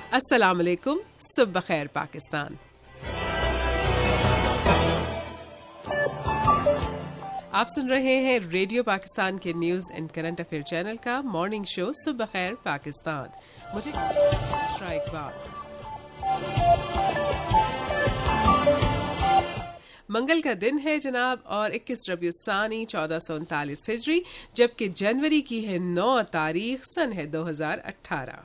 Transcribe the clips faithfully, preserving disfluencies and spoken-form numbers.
अस्सलाम अलैकुम, सुबह खैर पाकिस्तान। आप सुन रहे हैं रेडियो पाकिस्तान के news and current affair channel का मॉर्निंग शो सुबह खैर पाकिस्तान। मुझे इकबाल। मंगल का दिन है जनाब और इक्कीस रबीउल सानी चौदह सौ उनतालीस हिजरी, जबकि जनवरी की है नौ तारीख, सन है दो हजार अठारह।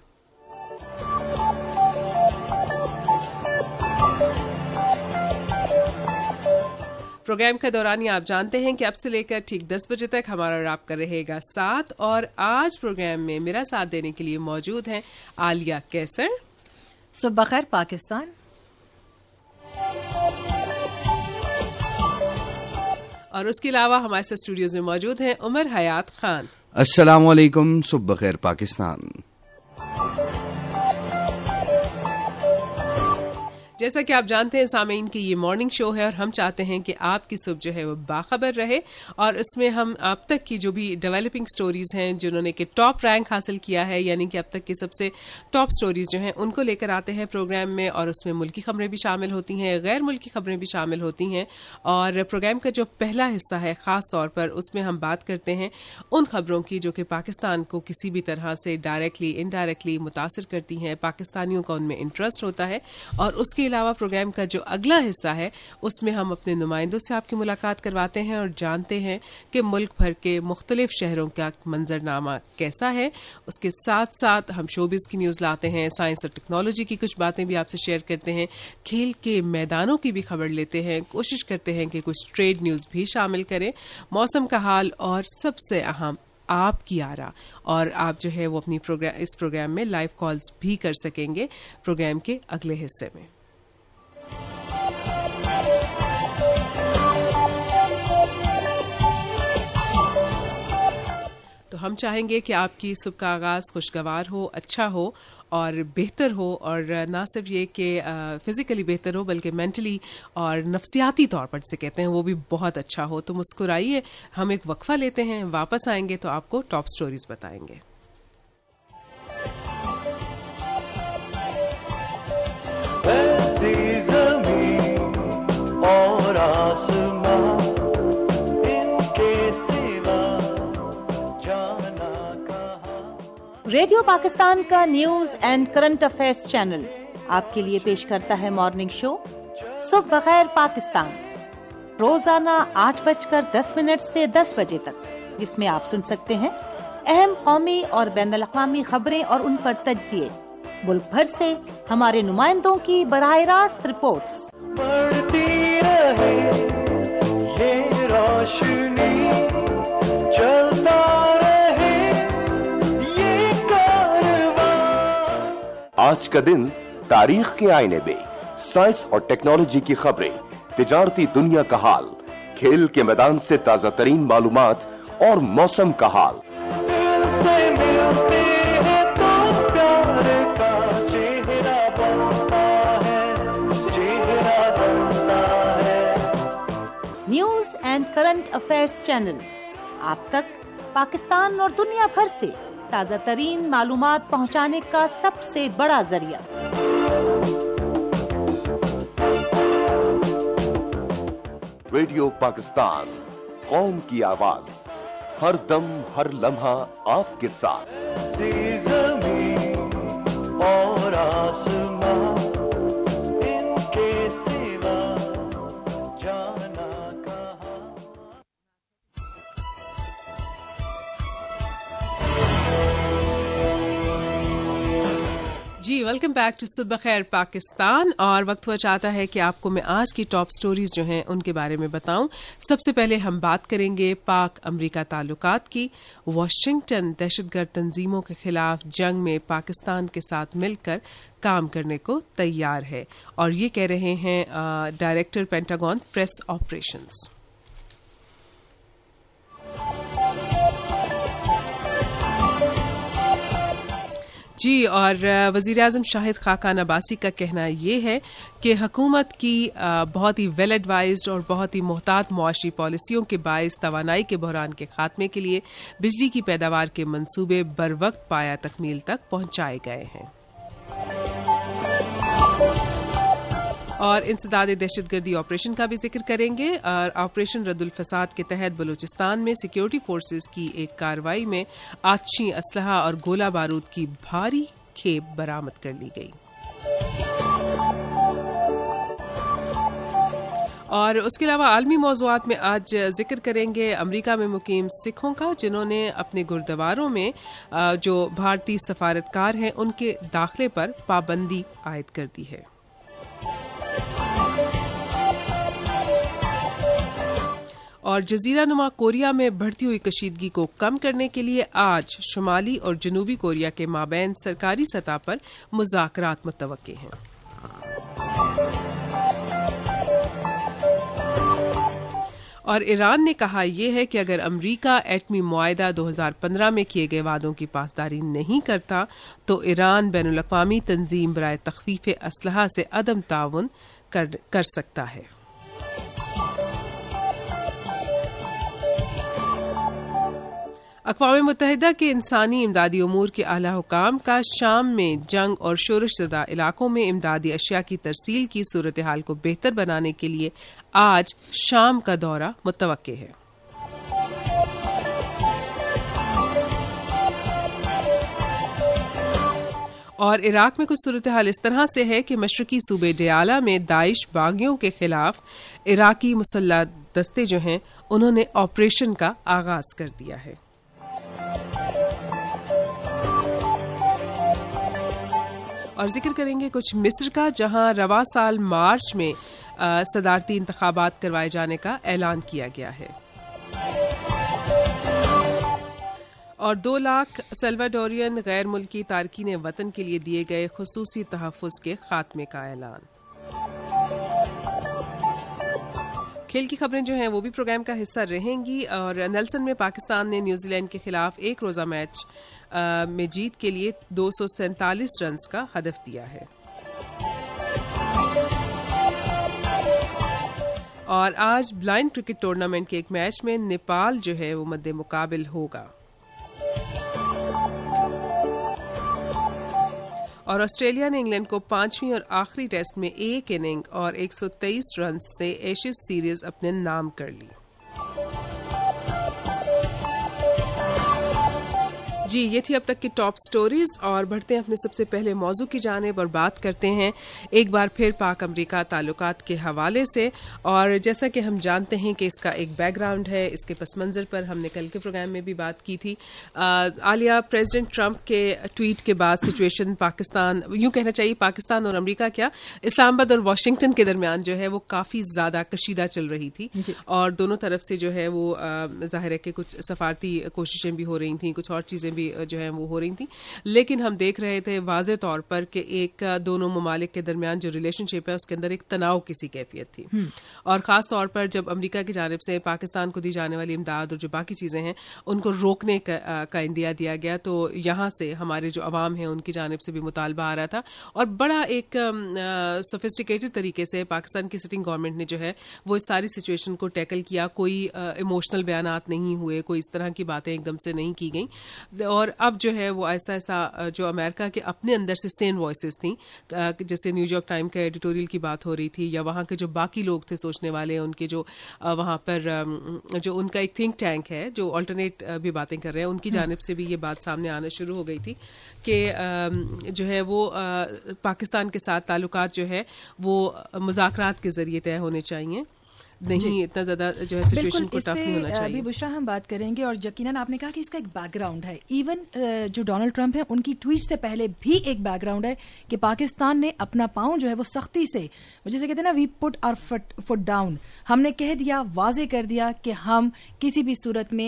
प्रोग्राम के दौरान ही आप जानते हैं कि अब से लेकर ठीक दस बजे तक हमारा और आपका रहेगा साथ, और आज प्रोग्राम में मेरा साथ देने के लिए मौजूद हैं आलिया कैसर। सुबह खैर पाकिस्तान। और उसके अलावा हमारे साथ स्टूडियोज में मौजूद हैं उमर हयात खान। अस्सलाम वालेकुम, सुबह खैर पाकिस्तान। जैसा कि आप जानते हैं सामीन की ये मॉर्निंग शो है और हम चाहते हैं कि आपकी सुबह जो है वो बाखबर रहे, और इसमें हम अब तक की जो भी डेवलपिंग स्टोरीज हैं जिन्होंने कि टॉप रैंक हासिल किया है, यानी कि अब तक की सबसे टॉप स्टोरीज जो हैं उनको लेकर आते हैं प्रोग्राम में, और उसमें मुल्की खबरें भी शामिल होती हैं, गैर मुल्की खबरें भी शामिल होती हैं। और प्रोग्राम का जो पहला हिस्सा है खास तौर पर उसमें हम बात करते हैं उन खबरों की जो कि पाकिस्तान को किसी भी तरह से डायरेक्टली इनडायरेक्टली मुतासिर करती हैं, पाकिस्तानियों का उनमें इंटरेस्ट होता है। और उसके अलावा प्रोग्राम का जो अगला हिस्सा है उसमें हम अपने नुमाइंदों से आपकी मुलाकात करवाते हैं और जानते हैं कि मुल्क भर के मुख्तलिफ शहरों का मंजरनामा कैसा है। उसके साथ साथ हम शोबिज की न्यूज लाते हैं, साइंस और टेक्नोलॉजी की कुछ बातें भी आपसे शेयर करते हैं, खेल के मैदानों की भी खबर लेते हैं, कोशिश करते हैं कि कुछ ट्रेड न्यूज भी शामिल करें, मौसम का हाल और सबसे अहम आपकी आरा। और आप जो है वो अपनी प्रोग्राम इस प्रोग्राम में लाइव कॉल्स भी कर सकेंगे प्रोग्राम के अगले हिस्से में। तो हम चाहेंगे कि आपकी सुबह का आगाज खुशगवार हो, अच्छा हो और बेहतर हो, और ना सिर्फ ये कि फिजिकली बेहतर हो बल्कि मेंटली और नफ्सियाती तौर पर से कहते हैं वो भी बहुत अच्छा हो। तो मुस्कुराइए। हम एक वक्फा लेते हैं, वापस आएंगे तो आपको टॉप स्टोरीज बताएंगे। और आसमां रेडियो पाकिस्तान का news and current affairs channel आपके लिए पेश करता है मॉर्निंग शो सुबह खैर पाकिस्तान, रोजाना आठ बजकर दस मिनट से दस बजे तक, जिसमें आप सुन सकते हैं अहम कौमी और बैनुल अक़वामी खबरें और उन पर तज्ज़िये, मुल्क भर से हमारे नुमाइंदों की बराह रास्त रिपोर्ट्स। बढ़ती रहे ये रोशनी, चलता रहे ये कारवां। आज का दिन तारीख के आईने में साइंस और टेक्नोलॉजी की खबरें, तिजारती दुनिया का हाल, खेल के मैदान से ताजा तरीन मालूमात और मौसम का हाल। News and current affairs channel आप तक पाकिस्तान और दुनिया भर से ताजा तरीन मालूमात पहुंचाने का सबसे बड़ा जरिया। रेडियो पाकिस्तान, कौम की आवाज, हर दम हर लम्हा आपके साथ। ज़मीन और आसमां इनके सिवा जाना कहां। जी वेलकम बैक टू सुबह खैर पाकिस्तान। और वक्त हुआ चाहता है कि आपको मैं आज की टॉप स्टोरीज जो हैं उनके बारे में बताऊं। सबसे पहले हम बात करेंगे पाक अमरीका ताल्लुकात की। वाशिंगटन दहशतगर्द तंजीमों के खिलाफ जंग में पाकिस्तान के साथ मिलकर काम करने को तैयार है, और ये कह रहे हैं डायरेक्टर पेंटागन प्रेस ऑपरेशंस। जी, और वज़ीर आज़म शाहिद खाकान अब्बासी का कहना ये है कि हुकूमत की बहुत ही वेल एडवाइज्ड और बहुत ही मोहतात मुआशी पॉलिसियों के बायस तवानाई के बहरान के खात्मे के लिए बिजली की पैदावार के मंसूबे बर वक्त पाया तकमील तक पहुंचाए गए हैं। اور انسداد دہشت گردی آپریشن کا بھی ذکر کریں گے. اور آپریشن رد الفساد کے تحت بلوچستان میں سیکیورٹی فورسز کی ایک کارروائی میں آتشی اسلحہ اور گولہ بارود کی بھاری کھیپ برآمد کر لی گئی. اور اس کے علاوہ عالمی موضوعات میں آج ذکر کریں گے امریکہ میں مقیم سکھوں کا، جنہوں نے اپنے گردواروں میں جو بھارتی سفارتکار ہیں ان کے داخلے پر پابندی عائد کر دی ہے. اور جزیرہ نما کوریا میں بڑھتی ہوئی کشیدگی کو کم کرنے کے لیے آج شمالی اور جنوبی کوریا کے مابین سرکاری سطح پر مذاکرات متوقع ہیں. اور ایران نے کہا یہ ہے کہ اگر امریکہ ایٹمی معاہدہ دو ہزار پندرہ میں کیے گئے وعدوں کی پاسداری نہیں کرتا تو ایران بین الاقوامی تنظیم برائے تخفیف اسلحہ سے عدم تعاون کر, کر سکتا ہے. اقوام متحدہ کے انسانی امدادی امور کے اعلی حکام کا شام میں جنگ اور شورش زدہ علاقوں میں امدادی اشیاء کی ترسیل کی صورتحال کو بہتر بنانے کے لیے آج شام کا دورہ متوقع ہے. اور عراق میں کچھ صورتحال اس طرح سے ہے کہ مشرقی صوبے ڈیالہ میں داعش باغیوں کے خلاف عراقی مسلح دستے جو ہیں انہوں نے آپریشن کا آغاز کر دیا ہے. اور ذکر کریں گے کچھ مصر کا، جہاں رواں سال مارچ میں صدارتی انتخابات کروائے جانے کا اعلان کیا گیا ہے. اور دو لاکھ سلواڈورین غیر ملکی تارکین وطن کے لیے دیے گئے خصوصی تحفظ کے خاتمے کا اعلان. کھیل کی خبریں جو ہیں وہ بھی پروگرام کا حصہ رہیں گی. اور نیلسن میں پاکستان نے نیوزی لینڈ کے خلاف ایک روزہ میچ میں جیت کے لیے دو سو سینتالیس رنز کا ہدف دیا ہے. اور آج بلائنڈ کرکٹ ٹورنامنٹ کے ایک میچ میں نیپال جو ہے وہ مد مقابل ہوگا. اور آسٹریلیا نے انگلینڈ کو پانچویں اور آخری ٹیسٹ میں ایک اننگ اور ایک سو تیئیس رنز سے ایشز سیریز اپنے نام کر لی. جی یہ تھی اب تک کی ٹاپ سٹوریز. اور بڑھتے ہیں اپنے سب سے پہلے موضوع کی جانب اور بات کرتے ہیں ایک بار پھر پاک امریکہ تعلقات کے حوالے سے. اور جیسا کہ ہم جانتے ہیں کہ اس کا ایک بیک گراؤنڈ ہے، اس کے پس منظر پر ہم نے کل کے پروگرام میں بھی بات کی تھی. عالیہ، پریزیڈنٹ ٹرمپ کے ٹویٹ کے بعد سچویشن پاکستان، یوں کہنا چاہیے پاکستان اور امریکہ کیا اسلام آباد اور واشنگٹن کے درمیان جو ہے وہ کافی زیادہ کشیدہ چل رہی تھی. اور دونوں طرف سے جو ہے وہ ظاہر ہے کہ کچھ سفارتی کوششیں بھی ہو رہی تھیں، کچھ اور چیزیں بھی جو ہے وہ ہو رہی تھیں. لیکن ہم دیکھ رہے تھے واضح طور پر کہ ایک دونوں ممالک کے درمیان جو ریلیشن شپ ہے اس کے اندر ایک تناؤ کسی کیفیت تھی. اور خاص طور پر جب امریکہ کی جانب سے پاکستان کو دی جانے والی امداد اور جو باقی چیزیں ہیں ان کو روکنے کا اندیا دیا گیا، تو یہاں سے ہمارے جو عوام ہیں ان کی جانب سے بھی مطالبہ آ رہا تھا. اور بڑا ایک سوفسٹیکیٹڈ طریقے سے پاکستان کی سٹنگ گورنمنٹ نے جو ہے وہ اس ساری سچویشن کو ٹیکل کیا. کوئی ایموشنل بیانات نہیں ہوئے، کوئی اس طرح کی باتیں ایک دم سے نہیں کی گئیں. اور اب جو ہے وہ ایسا ایسا جو امریکہ کے اپنے اندر سے سین وائسز تھیں، جیسے نیو یارک ٹائم کے ایڈیٹوریل کی بات ہو رہی تھی، یا وہاں کے جو باقی لوگ تھے سوچنے والے، ان کے جو وہاں پر جو ان کا ایک تھنک ٹینک ہے جو آلٹرنیٹ بھی باتیں کر رہے ہیں، ان کی جانب سے بھی یہ بات سامنے آنا شروع ہو گئی تھی کہ جو ہے وہ پاکستان کے ساتھ تعلقات جو ہے وہ مذاکرات کے ذریعے طے ہونے چاہیے، نہیں اتنا زیادہ جو ہے سچویشن کو ٹف نہیں ہونا چاہیے. ابھی بشرا ہم بات کریں گے، اور یقیناً آپ نے کہا کہ اس کا ایک بیک گراؤنڈ ہے. ایون جو ڈونلڈ ٹرمپ ہے ان کی ٹویٹ سے پہلے بھی ایک بیک گراؤنڈ ہے کہ پاکستان نے اپنا پاؤں جو ہے وہ سختی سے، جیسے کہتے ہیں نا we put our foot down, ہم نے کہہ دیا، واضح کر دیا کہ ہم کسی بھی صورت میں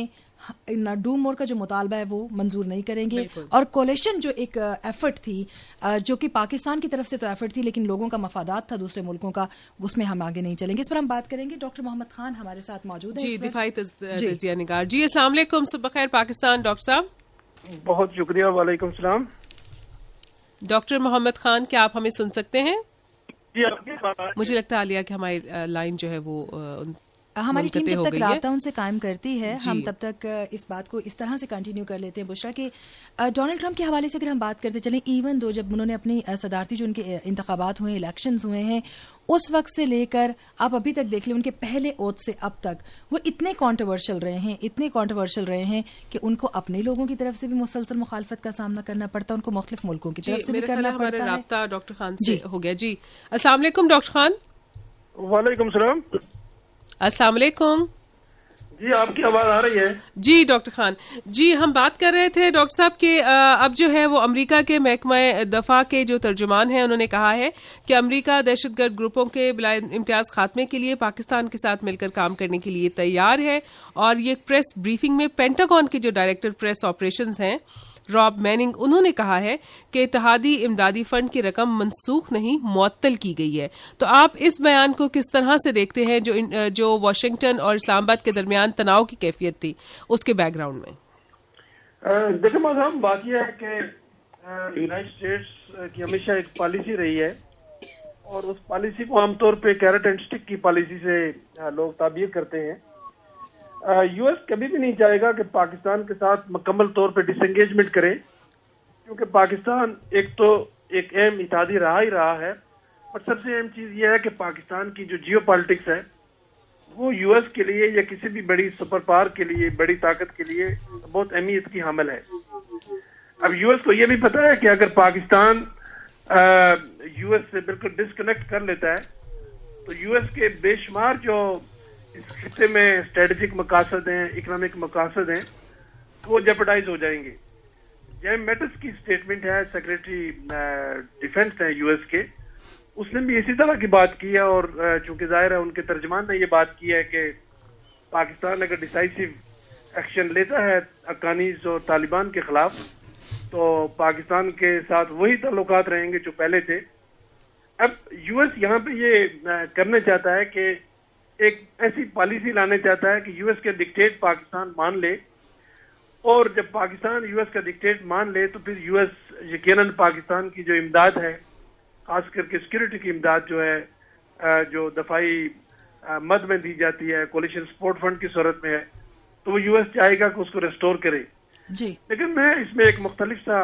ڈوم مور کا جو مطالبہ ہے وہ منظور نہیں کریں گے. اور کولیشن جو ایک ایفرٹ تھی، جو کہ پاکستان کی طرف سے تو ایفرٹ تھی لیکن لوگوں کا مفادات تھا دوسرے ملکوں کا، اس میں ہم آگے نہیں چلیں گے. اس پر ہم بات کریں گے. ڈاکٹر محمد خان ہمارے ساتھ موجود ہیں. جی دفاعی تجزیہ نگار. جی السلام علیکم، صبح خیر پاکستان. ڈاکٹر صاحب بہت شکریہ. وعلیکم السلام. ڈاکٹر محمد خان کیا آپ ہمیں سن سکتے ہیں؟ جی مجھے لگتا ہے عالیہ کہ ہماری لائن جو ہے وہ ہماری ٹیم جب تک ہے رابطہ ان سے قائم کرتی ہے ہم تب تک اس بات کو اس طرح سے کنٹینیو کر لیتے ہیں بشرا کہ ڈونلڈ ٹرمپ کے حوالے سے اگر ہم بات کرتے چلیں ایون دو جب انہوں نے اپنی صدارتی جو ان کے انتخابات ہوئے الیکشنز ہوئے ہیں اس وقت سے لے کر آپ ابھی تک دیکھ لیں ان کے پہلے اوتھ سے اب تک وہ اتنے کانٹروورشل رہے ہیں اتنے کانٹروورشل رہے ہیں کہ ان کو اپنے لوگوں کی طرف سے بھی مسلسل مخالفت کا سامنا کرنا پڑتا ہے ان کو مختلف ملکوں کی طرف سے بھی کرنا پڑتا ہے. رابطہ ڈاکٹر خان سے ہو گیا. جی السلام علیکم ڈاکٹر خان. وعلیکم السلام. السلام علیکم. جی آپ کی آواز آ رہی ہے؟ جی ڈاکٹر خان جی ہم بات کر رہے تھے ڈاکٹر صاحب کہ اب جو ہے وہ امریکہ کے محکمہ دفاع کے جو ترجمان ہیں انہوں نے کہا ہے کہ امریکہ دہشت گرد گروپوں کے بلا امتیاز خاتمے کے لیے پاکستان کے ساتھ مل کر کام کرنے کے لیے تیار ہے. اور یہ پریس بریفنگ میں پینٹاگون کے جو ڈائریکٹر پریس آپریشنز ہیں راب میننگ انہوں نے کہا ہے کہ اتحادی امدادی فنڈ کی رقم منسوخ نہیں معطل کی گئی ہے. تو آپ اس بیان کو کس طرح سے دیکھتے ہیں جو جو واشنگٹن اور اسلام آباد کے درمیان تناؤ کی کیفیت تھی اس کے بیک گراؤنڈ میں؟ دیکھیں صاحب بات یہ ہے کہ یونائیٹڈ اسٹیٹس کی ہمیشہ ایک پالیسی رہی ہے اور اس پالیسی کو عام طور پہ کیرٹ اینڈ اسٹک کی پالیسی سے لوگ تعبیر کرتے ہیں. یو ایس کبھی بھی نہیں چاہے گا کہ پاکستان کے ساتھ مکمل طور پہ ڈس انگیجمنٹ کرے کیونکہ پاکستان ایک تو ایک اہم اتحادی رہا ہی رہا ہے اور سب سے اہم چیز یہ ہے کہ پاکستان کی جو جیو پالیٹکس ہے وہ یو ایس کے لیے یا کسی بھی بڑی سپر پاور کے لیے بڑی طاقت کے لیے بہت اہمیت کی حامل ہے. اب یو ایس کو یہ بھی پتا ہے کہ اگر پاکستان یو ایس سے بالکل ڈسکنیکٹ کر لیتا ہے تو یو ایس کے بے شمار جو اس خطے میں اسٹریٹجک مقاصد ہیں اکنامک مقاصد ہیں وہ جیپرڈائز ہو جائیں گے. جیم میٹس کی اسٹیٹمنٹ ہے سیکریٹری ڈیفنس ہے یو ایس کے, اس نے بھی اسی طرح کی بات کی ہے اور چونکہ ظاہر ہے ان کے ترجمان نے یہ بات کی ہے کہ پاکستان اگر ڈیسائسو ایکشن لیتا ہے افغانیز اور طالبان کے خلاف تو پاکستان کے ساتھ وہی تعلقات رہیں گے جو پہلے تھے. اب یو ایس یہاں پہ یہ کرنا چاہتا ہے کہ ایک ایسی پالیسی لانا چاہتا ہے کہ یو ایس کے ڈکٹیٹ پاکستان مان لے اور جب پاکستان یو ایس کا ڈکٹیٹ مان لے تو پھر یو ایس یقیناً پاکستان کی جو امداد ہے خاص کر کے سیکورٹی کی امداد جو ہے جو دفاعی مد میں دی جاتی ہے کولیشن سپورٹ فنڈ کی صورت میں ہے تو وہ یو ایس چاہے گا کہ اس کو ریسٹور کرے. جی لیکن میں اس میں ایک مختلف سا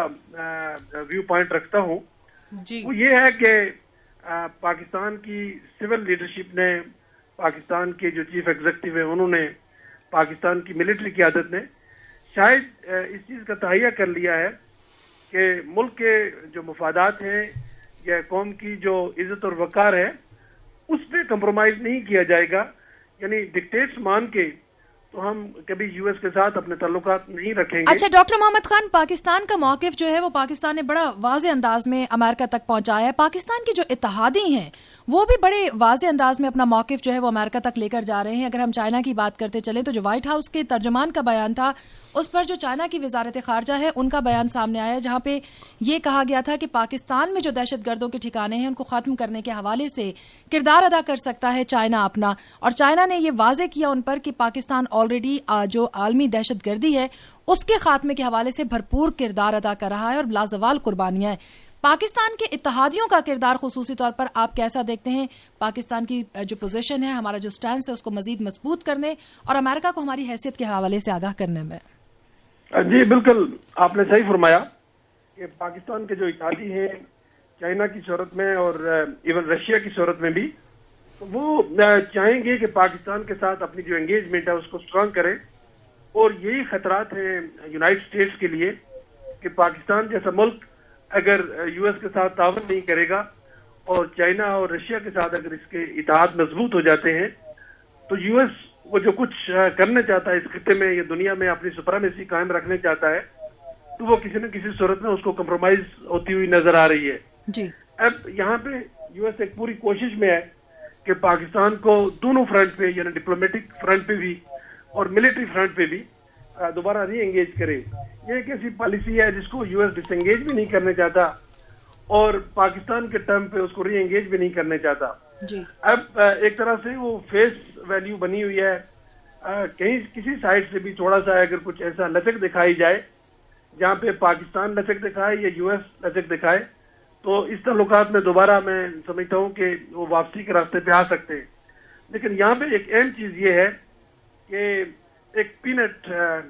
ویو پوائنٹ رکھتا ہوں. جی وہ یہ ہے کہ پاکستان کی سول لیڈرشپ نے پاکستان کے جو چیف ایگزیکٹو ہیں انہوں نے پاکستان کی ملٹری قیادت نے شاید اس چیز کا تہیہ کر لیا ہے کہ ملک کے جو مفادات ہیں یا قوم کی جو عزت اور وقار ہے اس پہ کمپرومائز نہیں کیا جائے گا. یعنی ڈکٹیٹس مان کے تو ہم کبھی یو ایس کے ساتھ اپنے تعلقات نہیں رکھیں گے. اچھا ڈاکٹر محمد خان, پاکستان کا موقف جو ہے وہ پاکستان نے بڑا واضح انداز میں امریکہ تک پہنچایا ہے. پاکستان کے جو اتحادی ہیں وہ بھی بڑے واضح انداز میں اپنا موقف جو ہے وہ امریکہ تک لے کر جا رہے ہیں. اگر ہم چائنا کی بات کرتے چلیں تو جو وائٹ ہاؤس کے ترجمان کا بیان تھا اس پر جو چائنا کی وزارت خارجہ ہے ان کا بیان سامنے آیا جہاں پہ یہ کہا گیا تھا کہ پاکستان میں جو دہشت گردوں کے ٹھکانے ہیں ان کو ختم کرنے کے حوالے سے کردار ادا کر سکتا ہے چائنا اپنا, اور چائنا نے یہ واضح کیا ان پر کہ پاکستان آلریڈی جو عالمی دہشت گردی ہے اس کے خاتمے کے حوالے سے بھرپور کردار ادا کر رہا ہے اور لازوال قربانیاں ہیں. پاکستان کے اتحادیوں کا کردار خصوصی طور پر آپ کیسا دیکھتے ہیں؟ پاکستان کی جو پوزیشن ہے, ہمارا جو سٹینس ہے اس کو مزید مضبوط کرنے اور امریکہ کو ہماری حیثیت کے حوالے سے آگاہ کرنے میں. جی بالکل آپ نے صحیح فرمایا کہ پاکستان کے جو اتحادی ہیں چائنا کی صورت میں اور ایون رشیا کی صورت میں بھی وہ چاہیں گے کہ پاکستان کے ساتھ اپنی جو انگیجمنٹ ہے اس کو اسٹرانگ کریں, اور یہی خطرات ہیں یونائٹڈ اسٹیٹس کے لیے کہ پاکستان جیسا ملک اگر یو ایس کے ساتھ تعاون نہیں کرے گا اور چائنا اور رشیا کے ساتھ اگر اس کے اتحاد مضبوط ہو جاتے ہیں تو یو ایس وہ جو کچھ کرنا چاہتا ہے اس خطے میں یا دنیا میں اپنی سپریمیسی قائم رکھنا چاہتا ہے تو وہ کسی نہ کسی صورت میں اس کو کمپرومائز ہوتی ہوئی نظر آ رہی ہے. جی اب یہاں پہ یو ایس ایک پوری کوشش میں ہے کہ پاکستان کو دونوں فرنٹ پہ یعنی ڈپلومیٹک فرنٹ پہ بھی اور ملٹری فرنٹ پہ بھی دوبارہ ری انگیج کرے. یہ ایک ایسی پالیسی ہے جس کو یو ایس ڈس انگیج بھی نہیں کرنا چاہتا اور پاکستان کے ٹرم پہ اس کو ری انگیج بھی نہیں کرنا چاہتا. جی اب ایک طرح سے وہ فیس ویلیو بنی ہوئی ہے, کہیں کسی سائڈ سے بھی تھوڑا سا اگر کچھ ایسا لچک دکھائی جائے جہاں پہ پاکستان لچک دکھائے یا یو ایس لچک دکھائے تو اس تعلقات میں دوبارہ میں سمجھتا ہوں کہ وہ واپسی کے راستے پہ آ سکتے ہیں. لیکن یہاں پہ ایک اہم چیز یہ ہے کہ ایک پینٹ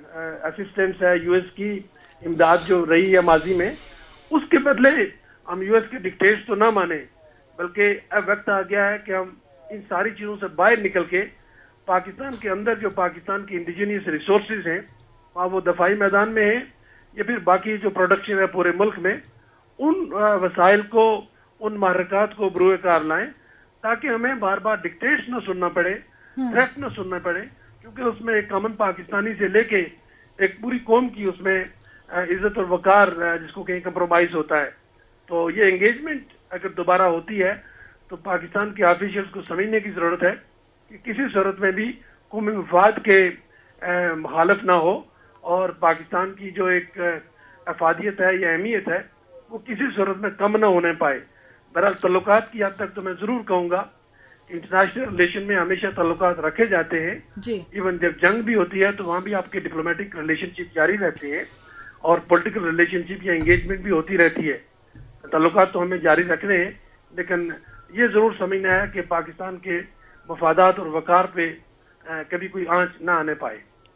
اسسٹنس ہے یو ایس کی امداد جو رہی ہے ماضی میں، اس کے بدلے ہم یو ایس کے ڈکٹیٹس تو نہ مانیں، بلکہ اب وقت آ گیا ہے کہ ہم ان ساری چیزوں سے باہر نکل کے پاکستان کے اندر جو پاکستان کی انڈیجینس ریسورسز ہیں، وہاں وہ دفاعی میدان میں ہیں یا پھر باقی جو پروڈکشن ہے پورے ملک میں، ان وسائل کو، ان محرکات کو بروئے کار لائیں تاکہ ہمیں بار بار ڈکٹیٹس نہ سننا پڑے، تھریٹ نہ سننا پڑے، کیونکہ اس میں ایک کامن پاکستانی سے لے کے ایک پوری قوم کی اس میں عزت اور وقار جس کو کہیں کمپرومائز ہوتا ہے. تو یہ انگیجمنٹ اگر دوبارہ ہوتی ہے تو پاکستان کے آفیشلز کو سمجھنے کی ضرورت ہے کہ کسی صورت میں بھی قومی مفاد کے مخالف نہ ہو، اور پاکستان کی جو ایک افادیت ہے یا اہمیت ہے وہ کسی صورت میں کم نہ ہونے پائے. بہرحال تعلقات کی حد تک تو میں ضرور کہوں گا کہ انٹرنیشنل ریلیشن میں ہمیشہ تعلقات رکھے جاتے ہیں. جی ایون جب جنگ بھی ہوتی ہے تو وہاں بھی آپ کے ڈپلومیٹک ریلیشن شپ جاری رہتے ہیں اور پولیٹیکل ریلیشن شپ یا انگیجمنٹ بھی ہوتی رہتی ہے. تعلقات تو ہمیں جاری رکھنے ہیں، لیکن یہ ضرور سمجھنا ہے کہ پاکستان کے مفادات اور وقار پہ کبھی کوئی آنچ نہ آنے پائے.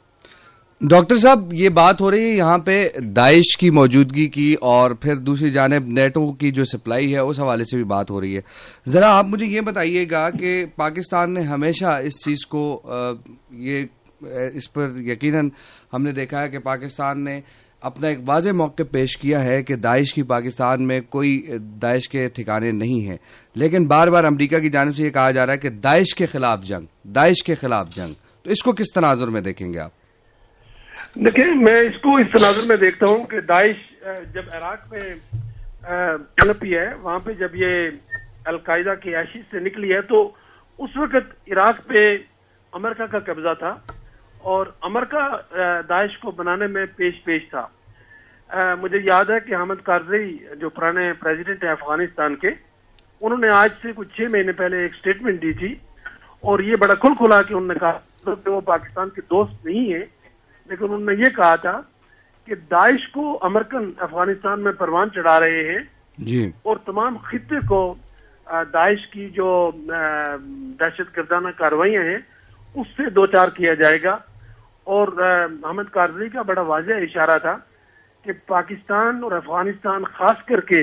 ڈاکٹر صاحب، یہ بات ہو رہی ہے یہاں پہ داعش کی موجودگی کی، اور پھر دوسری جانب نیٹو کی جو سپلائی ہے اس حوالے سے بھی بات ہو رہی ہے. ذرا آپ مجھے یہ بتائیے گا کہ پاکستان نے ہمیشہ اس چیز کو یہ اس پر یقیناً ہم نے دیکھا ہے کہ پاکستان نے اپنا ایک واضح موقع پیش کیا ہے کہ داعش کی پاکستان میں کوئی داعش کے ٹھکانے نہیں ہیں، لیکن بار بار امریکہ کی جانب سے یہ کہا جا رہا ہے کہ داعش کے خلاف جنگ، داعش کے خلاف جنگ. تو اس کو کس تناظر میں دیکھیں گے آپ؟ دیکھیں، میں اس کو اس تناظر میں دیکھتا ہوں کہ داعش جب عراق میں پنپی ہے، وہاں پہ جب یہ القاعدہ کی عیاشی سے نکلی ہے تو اس وقت عراق پہ امریکہ کا قبضہ تھا اور امریکہ داعش کو بنانے میں پیش پیش تھا. مجھے یاد ہے کہ حامد کارزئی جو پرانے پریزیڈنٹ ہیں افغانستان کے، انہوں نے آج سے کچھ چھ مہینے پہلے ایک سٹیٹمنٹ دی تھی اور یہ بڑا کھل کھلا کہ انہوں نے کہا کہ وہ پاکستان کے دوست نہیں ہیں، لیکن انہوں نے یہ کہا تھا کہ داعش کو امریکن افغانستان میں پروان چڑھا رہے ہیں جی، اور تمام خطے کو داعش کی جو دہشت گردانہ کارروائیاں ہیں اس سے دو چار کیا جائے گا. اور حامد کارزئی کا بڑا واضح اشارہ تھا کہ پاکستان اور افغانستان خاص کر کے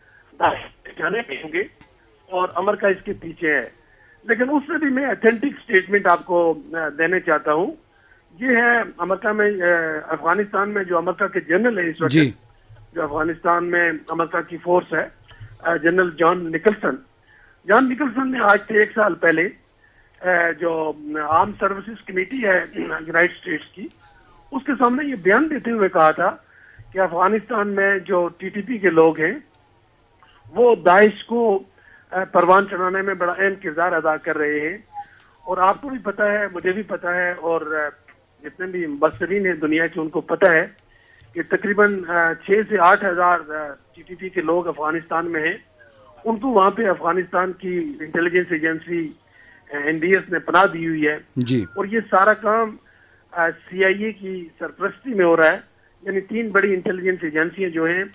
داعش جانے ہوں گے اور امریکہ اس کے پیچھے ہے. لیکن اس سے بھی میں اتھینٹک سٹیٹمنٹ آپ کو دینے چاہتا ہوں. یہ ہے امریکہ میں، افغانستان میں جو امریکہ کے جنرل ہیں اس وقت جی. جو افغانستان میں امریکہ کی فورس ہے، general John Nicholson. John Nicholson نے آج سے ایک سال پہلے جو آرم سروسز کمیٹی ہے یونائٹڈ اسٹیٹس کی، اس کے سامنے یہ بیان دیتے ہوئے کہا تھا کہ افغانستان میں جو ٹی ٹی پی کے لوگ ہیں وہ داعش کو پروان چڑھانے میں بڑا اہم کردار ادا کر رہے ہیں. اور آپ کو بھی پتا ہے، مجھے بھی پتا ہے، اور جتنے بھی مبصرین ہیں دنیا کے ان کو پتا ہے کہ تقریباً چھ سے آٹھ ہزار ٹی ٹی پی کے لوگ افغانستان میں ہیں. ان کو وہاں پہ افغانستان کی intelligence agency N D S نے پناہ دی ہوئی ہے جی. اور یہ سارا کام سی آئی اے کی سرپرستی میں ہو رہا ہے. یعنی تین بڑی انٹیلیجنس ایجنسیاں جو ہیں،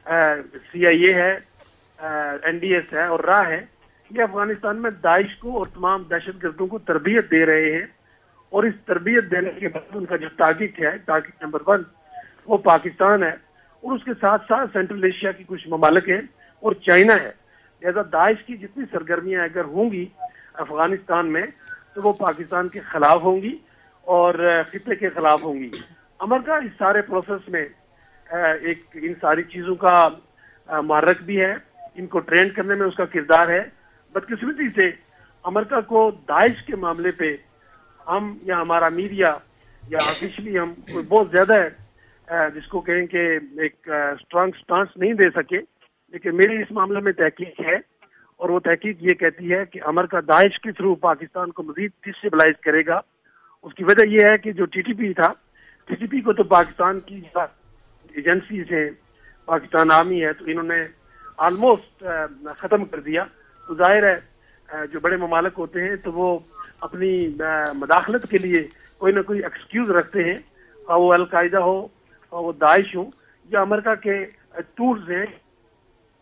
سی آئی اے ہے، این ڈی ایس ہے اور راہ ہے، یہ افغانستان میں داعش کو اور تمام دہشت گردوں کو تربیت دے رہے ہیں. اور اس تربیت دینے کے بعد ان کا جو ٹارگٹ ہے، ٹارگٹ نمبر ون، وہ پاکستان ہے اور اس کے ساتھ ساتھ سینٹرل ایشیا کی کچھ ممالک ہیں اور چائنا ہے. لہذا داعش کی جتنی سرگرمیاں اگر ہوں گی افغانستان میں تو وہ پاکستان کے خلاف ہوں گی اور خطے کے خلاف ہوں گی. امریکہ اس سارے پروسیس میں ایک ان ساری چیزوں کا محرک بھی ہے، ان کو ٹرین کرنے میں اس کا کردار ہے. بدقسمتی سے امریکہ کو داعش کے معاملے پہ ہم یا ہمارا میڈیا یا آفیشلی ہم کوئی بہت زیادہ ہے جس کو کہیں کہ ایک اسٹرانگ سٹانس نہیں دے سکے. لیکن میری اس معاملے میں تحقیق ہے اور وہ تحقیق یہ کہتی ہے کہ امریکہ داعش کے تھرو پاکستان کو مزید ڈسٹیبلائز کرے گا. اس کی وجہ یہ ہے کہ جو ٹی ٹی پی تھا، ٹی ٹی پی کو تو پاکستان کی ایجنسیز ہیں، پاکستان آرمی ہے، تو انہوں نے آلموسٹ ختم کر دیا. تو ظاہر ہے جو بڑے ممالک ہوتے ہیں تو وہ اپنی مداخلت کے لیے کوئی نہ کوئی ایکسکیوز رکھتے ہیں، خواہ وہ القاعدہ ہو، خواہ وہ داعش ہو، یا امریکہ کے ٹولز ہیں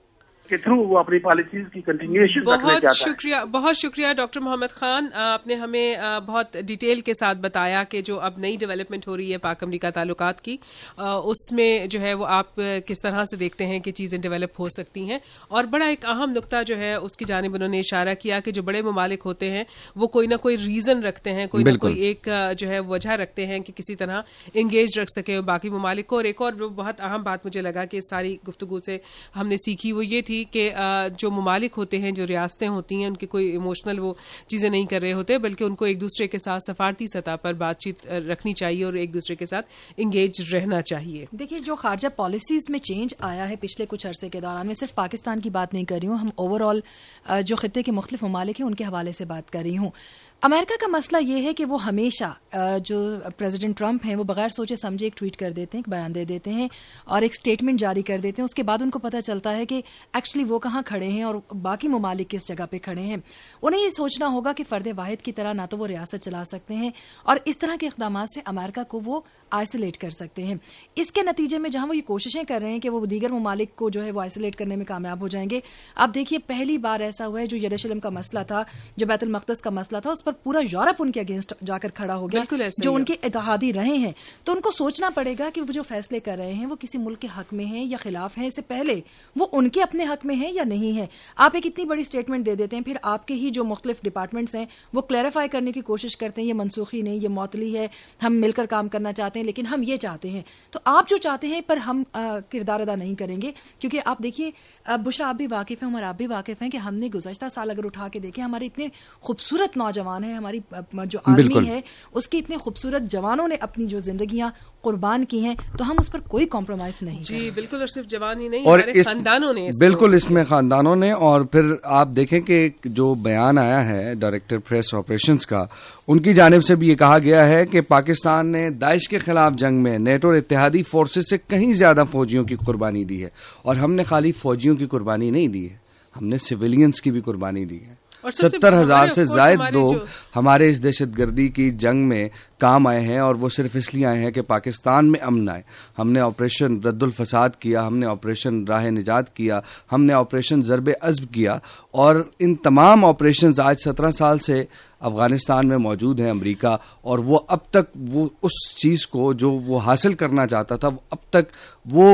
کے تھرو وہ اپنی پالیسیز کی کنٹینیویشن رکھنا چاہتا ہے. بہت شکریہ بہت شکریہ ڈاکٹر محمد خان, آپ نے ہمیں بہت ڈیٹیل کے ساتھ بتایا کہ جو اب نئی ڈیولپمنٹ ہو رہی ہے پاک امریکہ تعلقات کی, اس میں جو ہے وہ آپ کس طرح سے دیکھتے ہیں کہ چیزیں ڈیولپ ہو سکتی ہیں, اور بڑا ایک اہم نقطہ جو ہے اس کی جانب انہوں نے اشارہ کیا کہ جو بڑے ممالک ہوتے ہیں وہ کوئی نہ کوئی ریزن رکھتے ہیں, کوئی نہ کوئی ایک جو ہے وجہ رکھتے ہیں کہ کسی طرح انگیج رکھ سکے باقی ممالک کو. اور ایک اور بہت اہم بات مجھے لگا کہ اس ساری گفتگو سے ہم نے سیکھی وہ یہ تھی کہ جو ممالک ہوتے ہیں, جو ریاستیں ہوتی ہیں, ان کی کوئی ایموشنل وہ چیزیں نہیں کر رہے ہوتے, بلکہ ان کو ایک دوسرے کے ساتھ سفارتی سطح پر بات چیت رکھنی چاہیے اور ایک دوسرے کے ساتھ انگیج رہنا چاہیے. دیکھیے, جو خارجہ پالیسیز میں چینج آیا ہے پچھلے کچھ عرصے کے دوران, میں صرف پاکستان کی بات نہیں کر رہی ہوں, ہم اوور آل جو خطے کے مختلف ممالک ہیں ان کے حوالے سے بات کر رہی ہوں. امریکہ کا مسئلہ یہ ہے کہ وہ ہمیشہ جو پریزیڈنٹ ٹرمپ ہیں وہ بغیر سوچے سمجھے ایک ٹویٹ کر دیتے ہیں, ایک بیان دے دیتے ہیں اور ایک سٹیٹمنٹ جاری کر دیتے ہیں. اس کے بعد ان کو پتہ چلتا ہے کہ ایکچولی وہ کہاں کھڑے ہیں اور باقی ممالک کس جگہ پہ کھڑے ہیں. انہیں یہ سوچنا ہوگا کہ فرد واحد کی طرح نہ تو وہ ریاست چلا سکتے ہیں اور اس طرح کے اقدامات سے امریکہ کو وہ آئسولیٹ کر سکتے ہیں. اس کے نتیجے میں جہاں وہ یہ کوششیں کر رہے ہیں کہ وہ دیگر ممالک کو جو ہے وہ آئسولیٹ کرنے میں کامیاب ہو جائیں گے. آپ دیکھیے, پہلی بار ایسا ہوا ہے جو یروشلم کا مسئلہ تھا, جو بیت المقدس کا مسئلہ تھا, اس پر پورا یورپ ان کے اگینسٹ جا کر کھڑا ہو گیا, جو ان کے اتحادی رہے ہیں. تو ان کو سوچنا پڑے گا کہ وہ جو فیصلے کر رہے ہیں وہ کسی ملک کے حق میں ہیں یا خلاف ہیں, اس سے پہلے وہ ان کے اپنے حق میں ہیں یا نہیں ہیں. آپ ایک اتنی بڑی سٹیٹمنٹ دے دیتے ہیں, پھر آپ کے ہی جو مختلف ڈپارٹمنٹس ہیں وہ کلیریفائی کرنے کی کوشش کرتے ہیں یہ منسوخی نہیں, یہ معطلی ہے, ہم مل کر کام کرنا چاہتے ہیں, لیکن ہم یہ چاہتے ہیں. تو آپ جو چاہتے ہیں پر ہم کردار ادا نہیں کریں گے, کیونکہ آپ دیکھیے بشرا, آپ بھی واقف ہیں, عمر آپ بھی واقف ہیں کہ ہم نے گزشتہ سال اگر اٹھا کے دیکھیں, ہمارے اتنے خوبصورت نوجوان ہیں, ہماری جو آرمی ہے اس کے اتنے خوبصورت جوانوں نے اپنی جو زندگیاں قربان کی ہیں, تو ہم اس پر کوئی کمپرومائز نہیں. جی بالکل, اور صرف جوان ہی نہیں, اور ہمارے خاندانوں نے بالکل اس میں خاندانوں نے. اور پھر آپ دیکھیں کہ جو بیان آیا ہے ڈائریکٹر پریس آپریشنز کا, ان کی جانب سے بھی یہ کہا گیا ہے کہ پاکستان نے داعش کے خلاف جنگ میں نیٹو اور اتحادی فورسز سے کہیں زیادہ فوجیوں کی قربانی دی ہے. اور ہم نے خالی فوجیوں کی قربانی نہیں دی ہے, ہم نے سویلینز کی بھی قربانی دی ہے. ستر ہزار سے زائد لوگ ہمارے اس دہشت گردی کی جنگ میں کام آئے ہیں, اور وہ صرف اس لیے آئے ہیں کہ پاکستان میں امن آئے. ہم نے آپریشن رد الفساد کیا, ہم نے آپریشن راہ نجات کیا, ہم نے آپریشن ضرب عزب کیا, اور ان تمام آپریشنز آج سترہ سال سے افغانستان میں موجود ہیں امریکہ, اور وہ اب تک وہ اس چیز کو جو وہ حاصل کرنا چاہتا تھا وہ اب تک وہ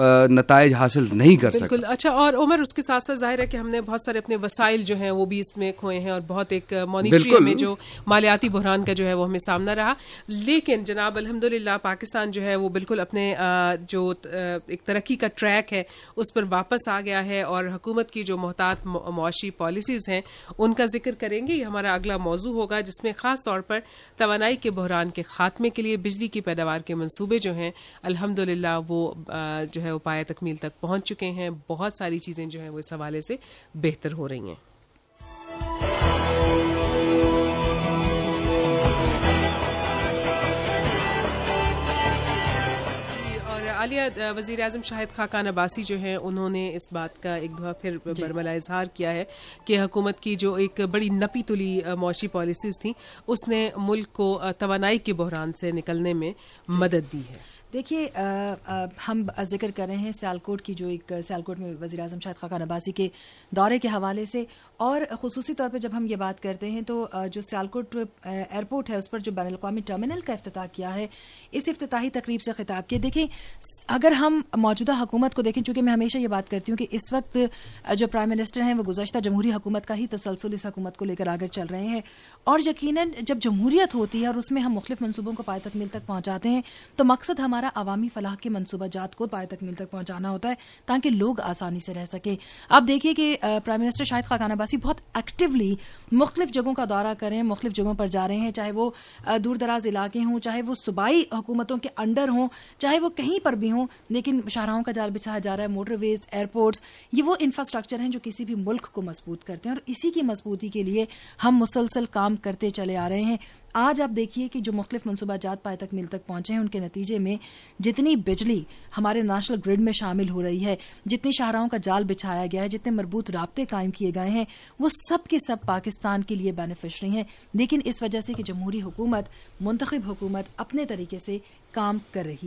نتائج حاصل نہیں کر سکتے. بالکل. اچھا, اور عمر اس کے ساتھ ساتھ ظاہر ہے کہ ہم نے بہت سارے اپنے وسائل جو ہیں وہ بھی اس میں کھوئے ہیں, اور بہت ایک مانیٹری میں جو مالیاتی بحران کا جو ہے وہ ہمیں سامنا رہا. لیکن جناب الحمدللہ پاکستان جو ہے وہ بالکل اپنے جو ایک ترقی کا ٹریک ہے اس پر واپس آ گیا ہے, اور حکومت کی جو محتاط معاشی پالیسیز ہیں ان کا ذکر کریں گے. یہ ہمارا اگلا موضوع ہوگا, جس میں خاص طور پر توانائی کے بحران کے خاتمے کے لیے بجلی کی پیداوار کے منصوبے جو ہیں الحمدللہ وہ جو ہے وہ پایہ تکمیل تک پہنچ چکے ہیں. بہت ساری چیزیں جو ہیں وہ اس حوالے سے بہتر ہو رہی ہیں. عالیہ وزیر اعظم شاہد خاقان عباسی جو ہیں انہوں نے اس بات کا ایک دفعہ پھر برملا اظہار کیا ہے کہ حکومت کی جو ایک بڑی نپی تلی معاشی پالیسیز تھیں اس نے ملک کو توانائی کے بحران سے نکلنے میں مدد دی ہے. دیکھیے, ہم ذکر کر رہے ہیں سیالکوٹ کی, جو ایک سیالکوٹ میں وزیر اعظم شاہد خاقان عباسی کے دورے کے حوالے سے, اور خصوصی طور پہ جب ہم یہ بات کرتے ہیں تو جو سیالکوٹ ایئرپورٹ ہے اس پر جو بین الاقوامی ٹرمینل کا افتتاح کیا ہے, اس افتتاحی تقریب سے خطاب کیا. دیکھیں, اگر ہم موجودہ حکومت کو دیکھیں, چونکہ میں ہمیشہ یہ بات کرتی ہوں کہ اس وقت جو پرائم منسٹر ہیں وہ گزشتہ جمہوری حکومت کا ہی تسلسل اس حکومت کو لے کر آگے چل رہے ہیں, اور یقیناً جب جمہوریت ہوتی ہے اور اس میں ہم مختلف منصوبوں کو پائے تکمیل تک پہنچاتے ہیں تو مقصد ہمارا عوامی فلاح کے منصوبہ جات کو پائے تکمیل تک پہنچانا ہوتا ہے تاکہ لوگ آسانی سے رہ سکیں. آپ دیکھیے کہ پرائم منسٹر شاہد خاقان عباسی بہت ایکٹیولی مختلف جگہوں کا دورہ کر رہے ہیں, مختلف جگہوں پر جا رہے ہیں, چاہے وہ دور دراز علاقے ہوں, چاہے وہ صوبائی حکومتوں کے انڈر ہوں, چاہے وہ کہیں پر بھی ہوں, لیکن شاہراہوں کا جال بچھایا جا رہا ہے, موٹر ویز, ایئرپورٹس, یہ وہ انفراسٹرکچر ہیں جو کسی بھی ملک کو مضبوط کرتے ہیں, اور اسی کی مضبوطی کے لیے ہم مسلسل کام کرتے چلے آ رہے ہیں. آج آپ دیکھیے کہ جو مختلف منصوبہ جات پائے تکمیل تک پہنچے ہیں ان کے نتیجے میں جتنی بجلی ہمارے نیشنل گرڈ میں شامل ہو رہی ہے, جتنی شاہراہوں کا جال بچھایا گیا ہے, جتنے مربوط رابطے قائم کیے گئے ہیں, وہ سب کے سب پاکستان کے لیے بینیفیشری ہیں. لیکن اس وجہ سے کہ جمہوری حکومت, منتخب حکومت اپنے طریقے سے کام کر رہی ہے.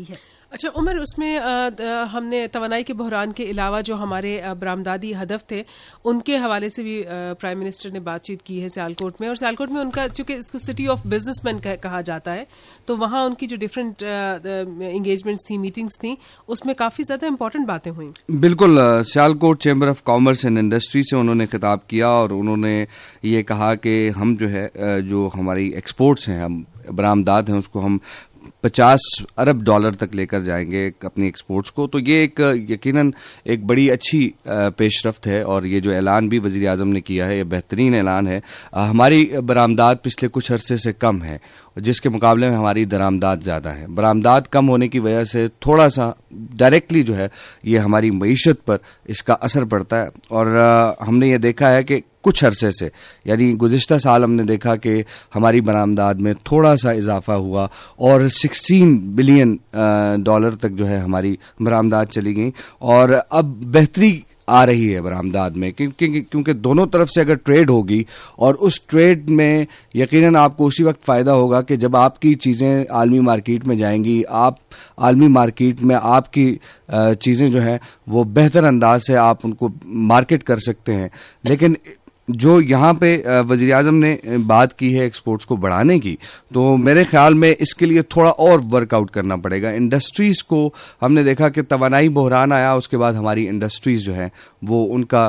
اچھا عمر، اس میں ہم نے توانائی کے بحران کے علاوہ جو ہمارے برآمداتی ہدف تھے ان کے حوالے سے بھی پرائم منسٹر نے بات چیت کی ہے سیالکوٹ میں، اور سیالکوٹ میں ان کا چونکہ اس کو سٹی آف بزنس مین کہا جاتا ہے، تو وہاں ان کی جو ڈفرینٹ انگیجمنٹس تھیں، میٹنگس تھیں، اس میں کافی زیادہ امپورٹنٹ باتیں ہوئیں. بالکل، Sialkot chamber of commerce and industry سے انہوں نے خطاب کیا اور انہوں نے یہ کہا کہ ہم جو ہے جو ہماری ایکسپورٹس ہیں، ہم برآمدات ہیں، اس کو ہم پچاس ارب ڈالر تک لے کر جائیں گے اپنی ایکسپورٹس کو. تو یہ ایک یقیناً ایک بڑی اچھی پیش رفت ہے، اور یہ جو اعلان بھی وزیر اعظم نے کیا ہے یہ بہترین اعلان ہے. ہماری برآمدات پچھلے کچھ عرصے سے کم ہے، جس کے مقابلے میں ہماری درآمدات زیادہ ہیں. برآمدات کم ہونے کی وجہ سے تھوڑا سا ڈائریکٹلی جو ہے یہ ہماری معیشت پر اس کا اثر پڑتا ہے، اور ہم نے یہ دیکھا ہے کہ کچھ عرصے سے، یعنی گزشتہ سال ہم نے دیکھا کہ ہماری برآمدات میں تھوڑا سا اضافہ ہوا اور سکسٹین بلین ڈالر تک جو ہے ہماری برآمدات چلی گئیں، اور اب بہتری آ رہی ہے برآمدات میں، کیونکہ کیونکہ دونوں طرف سے اگر ٹریڈ ہوگی، اور اس ٹریڈ میں یقیناً آپ کو اسی وقت فائدہ ہوگا کہ جب آپ کی چیزیں عالمی مارکیٹ میں جائیں گی، آپ عالمی مارکیٹ میں آپ کی چیزیں جو ہیں وہ بہتر انداز سے آپ ان کو مارکیٹ کر سکتے ہیں. لیکن جو یہاں پہ وزیر اعظم نے بات کی ہے ایکسپورٹس کو بڑھانے کی، تو میرے خیال میں اس کے لیے تھوڑا اور ورک آؤٹ کرنا پڑے گا. انڈسٹریز کو ہم نے دیکھا کہ توانائی بحران آیا، اس کے بعد ہماری انڈسٹریز جو ہیں وہ ان کا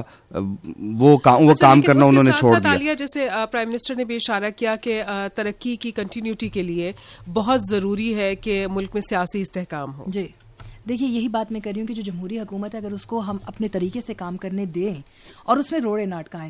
وہ کام وہ کام کرنا انہوں نے چھوڑ دیا. جیسے پرائم منسٹر نے بھی اشارہ کیا کہ ترقی کی کنٹینیوٹی کے لیے بہت ضروری ہے کہ ملک میں سیاسی استحکام ہو. جی دیکھیے، یہی بات میں کر رہی ہوں کہ جو جمہوری حکومت ہے اگر اس کو ہم اپنے طریقے سے کام کرنے دیں اور اس میں روڑے نہ اٹکائیں.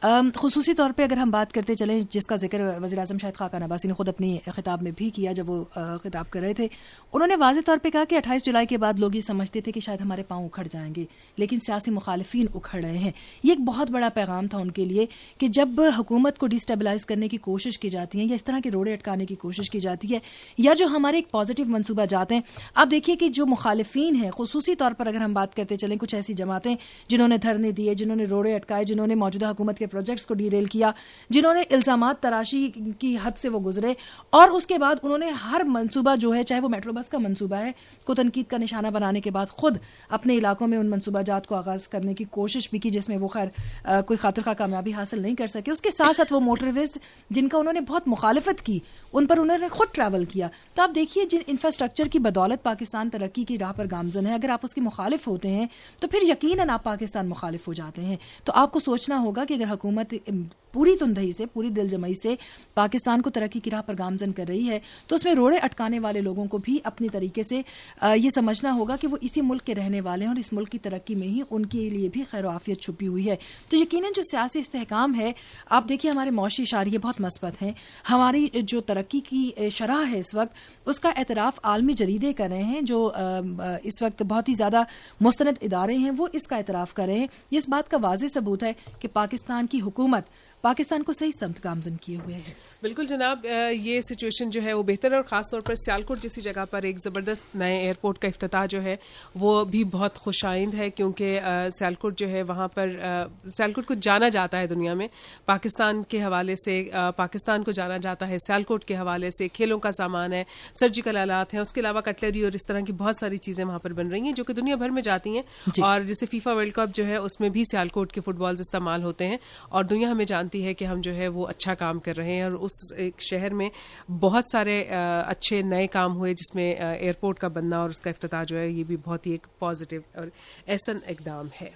خصوصی طور پہ اگر ہم بات کرتے چلیں، جس کا ذکر وزیر اعظم شاہد خاقان عباسی نے خود اپنی خطاب میں بھی کیا جب وہ خطاب کر رہے تھے، انہوں نے واضح طور پہ کہا کہ اٹھائیس جولائی کے بعد لوگ یہ سمجھتے تھے کہ شاید ہمارے پاؤں اکھڑ جائیں گے، لیکن سیاسی مخالفین اکھڑ رہے ہیں. یہ ایک بہت بڑا پیغام تھا ان کے لیے کہ جب حکومت کو ڈیسٹیبلائز کرنے کی کوشش کی جاتی ہے یا اس طرح کے روڑے اٹکانے کی کوشش کی جاتی ہے، یا جو ہمارے ایک پازیٹیو منصوبہ جات ہیں، آپ دیکھیے کہ جو مخالفین ہیں، خصوصی طور پر اگر ہم بات کرتے چلیں کچھ ایسی جماعتیں جنہوں نے دھرنے دیے، جنہوں نے روڑے اٹکائے، جنہوں نے موجودہ حکومت کے پروجیکٹس کو ڈی ریل کیا، جنہوں نے الزامات تراشی کی حد سے وہ گزرے، اور اس کے بعد انہوں نے ہر منصوبہ جو ہے، چاہے وہ میٹرو بس کا منصوبہ ہے، کو تنقید کا نشانہ بنانے کے بعد خود اپنے علاقوں میں ان منصوبہ جات کو آغاز کرنے کی کوشش بھی کی، جس میں وہ خیر کوئی خاطر خواہ کامیابی حاصل نہیں کر سکے. اس کے ساتھ ساتھ وہ موٹر ویز جن کا انہوں نے بہت مخالفت کی، ان پر انہوں نے خود ٹریول کیا. تو آپ دیکھیے جن انفراسٹرکچر کی بدولت پاکستان ترقی کی راہ پر گامزن ہے، اگر آپ اس کے مخالف ہوتے ہیں تو پھر یقیناً آپ پاکستان مخالف ہو جاتے ہیں. تو آپ کو سوچنا ہوگا کہ اگر حکومت پوری تندہی سے، پوری دل جمعی سے پاکستان کو ترقی کی راہ پر گامزن کر رہی ہے، تو اس میں روڑے اٹکانے والے لوگوں کو بھی اپنی طریقے سے یہ سمجھنا ہوگا کہ وہ اسی ملک کے رہنے والے ہیں اور اس ملک کی ترقی میں ہی ان کے لیے بھی خیر و عافیت چھپی ہوئی ہے. تو یقیناً جو سیاسی استحکام ہے، آپ دیکھیے ہمارے معاشی اشاریے بہت مثبت ہیں. ہماری جو ترقی کی شرح ہے اس وقت، اس کا اعتراف عالمی جریدے کر رہے ہیں، جو اس وقت بہت ہی زیادہ مستند ادارے ہیں وہ اس کا اعتراف کر رہے ہیں. یہ اس بات کا واضح ثبوت ہے کہ پاکستان کی حکومت پاکستان کو صحیح سمت گامزن کیے ہوئے ہے. بالکل جناب، یہ سچویشن جو ہے وہ بہتر ہے، اور خاص طور پر سیالکوٹ جیسی جگہ پر ایک زبردست نئے ایئرپورٹ کا افتتاح جو ہے وہ بھی بہت خوش آئند ہے، کیونکہ سیالکوٹ جو ہے وہاں پر سیالکوٹ کو جانا جاتا ہے دنیا میں پاکستان کے حوالے سے، پاکستان کو جانا جاتا ہے سیالکوٹ کے حوالے سے. کھیلوں کا سامان ہے، سرجیکل آلات ہیں، اس کے علاوہ کٹلری اور اس طرح کی بہت ساری چیزیں وہاں پر بن رہی ہیں جو کہ دنیا بھر میں جاتی ہیں. جی. اور جیسے فیفا ورلڈ کپ جو ہے اس میں بھی سیالکوٹ کے فٹ بالز استعمال ہوتے ہیں، اور دنیا ہمیں جانتی ہے کہ ہم جو ہے وہ اچھا کام کر رہے ہیں. اور اس ایک شہر میں بہت سارے اچھے نئے کام ہوئے جس میں ایئرپورٹ کا بننا اور اس کا افتتاح جو ہے یہ بھی بہت ہی ایک پازیٹیو اور احسن اقدام ہے.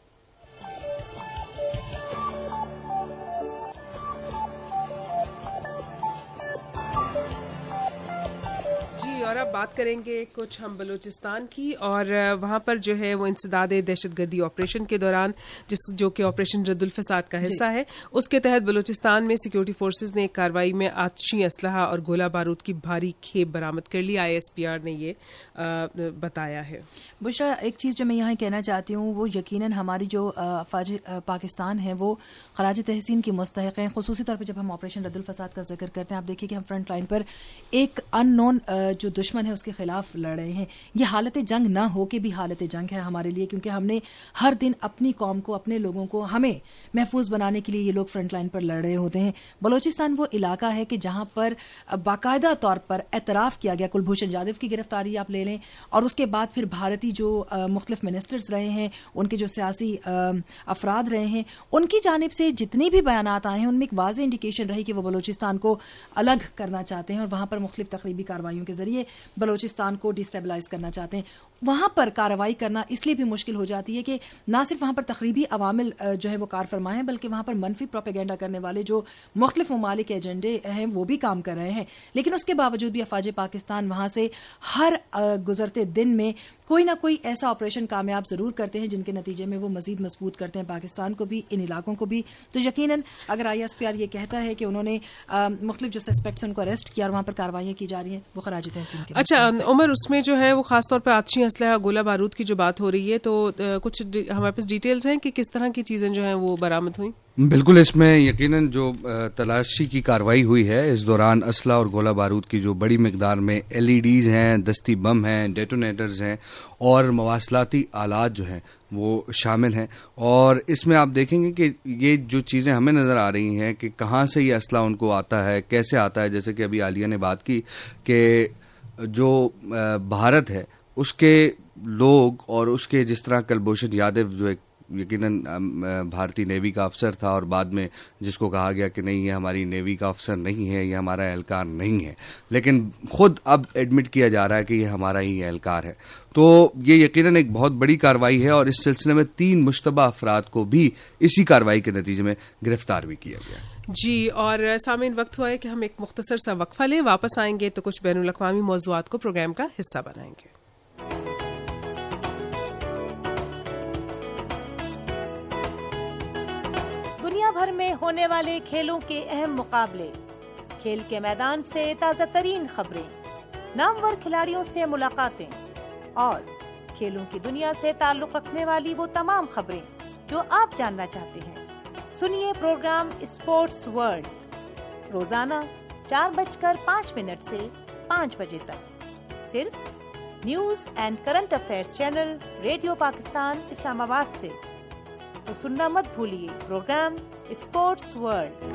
اور اب بات کریں گے کچھ ہم بلوچستان کی، اور وہاں پر جو ہے وہ انسداد دہشت گردی آپریشن کے دوران، جس جو کہ آپریشن رد الفساد کا حصہ ہے، اس کے تحت بلوچستان میں سیکورٹی فورسز نے ایک کارروائی میں آتشی اسلحہ اور گولہ بارود کی بھاری کھیپ برآمد کر لی. آئی ایس پی آر نے یہ بتایا ہے. بشرا، ایک چیز جو میں یہاں کہنا چاہتی ہوں وہ یقیناً ہماری جو افواج پاکستان ہے وہ خراج تحسین کی مستحق ہیں. خصوصی طور پہ جب ہم آپریشن رد الفساد کا ذکر کرتے ہیں، آپ دیکھیے کہ ہم فرنٹ لائن پر ایک ان نون جو دشمن ہے اس کے خلاف لڑ رہے ہیں. یہ حالت جنگ نہ ہو کے بھی حالت جنگ ہے ہمارے لیے, کیونکہ ہم نے ہر دن اپنی قوم کو, اپنے لوگوں کو ہمیں محفوظ بنانے کے لیے یہ لوگ فرنٹ لائن پر لڑ رہے ہوتے ہیں. بلوچستان وہ علاقہ ہے کہ جہاں پر باقاعدہ طور پر اعتراف کیا گیا. کلبھوشن جادو کی گرفتاری آپ لے لیں, اور اس کے بعد پھر بھارتی جو مختلف منسٹرز رہے ہیں, ان کے جو سیاسی افراد رہے ہیں, ان کی جانب سے جتنے بھی بیانات آئے ہیں ان میں ایک واضح انڈیکیشن رہی کہ وہ بلوچستان کو الگ کرنا چاہتے ہیں اور وہاں پر مختلف تقریبی کارروائیوں کے ذریعے بلوچستان کو ڈیسٹیبلائز کرنا چاہتے ہیں. وہاں پر کارروائی کرنا اس لیے بھی مشکل ہو جاتی ہے کہ نہ صرف وہاں پر تخریبی عوامل جو ہے وہ کار فرما ہیں, بلکہ وہاں پر منفی پروپیگنڈا کرنے والے جو مختلف ممالک ایجنڈے ہیں وہ بھی کام کر رہے ہیں. لیکن اس کے باوجود بھی افواج پاکستان وہاں سے ہر گزرتے دن میں کوئی نہ کوئی ایسا آپریشن کامیاب ضرور کرتے ہیں جن کے نتیجے میں وہ مزید مضبوط کرتے ہیں پاکستان کو بھی, ان علاقوں کو بھی. تو یقیناً اگر آئی ایس پی آر یہ کہتا ہے کہ انہوں نے مختلف جو سسپیکٹس ان کو اریسٹ کیا اور وہاں پر کارروائیاں کی جا رہی ہیں, وہ خراج تحسین کی. اچھا عمر, اس میں جو ہے وہ خاص طور پہ آتشی اسلحہ گولہ بارود کی جو بات ہو رہی ہے, تو کچھ ہمارے پاس ڈیٹیلز ہیں کہ کس طرح کی چیزیں جو ہیں وہ برآمد ہوئیں؟ بالکل, اس میں یقیناً جو تلاشی کی کارروائی ہوئی ہے اس دوران اسلحہ اور گولہ بارود کی جو بڑی مقدار میں ایل ای ڈیز ہیں, دستی بم ہیں, ڈیٹونیٹرز ہیں اور مواصلاتی آلات جو ہیں وہ شامل ہیں. اور اس میں آپ دیکھیں گے کہ یہ جو چیزیں ہمیں نظر آ رہی ہیں کہ کہاں سے یہ اسلحہ ان کو آتا ہے, کیسے آتا ہے. جیسے کہ ابھی عالیہ نے بات کی کہ جو بھارت ہے اس کے لوگ اور اس کے جس طرح کلبھوشن یادو جو ایک یقیناً بھارتی نیوی کا افسر تھا اور بعد میں جس کو کہا گیا کہ نہیں یہ ہماری نیوی کا افسر نہیں ہے, یہ ہمارا اہلکار نہیں ہے, لیکن خود اب ایڈمٹ کیا جا رہا ہے کہ یہ ہمارا ہی اہلکار ہے. تو یہ یقیناً ایک بہت بڑی کارروائی ہے اور اس سلسلے میں تین مشتبہ افراد کو بھی اسی کارروائی کے نتیجے میں گرفتار بھی کیا گیا. جی, اور سامعین وقت ہوا ہے کہ ہم ایک مختصر سا وقفہ لیں, واپس آئیں گے تو کچھ بین الاقوامی موضوعات کو پروگرام کا حصہ بنائیں گے. دنیا بھر میں ہونے والے کھیلوں کے اہم مقابلے, کھیل کے میدان سے تازہ ترین خبریں, نامور کھلاڑیوں سے ملاقاتیں اور کھیلوں کی دنیا سے تعلق رکھنے والی وہ تمام خبریں جو آپ جاننا چاہتے ہیں. سنیے پروگرام اسپورٹس ورلڈ روزانہ چار بج کر پانچ منٹ سے پانچ بجے تک, صرف news and current affairs channel radio Pakistan Islamabad سے. تو سننا مت بھولیے پروگرام اسپورٹس ورلڈ.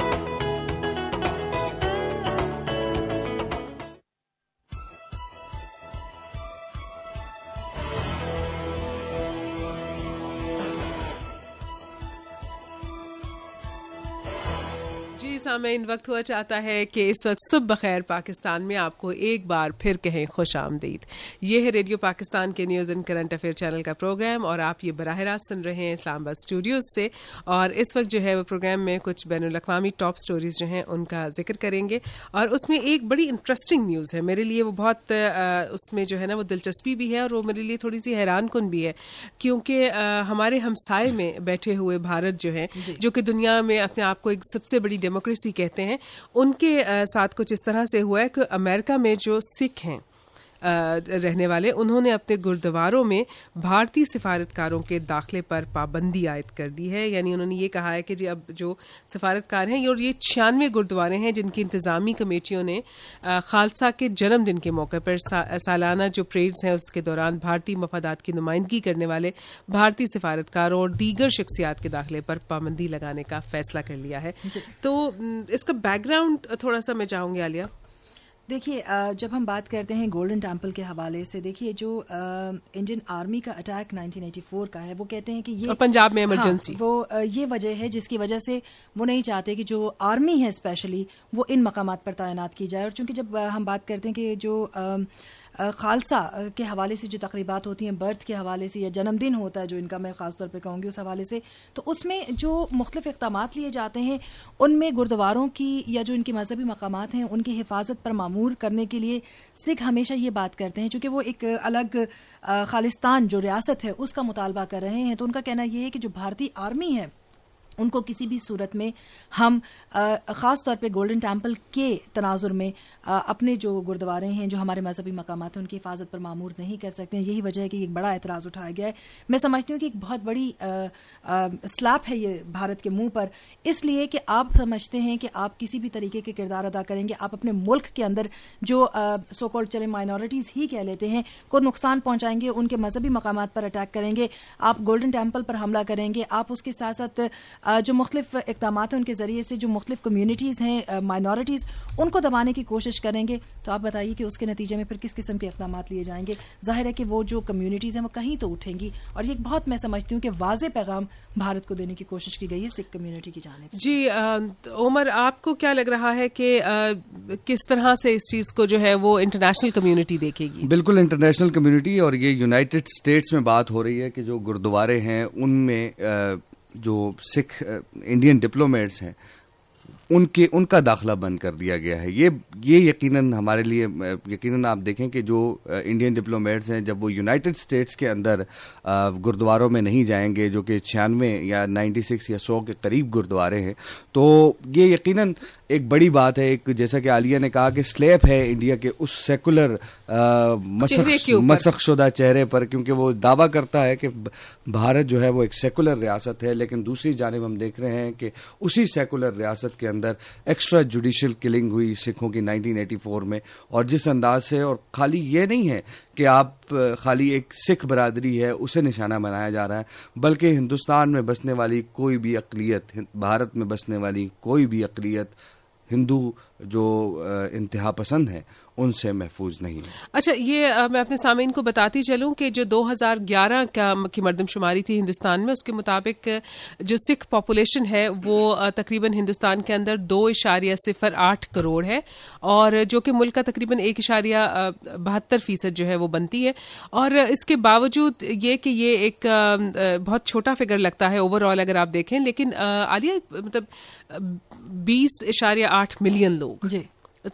جی سامعین, وقت ہوا چاہتا ہے کہ اس وقت صبح بخیر پاکستان میں آپ کو ایک بار پھر کہیں خوش آمدید. یہ ہے ریڈیو پاکستان کے news and current affair channel کا پروگرام اور آپ یہ براہ راست سن رہے ہیں اسلام آباد اسٹوڈیوز سے. اور اس وقت جو ہے وہ پروگرام میں کچھ بین الاقوامی ٹاپ سٹوریز جو ہیں ان کا ذکر کریں گے, اور اس میں ایک بڑی انٹرسٹنگ نیوز ہے میرے لیے, وہ بہت اس میں جو ہے نا وہ دلچسپی بھی ہے اور وہ میرے لیے تھوڑی سی حیران کن بھی ہے, کیونکہ ہمارے ہمسائے میں بیٹھے ہوئے بھارت جو ہے جو کہ دنیا میں اپنے آپ کو ایک سب سے بڑی ڈیموکریسی کہتے ہیں, ان کے ساتھ کچھ اس طرح سے ہوا ہے کہ امریکہ میں جو سکھ ہیں رہنے والے, انہوں نے اپنے گردواروں میں بھارتی سفارتکاروں کے داخلے پر پابندی عائد کر دی ہے. یعنی انہوں نے یہ کہا ہے کہ جی اب جو سفارتکار ہیں, اور یہ چھیانوے گردوارے ہیں جن کی انتظامی کمیٹیوں نے خالصہ کے جنم دن کے موقع پر سالانہ جو پریڈز ہیں اس کے دوران بھارتی مفادات کی نمائندگی کرنے والے بھارتی سفارتکاروں اور دیگر شخصیات کے داخلے پر پابندی لگانے کا فیصلہ کر لیا ہے. تو اس کا بیک گراؤنڈ تھوڑا سا میں چاہوں گی عالیہ. دیکھیے, جب ہم بات کرتے ہیں گولڈن ٹیمپل کے حوالے سے, دیکھیے جو انڈین آرمی کا اٹیک نائنٹین ایٹی فور کا ہے, وہ کہتے ہیں کہ یہ پنجاب میں ایمرجنسی, وہ یہ وجہ ہے جس کی وجہ سے وہ نہیں چاہتے کہ جو آرمی ہے اسپیشلی وہ ان مقامات پر تعینات کی جائے. اور چونکہ جب ہم بات کرتے ہیں کہ جو خالصہ کے حوالے سے جو تقریبات ہوتی ہیں, برتھ کے حوالے سے یا جنم دن ہوتا ہے جو ان کا, میں خاص طور پہ کہوں گی اس حوالے سے, تو اس میں جو مختلف اقدامات لیے جاتے ہیں ان میں گردواروں کی یا جو ان کے مذہبی مقامات ہیں ان کی حفاظت پر معمور کرنے کے لیے سکھ ہمیشہ یہ بات کرتے ہیں, چونکہ وہ ایک الگ خالستان جو ریاست ہے اس کا مطالبہ کر رہے ہیں. تو ان کا کہنا یہ ہے کہ جو بھارتی آرمی ہے ان کو کسی بھی صورت میں ہم خاص طور پہ گولڈن ٹیمپل کے تناظر میں اپنے جو گردوارے ہیں جو ہمارے مذہبی مقامات ہیں ان کی حفاظت پر معمور نہیں کر سکتے ہیں. یہی وجہ ہے کہ ایک بڑا اعتراض اٹھایا گیا ہے. میں سمجھتی ہوں کہ ایک بہت بڑی سلیپ ہے یہ بھارت کے منہ پر, اس لیے کہ آپ سمجھتے ہیں کہ آپ کسی بھی طریقے کے کردار ادا کریں گے, آپ اپنے ملک کے اندر جو سو کالڈ چلے مائنورٹیز ہی کہہ لیتے ہیں کو نقصان پہنچائیں گے, ان کے مذہبی مقامات پر اٹیک کریں گے, آپ گولڈن ٹیمپل پر حملہ کریں گے, آپ اس کے ساتھ ساتھ جو مختلف اقدامات ہیں ان کے ذریعے سے جو مختلف کمیونٹیز ہیں مائنورٹیز ان کو دبانے کی کوشش کریں گے, تو آپ بتائیے کہ اس کے نتیجے میں پھر کس قسم کے اقدامات لیے جائیں گے. ظاہر ہے کہ وہ جو کمیونٹیز ہیں وہ کہیں تو اٹھیں گی, اور یہ بہت میں سمجھتی ہوں کہ واضح پیغام بھارت کو دینے کی کوشش کی گئی ہے سکھ کمیونٹی کی جانب. جی عمر, آپ کو کیا لگ رہا ہے کہ کس طرح سے اس چیز کو جو ہے وہ انٹرنیشنل کمیونٹی دیکھے گی؟ بالکل انٹرنیشنل کمیونٹی, اور یہ یونائٹڈ اسٹیٹس میں بات ہو رہی ہے کہ جو گردوارے ہیں ان میں جو سکھ انڈین ڈپلومیٹس ہیں ان کے ان کا داخلہ بند کر دیا گیا ہے. یہ یہ یقیناً ہمارے لیے یقیناً آپ دیکھیں کہ جو انڈین ڈپلومیٹس ہیں جب وہ یونائٹڈ اسٹیٹس کے اندر گردواروں میں نہیں جائیں گے جو کہ چھیانوے یا نائنٹی سکس یا سو کے قریب گردوارے ہیں, تو یہ یقیناً ایک بڑی بات ہے. ایک جیسا کہ عالیہ نے کہا کہ سلیپ ہے انڈیا کے اس سیکولر مسخ شدہ چہرے پر, کیونکہ وہ دعویٰ کرتا ہے کہ بھارت جو ہے وہ ایک سیکولر ریاست ہے, لیکن دوسری جانب ہم دیکھ رہے ہیں کہ اسی سیکولر ریاست کے اندر ایکسٹرا جوڈیشل کلنگ ہوئی سکھوں کی نائنٹین ایٹی فور میں, اور جس انداز سے, اور خالی یہ نہیں ہے کہ آپ خالی ایک سکھ برادری ہے اسے نشانہ بنایا جا رہا ہے, بلکہ ہندوستان میں بسنے والی کوئی بھی اقلیت, بھارت میں بسنے والی کوئی بھی اقلیت ہندو جو انتہا پسند ہیں ان سے محفوظ نہیں ہے. اچھا, یہ میں اپنے سامعین کو بتاتی چلوں کہ جو دو ہزار گیارہ کا کی مردم شماری تھی ہندوستان میں, اس کے مطابق جو سکھ پاپولیشن ہے وہ تقریباً ہندوستان کے اندر دو اشاریہ صفر آٹھ کروڑ ہے, اور جو کہ ملک کا تقریباً ایک اشاریہ بہتر فیصد جو ہے وہ بنتی ہے. اور اس کے باوجود یہ کہ یہ ایک بہت چھوٹا فگر لگتا ہے اوور آل اگر آپ دیکھیں, لیکن عالیہ مطلب بیس اشاریہ آٹھ ملین لوگ جی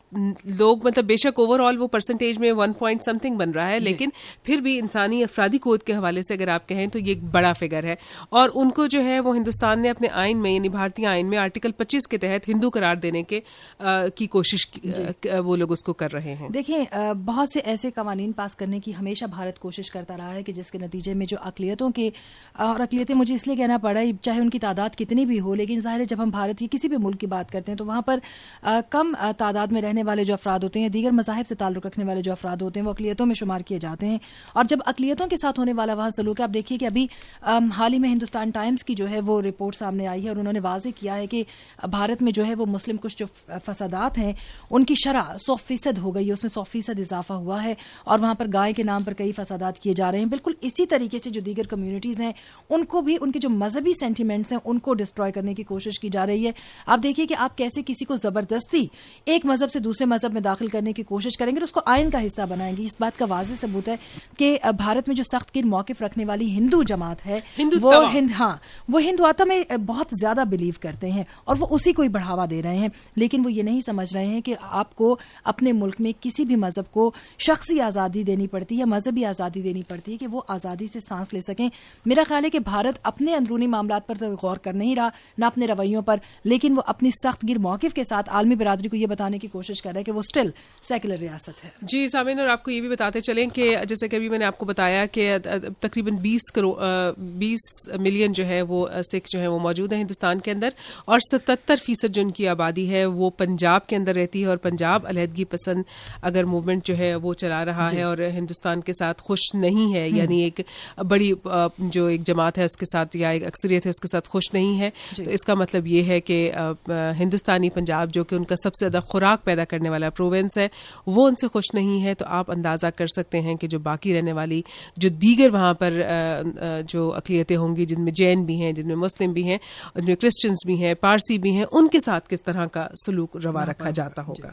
لوگ مطلب بے شک اوور آل وہ پرسنٹیج میں ون پوائنٹ سم تھنگ بن رہا ہے, لیکن پھر بھی انسانی افرادی قوت کے حوالے سے اگر آپ کہیں تو یہ ایک بڑا فگر ہے. اور ان کو جو ہے وہ ہندوستان نے اپنے آئین میں یعنی بھارتی آئین میں آرٹیکل پچیس کے تحت ہندو قرار دینے کے کی کوشش وہ لوگ اس کو کر رہے ہیں. دیکھیں, بہت سے ایسے قوانین پاس کرنے کی ہمیشہ بھارت کوشش کرتا رہا ہے کہ جس کے نتیجے میں جو اقلیتوں کے, اور اقلیتیں مجھے اس لیے کہنا پڑا چاہے ان کی تعداد کتنی بھی ہو, لیکن ظاہر ہے جب ہم بھارت کی کسی بھی ملک کی بات کرتے ہیں تو وہاں پر کم تعداد میں رہنے والے جو افراد ہوتے ہیں, دیگر مذاہب سے تعلق رکھنے والے جو افراد ہوتے ہیں وہ اقلیتوں میں شمار کیے جاتے ہیں. اور جب اقلیتوں کے ساتھ ہونے والا وہاں سلوک ہے, آپ دیکھیے کہ ابھی حال ہی میں ہندوستان ٹائمز کی جو ہے وہ رپورٹ سامنے آئی ہے, اور انہوں نے واضح کیا ہے کہ بھارت میں جو ہے وہ مسلم کچھ جو فسادات ہیں ان کی شرح سو فیصد ہو گئی ہے, اس میں سو فیصد اضافہ ہوا ہے, اور وہاں پر گائے کے نام پر کئی فسادات کیے جا رہے ہیں. بالکل اسی طریقے سے جو دیگر کمیونٹیز ہیں ان کو بھی ان کے جو مذہبی سینٹیمنٹس ہیں ان کو ڈسٹروائے کرنے کی کوشش کی جا رہی ہے. آپ دیکھیے کہ آپ کیسے کسی کو زبردستی ایک مذہب سے دوسرے مذہب میں داخل کرنے کی کوشش کریں گے, اس کو آئین کا حصہ بنائیں گے. اس بات کا واضح ثبوت ہے کہ بھارت میں جو سخت گیر موقف رکھنے والی ہندو جماعت ہے وہ ہند ہاں وہ ہندوتا میں بہت زیادہ بلیو کرتے ہیں, اور وہ اسی کو ہی بڑھاوا دے رہے ہیں. لیکن وہ یہ نہیں سمجھ رہے ہیں کہ آپ کو اپنے ملک میں کسی بھی مذہب کو شخصی آزادی دینی پڑتی ہے, مذہبی آزادی دینی پڑتی ہے کہ وہ آزادی سے سانس لے سکیں. میرا خیال ہے کہ بھارت اپنے اندرونی معاملات پر غور کر نہیں رہا, نہ اپنے رویوں پر, لیکن وہ اپنی سخت گیر موقف کے ساتھ عالمی برادری کو یہ بتانے کی کوشش کر رہا ہے کہ وہ اسٹل سیکولر ریاست ہے. جی سامعین, اور آپ کو یہ بھی بتاتے چلیں کہ جیسے کہ ابھی میں نے آپ کو بتایا کہ تقریباً بیس کروڑ بیس ملین جو ہے وہ سکھ جو ہے وہ موجود ہیں ہندوستان کے اندر, اور ستتر فیصد جو ان کی آبادی ہے وہ پنجاب کے اندر رہتی ہے, اور پنجاب علیحدگی پسند اگر موومنٹ جو ہے وہ چلا رہا ہے اور ہندوستان کے ساتھ خوش نہیں ہے, یعنی ایک بڑی جو ایک جماعت ہے اس کے ساتھ یا ایک اکثریت ہے اس کے ساتھ خوش نہیں ہے, تو اس کا مطلب یہ ہے کہ ہندوستانی پنجاب جو کہ ان کا سب سے زیادہ خوراک پیدا کرنے والا پروونس ہے وہ ان سے خوش نہیں ہے. تو آپ اندازہ کر سکتے ہیں کہ جو باقی رہنے والی جو دیگر وہاں پر جو اقلیتیں ہوں گی, جن میں جین بھی ہیں, جن میں مسلم بھی ہیں, جن میں کرسچنز بھی ہیں, پارسی بھی ہیں, ان کے ساتھ کس طرح کا سلوک روا رکھا جاتا ہوگا.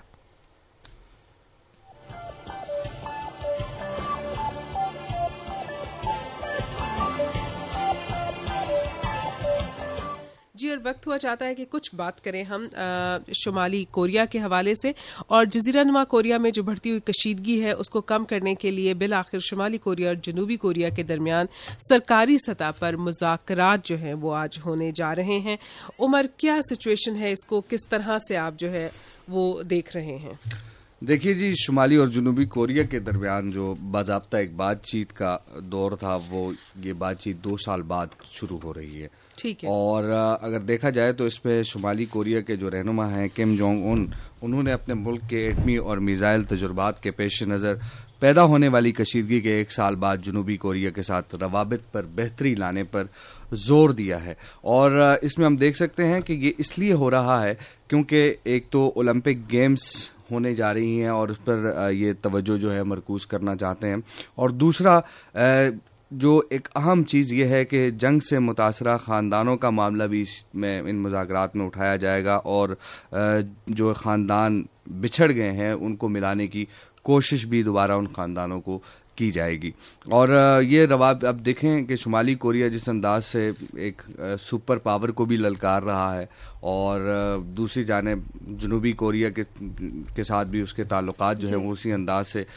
جی, اور और वक्त हुआ चाहता है कि कुछ बात करें हम शुमाली कोरिया के हवाले से, और जजीरा नुमा कोरिया में जो बढ़ती हुई कशीदगी है उसको कम करने के लिए बिल आखिर शुमाली कोरिया और जनूबी कोरिया के दरमियान सरकारी सतह पर मुज़ाकरात जो हैं वो आज होने जा रहे हैं। उमर, क्या सिचुएशन है, इसको किस तरह से आप जो है वो देख रहे हैं? देखिए जी, शुमाली और जनूबी कोरिया के दरमियान जो बाज़ाब्ता एक बातचीत का दौर था, वो ये बातचीत दो साल बाद शुरू हो रही है। ठीक है। और अगर देखा जाए तो इस पे शुमाली कोरिया के जो रहनुमा हैं किम जोंग उन, उन्होंने अपने मुल्क के एटमी और मिसाइल तजुर्बात के पेश नज़र पैदा होने वाली कशीदगी के एक साल बाद जनूबी कोरिया के साथ रवाबित पर बेहतरी लाने पर जोर दिया है। और इसमें हम देख सकते हैं कि ये इसलिए हो रहा है क्योंकि एक तो ओलंपिक गेम्स होने जा रही हैं और उस पर ये तवज्जो जो है मरकूज करना चाहते हैं, और दूसरा जो एक अहम चीज़ ये है कि जंग से मुतासरा ख़ानदानों का मामला भी इसमें इन मुज़ाकरात में उठाया जाएगा और जो ख़ानदान बिछड़ गए हैं उनको मिलाने की कोशिश भी दोबारा उन ख़ानदानों को की जाएगी। और ये रवाब अब देखें कि शुमाली कोरिया जिस अंदाज से एक सुपर पावर को भी ललकार रहा है और दूसरी जानिब जनूबी कोरिया के के साथ भी उसके ताल्लुकात जो है वो उसी अंदाज से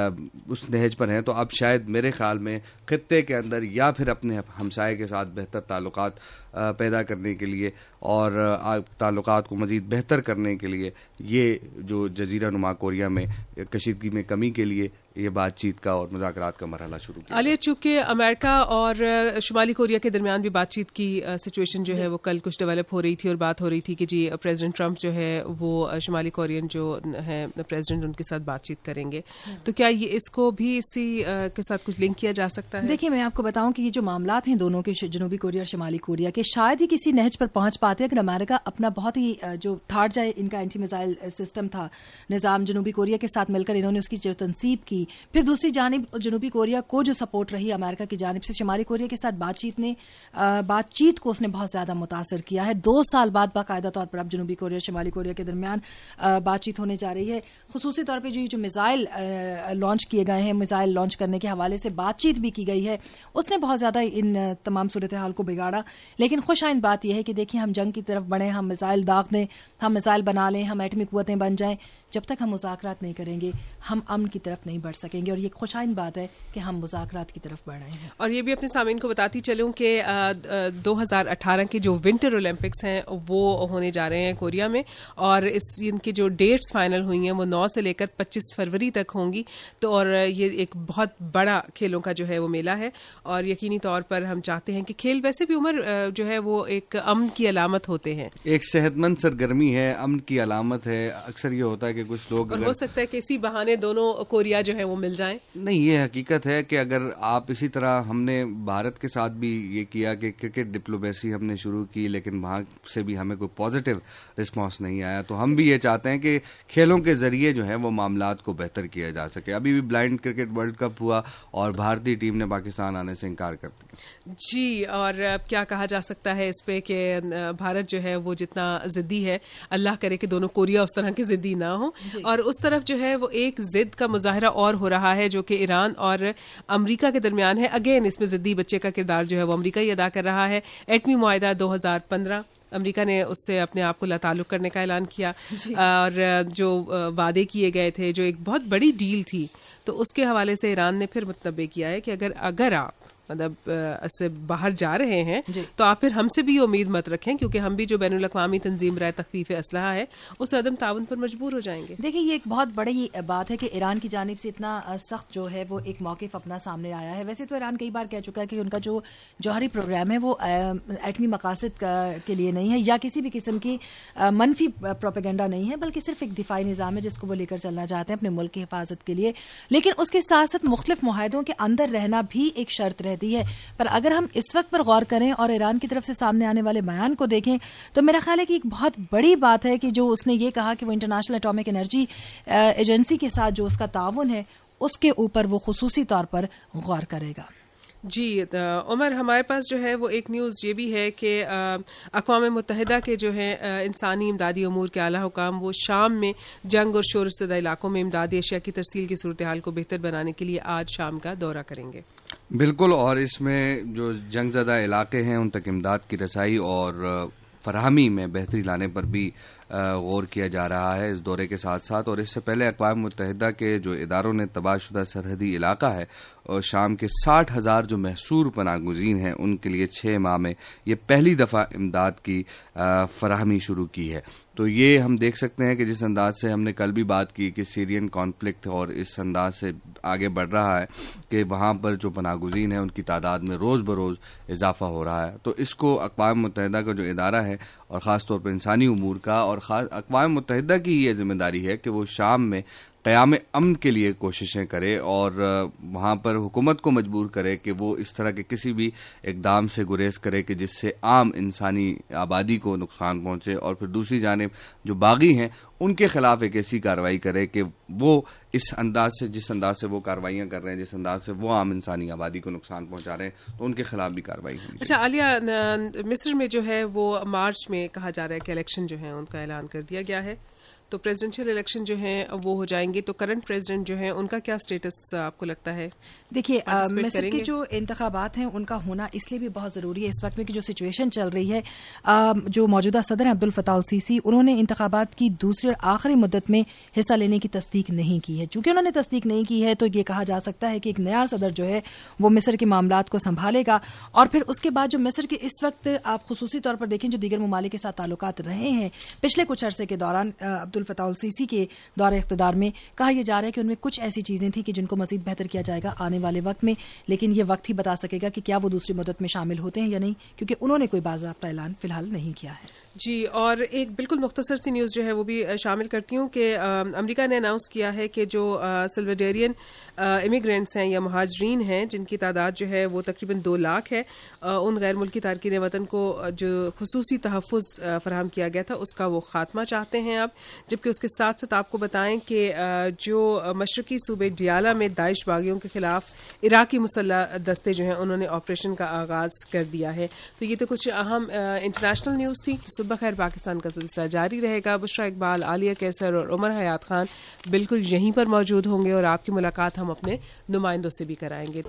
उस नहज पर हैं, तो अब शायद मेरे ख्याल में खित्ते के अंदर या फिर अपने हमसाये के साथ बेहतर ताल्लुकात पैदा करने के लिए और ताल्लुकात को मज़ीद बेहतर करने के लिए ये जो जजीरा नुमा कोरिया में कशीदगी में कमी के लिए ये बातचीत का और मुज़ाकरात का मरहला शुरू किया। आलिया, चूंकि अमेरिका और शुमाली कोरिया के दरमियान भी बातचीत की सिचुएशन जो है वो कल कुछ डेवलप हो रही थी और बात हो रही थी कि जी प्रेसिडेंट ट्रंप जो है वो शुमाली कोरियन जो है प्रेसिडेंट उनके साथ बातचीत करेंगे, तो क्या ये इसको भी इसी के साथ कुछ लिंक किया जा सकता है? देखिए, मैं आपको बताऊं कि ये जो मामलात हैं दोनों के, जनूबी कोरिया और शुमाली कोरिया के, शायद ही किसी नहज पर पहुंच पाते अगर अमेरिका अपना बहुत ही जो थर्ड जाए इनका एंटी मिसाइल सिस्टम था निज़ाम जनूबी कोरिया के साथ मिलकर इन्होंने उसकी जो तनसीब की, फिर दूसरी जानिब जनूबी कोरिया को जो सपोर्ट रही अमेरिका की जानिब से, शुमाली कोरिया के साथ बातचीत ने बातचीत को उसने बहुत ज्यादा मुतासर किया है। दो साल बाद बाकायदा तौर पर अब जनूबी कोरिया और शुमाली कोरिया के दरमियान बातचीत होने जा रही है। खुसूसी तौर पर जो जो मिसाइल लॉन्च किए गए हैं, मिसाइल लॉन्च करने के हवाले से बातचीत भी की गई है, उसने बहुत ज्यादा इन तमाम सूरत हाल को बिगाड़ा। लेकिन खुशाइन बात यह है कि देखिए, हम जंग की तरफ बढ़े, हम मिसाइल दाग दें, हम मिसाइल बना लें, हम एटमी कुव्वतें बन जाएं, जब तक हम मुज़ाकरात नहीं करेंगे हम अमन की तरफ नहीं बढ़ सकेंगे। और ये खुशाइन बात है कि हम मुज़ाकरात की तरफ बढ़ रहे हैं। और ये भी अपने सामीन को बताती चलूं कि दो हज़ार अठारह के जो विंटर ओलंपिक्स हैं वो होने जा रहे हैं कोरिया में, और इस इनकी जो डेट्स फाइनल हुई हैं वो नौ से लेकर पच्चीस फरवरी तक होंगी। तो और ये एक बहुत बड़ा खेलों का जो है वो मेला है, और यकीनी तौर पर हम चाहते हैं कि खेल वैसे भी उम्र जो है वो एक अमन की अलामत होते हैं, एक सेहतमंद सरगर्मी है, अमन की अलामत है। अक्सर ये होता है कि कुछ लोग, और हो सकता है कि इसी बहाने दोनों कोरिया जो है वो मिल जाएं। नहीं, ये हकीकत है कि अगर आप इसी तरह, हमने भारत के साथ भी ये किया कि क्रिकेट डिप्लोमेसी हमने शुरू की, लेकिन वहां से भी हमें कोई पॉजिटिव रिस्पांस नहीं आया, तो हम भी ये चाहते हैं कि खेलों के जरिए जो है वो मामलात को बेहतर किया जा सके। अभी भी ब्लाइंड क्रिकेट वर्ल्ड कप हुआ और भारतीय टीम ने पाकिस्तान आने से इनकार कर दिया जी। और अब क्या कहा जा सकता है इस पे कि भारत जो है वो जितना जिद्दी है, अल्लाह करे कि दोनों कोरिया उस तरह के जिद्दी ना हो। और उस तरफ जो है वो एक जिद का मुजाहरा और हो रहा है जो कि ईरान और अमेरिका के दरमियान है। अगेन इसमें जिद्दी बच्चे का किरदार जो है वो अमेरिका ही अदा कर रहा है। एटमी मुआहिदा दो हज़ार पंद्रह, अमेरिका ने उससे अपने आप को लाताल्लुक करने का ऐलान किया, और जो वादे किए गए थे, जो एक बहुत बड़ी डील थी, तो उसके हवाले से ईरान ने फिर मुतनब्बे किया है कि अगर अगर आप मतलब इससे बाहर जा रहे हैं तो आप फिर हमसे भी उम्मीद मत रखें, क्योंकि हम भी जो बैनुल अक़वामी तंजीम राय तख़फ़ीफ़ असलहा है उस अदम ताउन पर मजबूर हो जाएंगे। देखिए, ये एक बहुत बड़ी बात है कि ईरान की जानिब से इतना सख्त जो है वो एक मौक़िफ़ अपना सामने आया है। वैसे तो ईरान कई बार कह चुका है कि उनका जो जौहरी प्रोग्राम है वो एटमी मकासद के लिए नहीं है या किसी भी किस्म की मनफी प्रोपेगेंडा नहीं है, बल्कि सिर्फ एक दिफाई निज़ाम है जिसको वो लेकर चलना चाहते हैं अपने मुल्क की हिफाजत के लिए। लेकिन उसके साथ साथ मुख्तलिफ मुआहिदों के अंदर रहना भी एक शर्त रहती है। पर अगर हम इस वक्त पर गौर करें और ईरान की तरफ से सामने आने वाले बयान को देखें, तो मेरा ख्याल है कि एक बहुत बड़ी बात है कि जो उसने ये कहा कि वो इंटरनेशनल एटॉमिक एनर्जी एजेंसी के साथ जो उसका ताउन है उसके ऊपर वो खुसूसी तौर पर गौर करेगा। जी उमर, हमारे पास जो है वो एक न्यूज़ ये भी है कि अक़वाम मुत्तहिदा के जो है इंसानी इमदादी अमूर के आला हुकाम वो शाम में जंग और शोरशदा इलाकों में इमदादी अशिया की तरसील की सूरत हाल को बेहतर बनाने के लिए आज शाम का दौरा करेंगे। बिल्कुल, और इसमें जो जंगज़दा इलाके हैं उन तक इमदाद की रसाई और فراہمی میں بہتری لانے پر بھی غور کیا جا رہا ہے اس دورے کے ساتھ ساتھ. اور اس سے پہلے اقوام متحدہ کے جو اداروں نے تباہ شدہ سرحدی علاقہ ہے اور شام کے ساٹھ ہزار جو محصور پناہ گزین ہیں ان کے لیے چھ ماہ میں یہ پہلی دفعہ امداد کی فراہمی شروع کی ہے. تو یہ ہم دیکھ سکتے ہیں کہ جس انداز سے ہم نے کل بھی بات کی کہ سیرین کانفلکٹ اور اس انداز سے آگے بڑھ رہا ہے کہ وہاں پر جو پناہ گزین ہیں ان کی تعداد میں روز بروز اضافہ ہو رہا ہے. تو اس کو اقوام متحدہ کا جو ادارہ ہے اور خاص طور پر انسانی امور کا اور خاص اقوام متحدہ کی یہ ذمہ داری ہے کہ وہ شام میں قیام امن کے لیے کوششیں کرے اور وہاں پر حکومت کو مجبور کرے کہ وہ اس طرح کے کسی بھی اقدام سے گریز کرے کہ جس سے عام انسانی آبادی کو نقصان پہنچے, اور پھر دوسری جانب جو باغی ہیں ان کے خلاف ایک ایسی کارروائی کرے کہ وہ اس انداز سے جس انداز سے وہ کارروائیاں کر رہے ہیں, جس انداز سے وہ عام انسانی آبادی کو نقصان پہنچا رہے ہیں, تو ان کے خلاف بھی کارروائی ہونی چاہیے. اچھا عالیہ, مصر میں جو ہے وہ مارچ میں کہا جا رہا ہے کہ الیکشن جو ہے ان کا اعلان کر دیا گیا ہے, تو پریزیڈنشیل الیکشن جو ہیں وہ ہو جائیں گے, تو کرنٹ پریزیڈنٹ جو ہیں ان کا کیا سٹیٹس آپ کو لگتا ہے؟ دیکھیے مصر کے جو انتخابات ہیں ان کا ہونا اس لیے بھی بہت ضروری ہے اس وقت میں کہ جو سچویشن چل رہی ہے, جو موجودہ صدر ہیں عبد الفتاح السیسی, انہوں نے انتخابات کی دوسری اور آخری مدت میں حصہ لینے کی تصدیق نہیں کی ہے. چونکہ انہوں نے تصدیق نہیں کی ہے تو یہ کہا جا سکتا ہے کہ ایک نیا صدر جو ہے وہ مصر کے معاملات کو سنبھالے گا, اور پھر اس کے بعد جو مصر کے اس وقت آپ خصوصی طور پر دیکھیں جو دیگر ممالک کے ساتھ تعلقات رہے ہیں پچھلے کچھ عرصے کے دوران عبد الفتاح السیسی کے دور اقتدار میں, کہا یہ جا رہا ہے کہ ان میں کچھ ایسی چیزیں تھیں کہ جن کو مزید بہتر کیا جائے گا آنے والے وقت میں, لیکن یہ وقت ہی بتا سکے گا کہ کیا وہ دوسری مدت میں شامل ہوتے ہیں یا نہیں, کیونکہ انہوں نے کوئی باضابطہ اعلان فی الحال نہیں کیا ہے. جی, اور ایک بالکل مختصر سی نیوز جو ہے وہ بھی شامل کرتی ہوں کہ امریکہ نے اناؤنس کیا ہے کہ جو سلویڈیرین امیگرینٹس ہیں یا مہاجرین ہیں جن کی تعداد جو ہے وہ تقریباً دو لاکھ ہے, ان غیر ملکی تارکین وطن کو جو خصوصی تحفظ فراہم کیا گیا تھا اس کا وہ خاتمہ چاہتے ہیں اب. جبکہ اس کے ساتھ ساتھ آپ کو بتائیں کہ جو مشرقی صوبے ڈیالہ میں داعش باغیوں کے خلاف عراقی مسلح دستے جو ہیں انہوں نے آپریشن کا آغاز کر دیا ہے. تو یہ تو کچھ اہم انٹرنیشنل نیوز تھی. صبح خیر پاکستان کا سلسلہ جاری رہے گا. بشرا اقبال, عالیہ کیسر اور عمر حیات خان بالکل یہیں پر موجود ہوں گے اور آپ کی ملاقات ہم اپنے نمائندوں سے بھی کرائیں گے.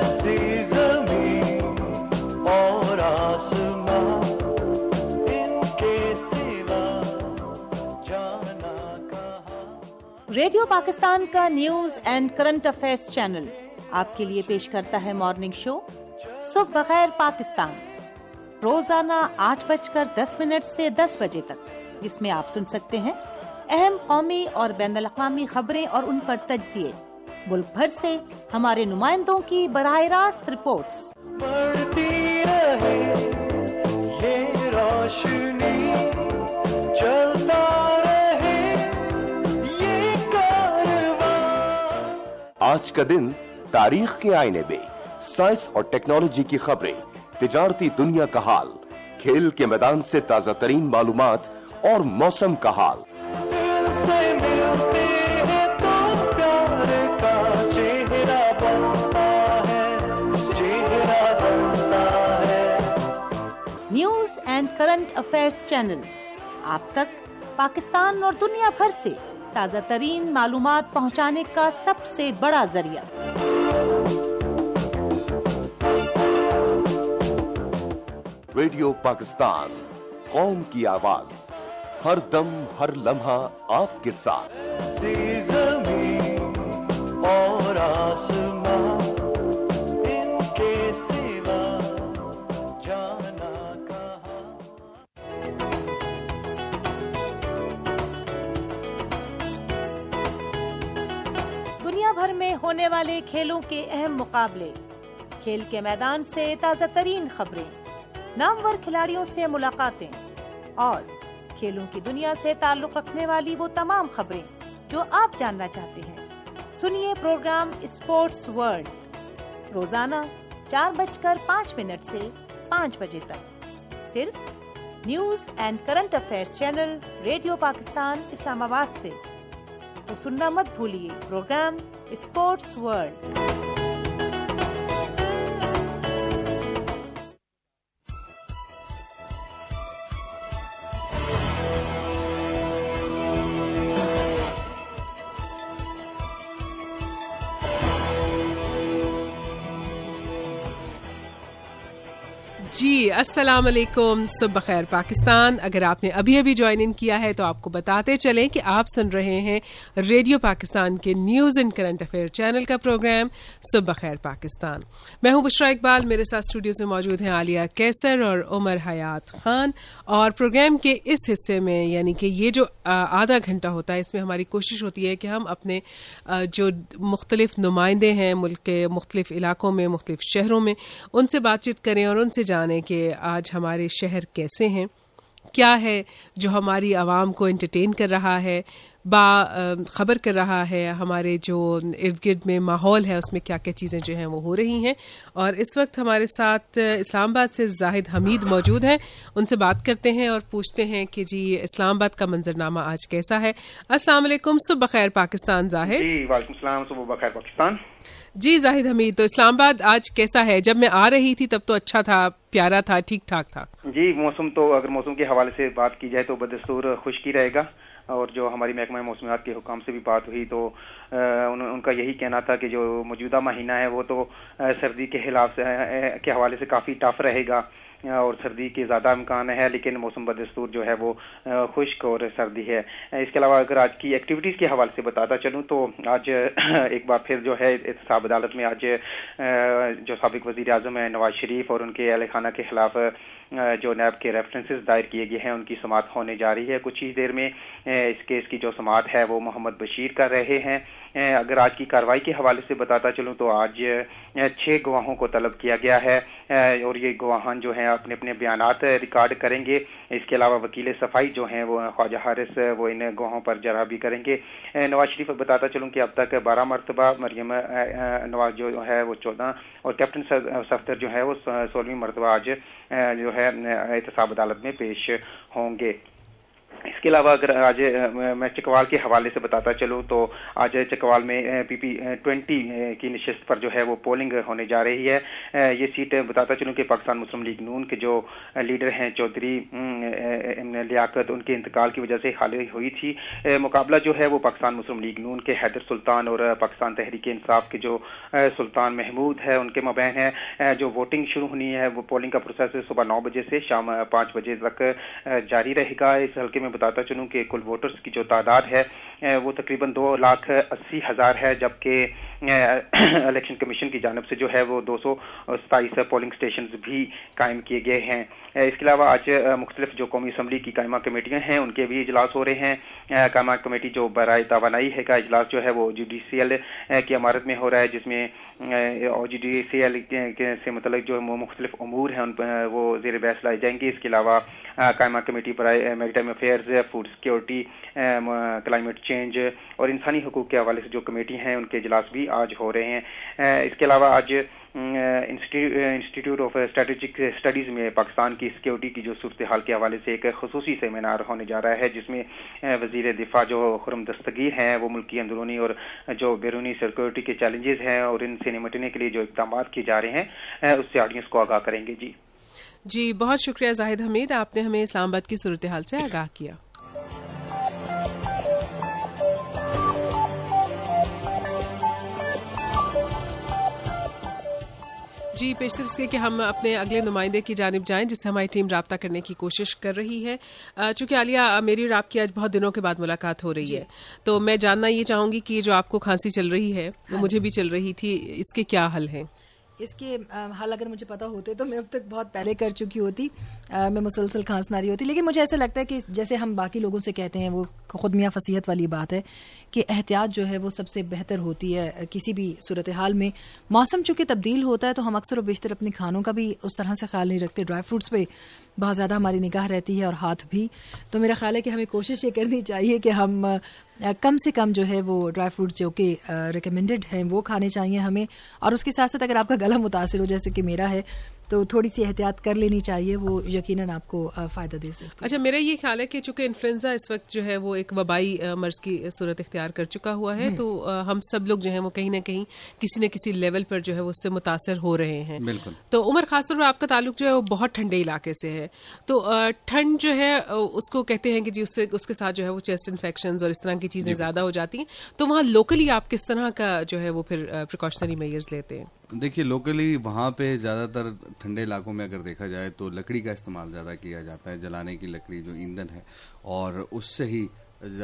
ریڈیو پاکستان کا news and current affairs channel آپ کے لیے پیش کرتا ہے مارننگ شو صبح بخیر پاکستان, روزانہ آٹھ بج کر دس منٹ سے دس بجے تک, جس میں آپ سن سکتے ہیں اہم قومی اور بین الاقوامی خبریں اور ان پر تجزیے, ملک بھر سے ہمارے نمائندوں کی براہ راست رپورٹس. بڑھتی رہے یہ روشنی, چلتا رہے یہ کارواں. آج کا دن تاریخ کے آئینے میں سائنس اور ٹیکنالوجی کی خبریں, تجارتی دنیا کا حال, کھیل کے میدان سے تازہ ترین معلومات اور موسم کا حال. News and current affairs channel آپ تک پاکستان اور دنیا بھر سے تازہ ترین معلومات پہنچانے کا سب سے بڑا ذریعہ. ریڈیو پاکستان, قوم کی آواز, ہر دم ہر لمحہ آپ کے ساتھ. زمین اور آسمان ان کے سوا جانا کہاں. دنیا بھر میں ہونے والے کھیلوں کے اہم مقابلے, کھیل کے میدان سے تازہ ترین خبریں, نامور کھلاڑیوں سے ملاقاتیں اور کھیلوں کی دنیا سے تعلق رکھنے والی وہ تمام خبریں جو آپ جاننا چاہتے ہیں. سنیے پروگرام اسپورٹس ورلڈ روزانہ چار بج کر پانچ منٹ سے پانچ بجے تک, صرف news and current affairs channel radio Pakistan Islamabad سے. تو سننا مت بھولیے پروگرام اسپورٹس ورلڈ. جی अस्सलाम वालेकुम, सुबह खैर पाकिस्तान. अगर आपने अभी अभी ज्वाइन इन किया है तो आपको बताते चलें कि आप सुन रहे हैं रेडियो पाकिस्तान के news and current affair channel का प्रोग्राम सुबह खैर पाकिस्तान. मैं हूं बुशरा इकबाल. मेरे साथ स्टूडियो में मौजूद हैं आलिया कैसर और उमर हयात खान. और प्रोग्राम के इस हिस्से में यानी कि ये जो आधा घंटा होता है, इसमें हमारी कोशिश होती है कि हम अपने जो मुख्तलिफ नुमाइंदे हैं मुल्क के मुख्तलिफ इलाकों में, मुख्तलिफ शहरों में, उनसे बातचीत करें और उनसे जाने कि आज हमारे शहर कैसे हैं, क्या है जो हमारी आवाम को एंटरटेन कर रहा है, बा खबर कर रहा है, हमारे जो इर्द गिर्द में माहौल है उसमें क्या क्या चीज़ें जो हैं वो हो रही हैं. और इस वक्त हमारे साथ इस्लामाबाद से जाहिद हमीद मौजूद हैं. उनसे बात करते हैं और पूछते हैं कि जी इस्लामाबाद का मंजरनामा आज कैसा है. अस्सलाम वालेकुम, सुबह खैर पाकिस्तान. जाहिद जी वालेकुम सलाम, सुबह खैर पाकिस्तान. जी जाहिद हमीद, तो इस्लामाबाद आज कैसा है? जब मैं आ रही थी तब तो अच्छा था, प्यारा था, ठीक ठाक था. जी मौसम तो अगर मौसम के हवाले से बात की जाए तो बदस्तूर खुश्की रहेगा. और जो हमारी महकमा मौसमियात के हुकाम से भी बात हुई तो उन, उनका यही कहना था कि जो मौजूदा महीना है वो तो सर्दी के खिलाफ के हवाले से काफ़ी टफ रहेगा और सर्दी के ज़्यादा इम्कान है, लेकिन मौसम बदस्तूर जो है वो खुश्क और सर्दी है. इसके अलावा अगर आज की एक्टिविटीज़ के हवाले से बताता चलूँ तो आज एक बार फिर जो है एहतसाब अदालत में आज जो साबिक वज़ीर आज़म है नवाज शरीफ और उनके अहल खाना के खिलाफ जो नैब के रेफरेंसेस दायर किए गए हैं उनकी समाअत होने जा रही है. कुछ ही देर में इस केस की जो समाअत है वो मोहम्मद बशीर कर रहे हैं. अगर आज की कार्रवाई के हवाले से बताता चलूँ तो आज छः गवाहों को तलब किया गया है और ये गवाहान जो हैं अपने अपने बयानात रिकॉर्ड करेंगे. इसके अलावा वकील सफाई जो हैं वो ख्वाजा हारिस वो इन गवाहों पर जरा भी करेंगे. नवाज शरीफ बताता चलूँ कि अब तक बारह मरतबा, मरियम नवाज जो है वो चौदह और कैप्टन सफ्दर जो है वो सोलहवीं मरतबा आज जो है एहतसाब अदालत में पेश होंगे. इसके अलावा अगर आज मैं चकवाल के हवाले से बताता चलूँ तो आज चकवाल में पी पी ट्वेंटी की नशिस्त पर जो है वो पोलिंग होने जा रही है. ये सीट बताता चलूँ कि पाकिस्तान मुस्लिम लीग नून के जो लीडर हैं चौधरी लियाकत, उनके इंतकाल की वजह से खाली हुई थी. मुकाबला जो है वो पाकिस्तान मुस्लिम लीग नून के हैदर सुल्तान और पाकिस्तान तहरीक इंसाफ के जो सुल्तान महमूद है उनके मबैन है. जो वोटिंग शुरू होनी है वो पोलिंग का प्रोसेस सुबह नौ बजे से शाम पाँच बजे तक जारी रहेगा. इस हल्के में बताता चलूँ कि कुल वोटर्स की जो तादाद है वो तकरीबन दो लाख अस्सी हज़ार है, जबकि इलेक्शन कमीशन की जानिब से जो है वो दो सौ सताईस पोलिंग स्टेशन भी कायम किए गए हैं. इसके अलावा आज मुख्तलिफ जो कौमी असम्बली की कायमा कमेटियाँ हैं उनके भी इजलास हो रहे हैं. कायमा कमेटी जो बराए तवानाई है का इजलास जो है वो जुडिशियल की इमारत में हो रहा है, जिसमें और जुडिशियल से मतलब जो मुख्तलिफ अमूर हैं उन पर वो ज़ेर बहस लाई जाएंगे. इसके अलावा कायमा कमेटी पर maritime affairs, food security, climate change और इंसानी हकूक़ के हवाले से जो कमेटी हैं उनके इजलास भी आज हो रहे हैं. इसके अलावा आज इंस्टीट्यूट ऑफ स्ट्रेटेजिक स्टडीज़ में पाकिस्तान की सिक्योरिटी की जो सूरत हाल के हवाले से एक खुसूसी सेमिनार होने जा रहा है, जिसमें वज़ीर दिफा जो खुर्रम दस्तगीर हैं वो मुल्क की अंदरूनी और जो बैरूनी सिक्योरिटी के चैलेंजेस हैं और इनसे निपटने के लिए जो इक़दाम किए जा रहे हैं उससे ऑडियंस को आगाह करेंगे. जी जी बहुत शुक्रिया जाहिद हमीद, आपने हमें इस्लामाबाद की सूरत हाल से आगाह किया. जी पेशतर इसके कि हम अपने अगले नुमाइंदे की जानिब जाएं जिससे हमारी टीम राब्ता करने की कोशिश कर रही है. चूंकि आलिया मेरी और आपकी आज बहुत दिनों के बाद मुलाकात हो रही है तो मैं जानना ये चाहूंगी कि जो आपको खांसी चल रही है वो मुझे भी चल रही थी, इसके क्या हल हैं? इसके हाल अगर मुझे पता होते तो मैं अब तक बहुत पहले कर चुकी होती. आ, मैं मुसलसल खांसना रही होती, लेकिन मुझे ऐसा लगता है कि जैसे हम बाकी लोगों से कहते हैं वो खुद मियाँ फसीहत वाली बात है कि एहतियात जो है वो सबसे बेहतर होती है किसी भी सूरत हाल में. मौसम चूंकि तब्दील होता है तो हम अक्सर और बेशतर अपने खानों का भी उस तरह से ख्याल नहीं रखते. ड्राई फ्रूट्स पे बहुत ज़्यादा हमारी निगाह रहती है और हाथ भी. तो मेरा ख्याल है कि हमें कोशिश ये करनी चाहिए कि हम कम से कम जो है वो ड्राई फ्रूट्स जो कि रिकमेंडेड हैं वो खाने चाहिए हमें. और उसके साथ साथ अगर आपका गला मुतासिर हो जैसे कि मेरा है तो थोड़ी सी एहतियात कर लेनी चाहिए, वो यकीनन आपको फ़ायदा दे सकती है. अच्छा, मेरा ये ख्याल है कि चूंकि इन्फ्लुएंजा इस वक्त जो है वो एक वबाई मर्ज की सूरत इख्तियार कर चुका हुआ है तो हम सब लोग जो है वो कहीं ना कहीं किसी न किसी लेवल पर जो है वो उससे मुतासर हो रहे हैं. बिल्कुल. तो उमर खासतौर पर आपका ताल्लुक जो है वो बहुत ठंडे इलाके से है, तो ठंड जो है उसको कहते हैं कि जी उससे उसके साथ जो है वो चेस्ट इन्फेक्शन और इस तरह की चीज़ें ज़्यादा हो जाती हैं. तो वहाँ लोकली आप किस तरह का जो है वो फिर प्रिकॉशनरी मेजर्स लेते हैं? देखिए लोकली वहाँ पे ज़्यादातर ٹھنڈے علاقوں میں اگر دیکھا جائے تو لکڑی کا استعمال زیادہ کیا جاتا ہے، جلانے کی لکڑی جو ایندھن ہے، اور اس سے ہی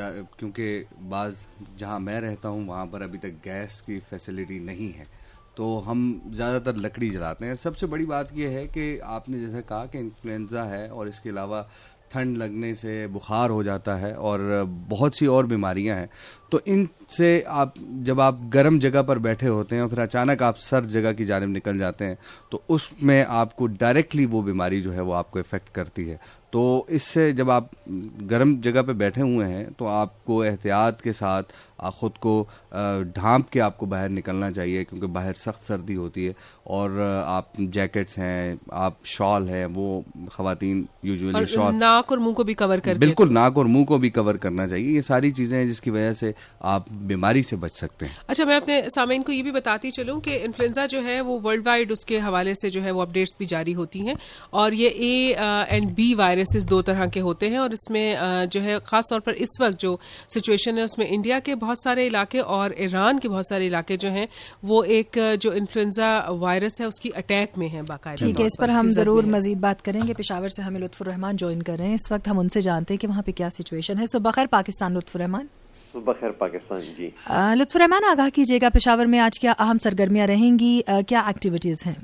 کیونکہ بعض جہاں میں رہتا ہوں وہاں پر ابھی تک گیس کی فیسلٹی نہیں ہے تو ہم زیادہ تر لکڑی جلاتے ہیں. سب سے بڑی بات یہ ہے کہ آپ نے جیسے کہا کہ انفلوئنزا ہے اور اس کے علاوہ ٹھنڈ لگنے سے بخار ہو جاتا ہے اور بہت سی اور بیماریاں ہیں، تو ان سے آپ جب آپ گرم جگہ پر بیٹھے ہوتے ہیں اور پھر اچانک آپ سرد جگہ کی جانب نکل جاتے ہیں تو اس میں آپ کو ڈائریکٹلی وہ بیماری جو ہے وہ آپ کو افیکٹ کرتی ہے. تو اس سے جب آپ گرم جگہ پہ بیٹھے ہوئے ہیں تو آپ کو احتیاط کے ساتھ خود کو ڈھانپ کے آپ کو باہر نکلنا چاہیے، کیونکہ باہر سخت سردی ہوتی ہے اور آپ جیکٹس ہیں، آپ شال ہے، وہ خواتین یوزولی شال، ناک اور منہ کو بھی کور کر کے، بالکل ناک اور منہ کو بھی کور کرنا چاہیے. یہ ساری چیزیں ہیں جس کی وجہ سے آپ بیماری سے بچ سکتے ہیں. اچھا، میں اپنے سامعین کو یہ بھی بتاتی چلوں کہ انفلوئنزا جو ہے وہ ورلڈ وائڈ اس کے حوالے سے جو ہے وہ اپڈیٹس بھی جاری ہوتی ہیں، اور یہ اے اینڈ بی وائرسز دو طرح کے ہوتے ہیں، اور اس میں جو ہے خاص طور پر اس وقت جو سچویشن ہے اس میں انڈیا کے بہت سارے علاقے اور ایران کے بہت سارے علاقے جو ہیں وہ ایک جو انفلوئنزا وائرس ہے اس کی اٹیک میں ہیں باقاعدہ. ٹھیک ہے، اس پر ہم ضرور مزید بات کریں گے. پشاور سے ہمیں لطف الرحمان جوائن کر رہے ہیں اس وقت، ہم ان سے جانتے ہیں کہ وہاں پہ کیا سچویشن ہے. صبح خیر پاکستان. لطف الرحمان. صبح خیر پاکستان. جی لطف الرحمان، آگاہ کیجیے گا پشاور میں آج کیا اہم سرگرمیاں رہیں گی، کیا ایکٹیویٹیز ہیں؟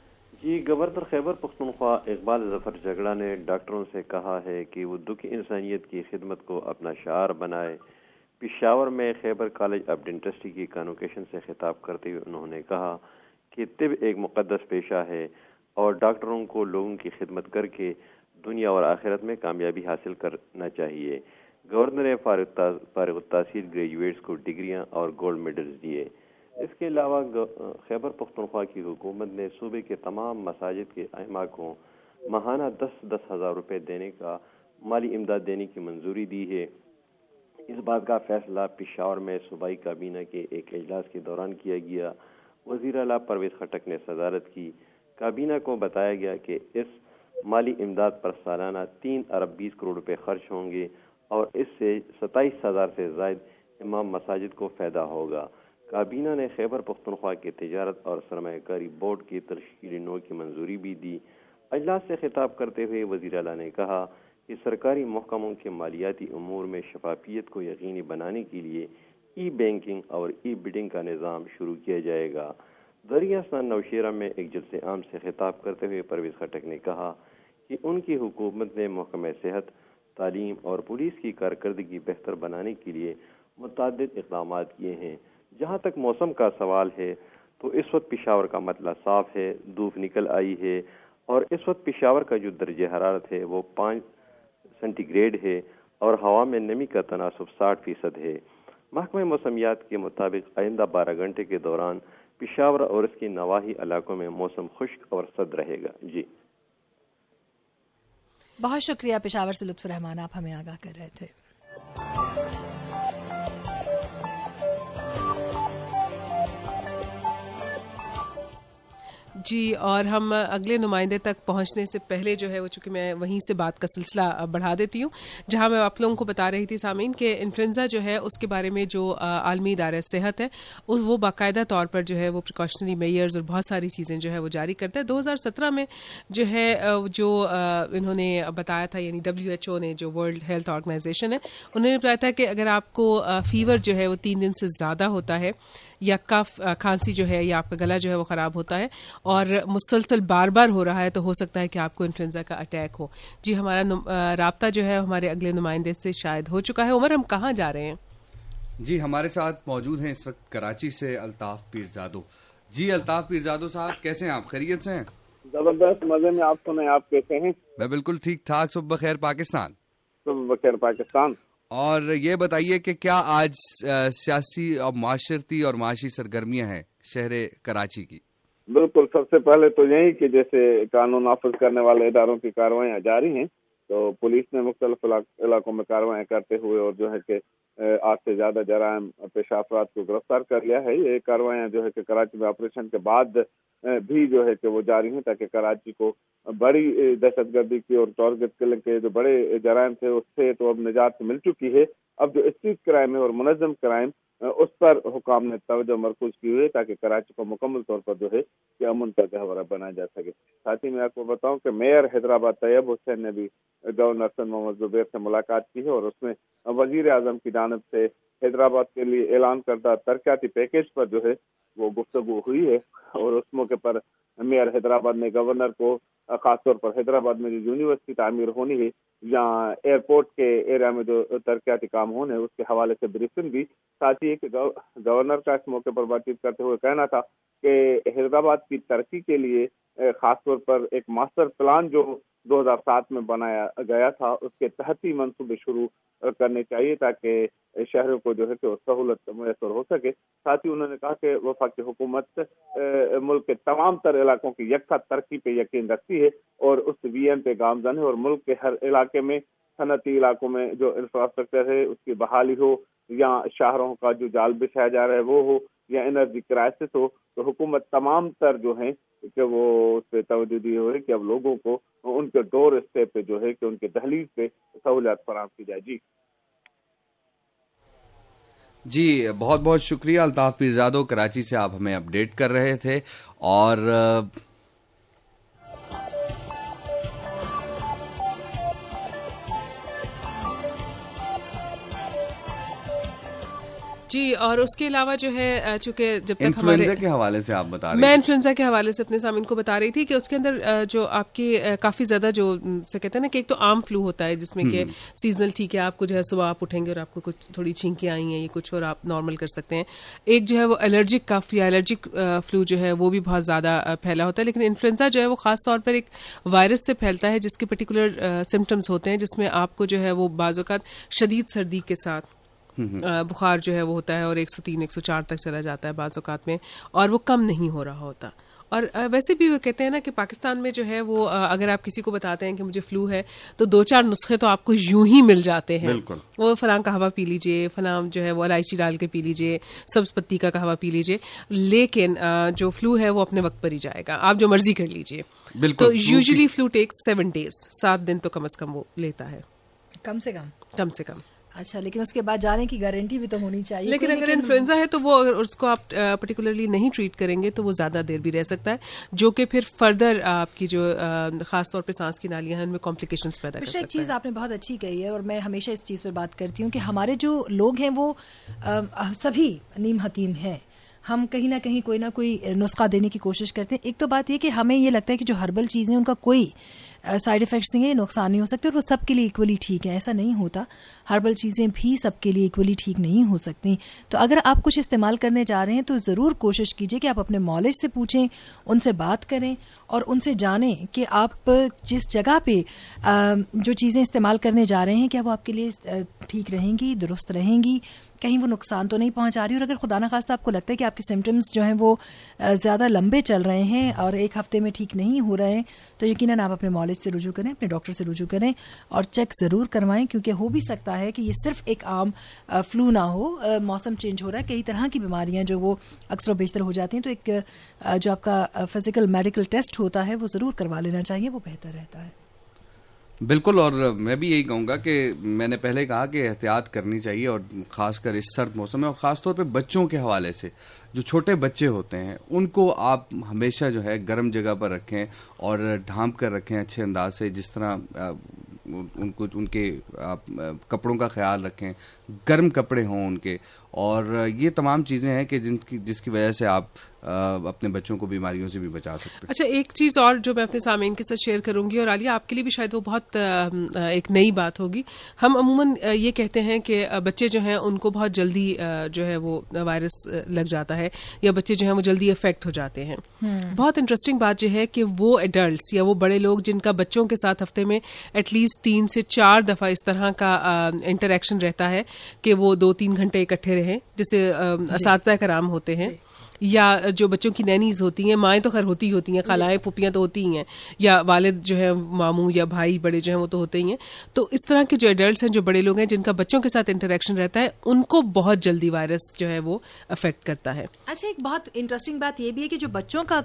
جی، گورنر خیبر پختونخوا اقبال ظفر جگڑا نے ڈاکٹروں سے کہا ہے کہ وہ دکھ انسانیت کی خدمت کو اپنا شعار بنائے. پشاور میں خیبر کالج آف ڈینٹسٹری کی کانوکیشن سے خطاب کرتے ہوئے انہوں نے کہا کہ طب ایک مقدس پیشہ ہے اور ڈاکٹروں کو لوگوں کی خدمت کر کے دنیا اور آخرت میں کامیابی حاصل کرنا چاہیے. گورنر نے فارغ التحصیل گریجویٹس کو ڈگریاں اور گولڈ میڈلز دیے. اس کے علاوہ خیبر پختونخوا کی حکومت نے صوبے کے تمام مساجد کے ائمہ کو ماہانہ دس دس ہزار روپے دینے کا مالی امداد دینے کی منظوری دی ہے. اس بات کا فیصلہ پشاور میں صوبائی کابینہ کے ایک اجلاس کے دوران کیا گیا. وزیر اعلیٰ پرویز خٹک نے صدارت کی. کابینہ کو بتایا گیا کہ اس مالی امداد پر سالانہ تین ارب بیس کروڑ روپے خرچ ہوں گے اور اس سے ستائیس ہزار سے زائد امام مساجد کو فائدہ ہوگا. کابینہ نے خیبر پختونخوا کے تجارت اور سرمایہ کاری بورڈ کی تشکیل نو کی منظوری بھی دی. اجلاس سے خطاب کرتے ہوئے وزیر اعلیٰ نے کہا کہ سرکاری محکموں کے مالیاتی امور میں شفافیت کو یقینی بنانے کے لیے ای بینکنگ اور ای بڈنگ کا نظام شروع کیا جائے گا. دریا اسنان نوشیرہ میں ایک جلسے عام سے خطاب کرتے ہوئے پرویز خٹک نے کہا کہ ان کی حکومت نے محکمہ صحت، تعلیم اور پولیس کی کارکردگی بہتر بنانے کے لیے متعدد اقدامات کیے ہیں. جہاں تک موسم کا سوال ہے تو اس وقت پشاور کا مسئلہ صاف ہے، دھوپ نکل آئی ہے اور اس وقت پشاور کا جو درجہ حرارت ہے وہ پانچ سینٹی گریڈ ہے اور ہوا میں نمی کا تناسب ساٹھ فیصد ہے. محکمہ موسمیات کے مطابق آئندہ بارہ گھنٹے کے دوران پشاور اور اس کی نواحی علاقوں میں موسم خشک اور سرد رہے گا. جی بہت شکریہ. پشاور سے لطف الرحمان، آپ ہمیں آگاہ کر رہے تھے. جی، اور ہم اگلے نمائندے تک پہنچنے سے پہلے جو ہے وہ چونکہ میں وہیں سے بات کا سلسلہ بڑھا دیتی ہوں، جہاں میں آپ لوگوں کو بتا رہی تھی سامعین کہ انفلوئنزا جو ہے اس کے بارے میں جو عالمی ادارہ صحت ہے وہ باقاعدہ طور پر جو ہے وہ پریکاشنری میئرز اور بہت ساری چیزیں جو ہے وہ جاری کرتا ہے. دو ہزار سترہ میں جو ہے جو انہوں نے بتایا تھا، یعنی ڈبلیو ایچ او نے جو ورلڈ ہیلتھ آرگنائزیشن ہے انہوں نے بتایا تھا کہ اگر آپ کو فیور جو ہے وہ تین دن سے زیادہ ہوتا ہے یا کف کھانسی جو ہے یا آپ کا گلا جو ہے وہ خراب ہوتا ہے اور مسلسل بار بار ہو رہا ہے تو ہو سکتا ہے کہ آپ کو انفلوئنزا کا اٹیک ہو. جی، ہمارا رابطہ جو ہے ہمارے اگلے نمائندے سے شاید ہو چکا ہے. عمر، ہم کہاں جا رہے ہیں؟ جی، ہمارے ساتھ موجود ہیں اس وقت کراچی سے الطاف پیرزادو. جی الطاف پیرزادو صاحب، کیسے ہیں آپ؟ خیریت سے ہیں؟ زبردست، مزے میں. آپ سنیں، آپ کیسے ہیں؟ میں بالکل ٹھیک ٹھاک. صبح بخیر پاکستان. صبح بخیر پاکستان. اور یہ بتائیے کہ کیا آج سیاسی اور معاشرتی اور معاشی سرگرمیاں ہیں شہر کراچی کی؟ بالکل، سب سے پہلے تو یہی کہ جیسے قانون نافذ کرنے والے اداروں کی کارروائیاں جاری ہیں، تو پولیس نے مختلف علاقوں میں کارروائیاں کرتے ہوئے اور جو ہے کہ آٹھ سے زیادہ جرائم پیشہ افراد کو گرفتار کر لیا ہے. یہ کارروائیاں جو ہے کہ کراچی میں آپریشن کے بعد بھی جو ہے کہ وہ جاری ہیں تاکہ کراچی کو بڑی دہشت گردی کی اور ٹارگٹ کلنگ کے جو بڑے جرائم تھے اس سے تو اب نجات مل چکی ہے. اب جو اسٹریٹ کرائم ہے اور منظم کرائم उस पर हुकाम ने तवज्जो मरकूज की हुई है ताकि कराची को मुकम्मल तौर पर जो है कि अमन का गहवरा बनाया जा सके। साथ ही मैं आपको बताऊं कि मेयर हैदराबाद तैयब हुसैन ने भी गवर्नर सन मोहम्मद जुबैर से मुलाकात की है और उसमें वजीर आजम की जानिब से हैदराबाद के लिए ऐलान करदा तरक्याती पैकेज पर जो है वो गुफ्तगू हुई है। और उस मौके पर मेयर हैदराबाद ने गवर्नर को खासतौर पर हैदराबाद में जो यूनिवर्सिटी तामीर होनी है या एयरपोर्ट के एरिया में जो तरक्याती काम होने हैं उसके हवाले से ब्रीफिंग दी। साथ ही कि गवर्नर का इस मौके पर बातचीत करते हुए कहना था कि हैदराबाद की तरक्की के लिए खासतौर पर एक मास्टर प्लान जो दो हज़ार सात में बनाया गया था उसके तहत ही मंसूबे शुरू करने चाहिए ताकि शहरों को जो है कि सहूलत मैसर हो सके। साथ ही उन्होंने कहा कि वफाकी हुकूमत मुल्क के तमाम तर इलाकों की यकसा तरक्की पे यकीन रखती है और उस वीएम पे गामजन है और मुल्क के हर इलाके में सनती इलाकों में जो इंफ्रास्ट्रक्चर है उसकी बहाली हो या शहरों का जो जाल बिछाया जा रहा है वो हो या एनर्जी क्राइसिस हो तो हुकूमत तमाम तर जो है कि वो उस पर तवज्जो दी हो कि अब लोगों को उनके डोर स्टेप पे जो है कि उनके दहलीज पे सहूलियत फराहम की जाए। जी जी बहुत बहुत शुक्रिया अल्ताफ पीरजादो, कराची से आप हमें अपडेट कर रहे थे। और जी, और उसके अलावा जो है चूंकि जब तक इन्फ्लुएंजा हमारे के हवाले से आप बता रही मैं इन्फ्लुएंजा के हवाले से अपने सामने को बता रही थी कि उसके अंदर जो आपकी काफी ज्यादा जो से कहते हैं ना कि एक तो आम फ्लू होता है जिसमें कि सीजनल, ठीक है, आपको जो है सुबह आप उठेंगे और आपको कुछ थोड़ी छींकें आई हैं ये कुछ और आप नॉर्मल कर सकते हैं। एक जो है वो एलर्जिक काफी एलर्जिक फ्लू जो है वो भी बहुत ज्यादा फैला होता है। लेकिन इन्फ्लुएंजा जो है वो खास तौर पर एक वायरस से फैलता है जिसके पर्टिकुलर सिम्टम्स होते हैं जिसमें आपको जो है वो बाज़ औक़ात शदीद सर्दी के साथ बुखार जो है वो होता है और एक सौ तीन एक सौ चार तक चला जाता है बाज़ औक़ात में, और वो कम नहीं हो रहा होता। और वैसे भी वो कहते हैं ना कि पाकिस्तान में जो है वो अगर आप किसी को बताते हैं कि मुझे फ्लू है तो दो चार नुस्खे तो आपको यूं ही मिल जाते हैं। वो फलां कहवा पी लीजिए, फलां जो है वो इलायची डाल के पी लीजिए, सब्ज पत्ती का कहवा पी लीजिए, लेकिन जो फ्लू है वो अपने वक्त पर ही जाएगा, आप जो मर्जी कर लीजिए। तो usually flu takes seven days, सात दिन तो कम अज कम वो लेता है, कम से कम कम से कम। अच्छा, लेकिन उसके बाद जाने की गारंटी भी तो होनी चाहिए। लेकिन अगर इन्फ्लुएंजा है तो वो अगर उसको आप पर्टिकुलरली नहीं ट्रीट करेंगे तो वो ज्यादा देर भी रह सकता है, जो कि फिर फर्दर आपकी जो खास तौर पे सांस की नालियां हैं उनमें कॉम्प्लिकेशंस पैदा कर सकता है। एक चीज आपने बहुत अच्छी कही है और मैं हमेशा इस चीज पर बात करती हूँ कि हमारे जो लोग हैं वो आ, सभी नीम हकीम हैं। हम कहीं ना कहीं कोई ना कोई नुस्खा देने की कोशिश करते हैं। एक तो बात यह कि हमें ये लगता है कि जो हर्बल चीजें उनका कोई साइड इफेक्ट्स नहीं है, नुकसान नहीं हो सकते और वो सबके लिए इक्वली ठीक है, ऐसा नहीं होता। हर्बल चीजें भी सबके लिए इक्वली ठीक नहीं हो सकती। तो अगर आप कुछ इस्तेमाल करने जा रहे हैं तो जरूर कोशिश कीजिए कि आप अपने मॉलेज से पूछें, उनसे बात करें और उनसे जानें कि आप जिस जगह पे जो चीजें इस्तेमाल करने जा रहे हैं क्या वो आपके लिए ठीक रहेंगी, दुरुस्त रहेंगी, कहीं वो नुकसान तो नहीं पहुंचा रही। और अगर खुदा ना खास्ता आपको लगता है कि आपके सिम्टम्स जो हैं वो ज्यादा लंबे चल रहे हैं और एक हफ्ते में ठीक नहीं हो रहे हैं तो यकीनन आप अपने मॉलेज से रुजू करें, अपने डॉक्टर से रुजू करें और चेक जरूर करवाएं, क्योंकि हो भी सकता है कि ये सिर्फ एक आम फ्लू ना हो। मौसम चेंज हो रहा है, कई तरह की बीमारियां जो वो अक्सर बेशतर हो जाती हैं, तो एक जो आपका फिजिकल मेडिकल टेस्ट होता है वो जरूर करवा लेना चाहिए, वो बेहतर रहता है। बिल्कुल, और मैं भी यही कहूँगा कि मैंने पहले कहा कि एहतियात करनी चाहिए और ख़ासकर इस सर्द मौसम में, और ख़ास तौर पे बच्चों के हवाले से जो छोटे बच्चे होते हैं उनको आप हमेशा जो है गर्म जगह पर रखें और ढांप कर रखें अच्छे अंदाज से, जिस तरह उनको उनके आप कपड़ों का ख्याल रखें, गर्म कपड़े हों उनके, और ये तमाम चीज़ें हैं कि जिनकी जिसकी वजह से आप अपने बच्चों को बीमारियों से भी बचा सकते हैं। अच्छा, एक चीज़ और जो मैं अपने सामीन के साथ शेयर करूंगी, और आलिया आपके लिए भी शायद वो बहुत एक नई बात होगी। हम अमूमन ये कहते हैं कि बच्चे जो हैं उनको बहुत जल्दी जो है वो वायरस लग जाता है या बच्चे जो हैं वो जल्दी इफेक्ट हो जाते हैं। बहुत इंटरेस्टिंग बात यह है कि वो एडल्ट्स या वो बड़े लोग जिनका बच्चों के साथ हफ्ते में एटलीस्ट तीन से चार दफा इस तरह का इंटरेक्शन रहता है कि वो दो तीन घंटे इकट्ठे रहें, जिसे असातिज़ा कराम होते हैं, یا جو بچوں کی نینیز ہوتی ہیں, مائیں تو خیر ہوتی ہی ہوتی ہیں, خالائیں پھوپھیاں تو ہوتی ہی ہیں, یا والد جو ہے ماموں یا بھائی بڑے جو ہیں وہ تو ہوتے ہی ہیں. تو اس طرح کے جو ایڈلٹس ہیں, جو بڑے لوگ ہیں جن کا بچوں کے ساتھ انٹریکشن رہتا ہے, ان کو بہت جلدی وائرس جو ہے وہ افیکٹ کرتا ہے. اچھا, ایک بہت انٹرسٹنگ بات یہ بھی ہے کہ جو بچوں کا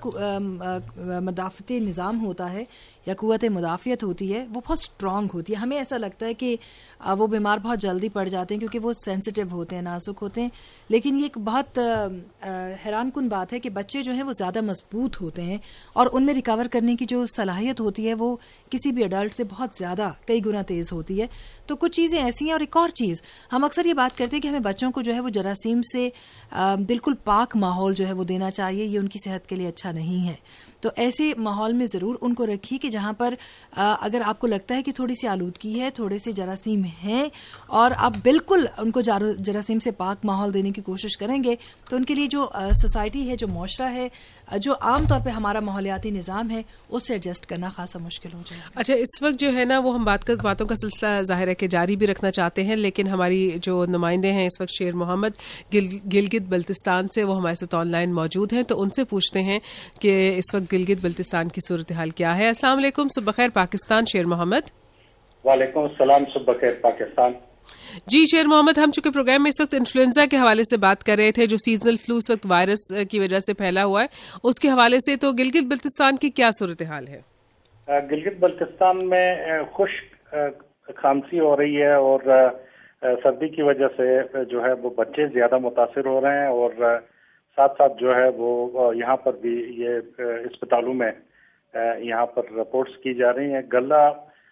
مدافعتی نظام ہوتا ہے یا قوت مدافعت ہوتی ہے وہ بہت اسٹرانگ ہوتی ہے. ہمیں ایسا لگتا ہے کہ وہ بیمار بہت جلدی پڑ جاتے ہیں کیونکہ وہ سینسیٹیو ہوتے ہیں, نازک ہوتے ہیں, لیکن یہ ایک بہت حیران کن بات ہے کہ بچے جو ہیں وہ زیادہ مضبوط ہوتے ہیں اور ان میں ریکور کرنے کی جو صلاحیت ہوتی ہے وہ کسی بھی ایڈلٹ سے بہت زیادہ کئی گنا تیز ہوتی ہے. تو کچھ چیزیں ایسی ہیں. اور ایک اور چیز, ہم اکثر یہ بات کرتے ہیں کہ ہمیں بچوں کو جو ہے وہ جراثیم سے بالکل پاک ماحول جو ہے وہ دینا چاہیے, یہ ان کی صحت کے لیے اچھا نہیں ہے. تو ایسے ماحول میں ضرور ان کو رکھیے کہ جہاں پر اگر آپ کو لگتا ہے کہ تھوڑی سی آلودگی ہے, تھوڑے سے جراثیم ہیں, اور آپ بالکل ان کو جراثیم سے پاک ماحول دینے کی کوشش کریں گے تو ان کے لیے جو سوسائٹی ہے, جو معاشرہ ہے, جو عام طور پہ ہمارا ماحولیاتی نظام ہے, اس سے ایڈجسٹ کرنا خاصا مشکل ہو جائے گا. اچھا, اس وقت جو ہے نا وہ ہم بات کر باتوں کا سلسلہ ظاہر ہے کہ جاری بھی رکھنا چاہتے ہیں, لیکن ہماری جو نمائندے ہیں اس وقت شیر محمد گل, گلگت بلتستان سے, وہ ہمارے ساتھ آن لائن موجود ہیں, تو ان سے پوچھتے ہیں کہ اس وقت گلگت بلتستان کی صورتحال کیا ہے. السلام علیکم, صبح خیر پاکستان. شیر محمد. وعلیکم السلام, صبح خیر پاکستان. جی شیر محمد, ہم چونکہ پروگرام میں اس وقت انفلوئنزا کے حوالے سے بات کر رہے تھے, جو سیزنل فلو اس وقت وائرس کی وجہ سے پھیلا ہوا ہے, اس کے حوالے سے, تو گلگت بلتستان کی کیا صورتحال ہے؟ گلگت بلتستان میں خشک کھانسی ہو رہی ہے اور سردی کی وجہ سے جو ہے وہ بچے زیادہ متاثر ہو رہے ہیں, اور ساتھ ساتھ جو ہے وہ یہاں پر بھی یہ اسپتالوں میں یہاں پر رپورٹس کی جا رہی ہیں. گلا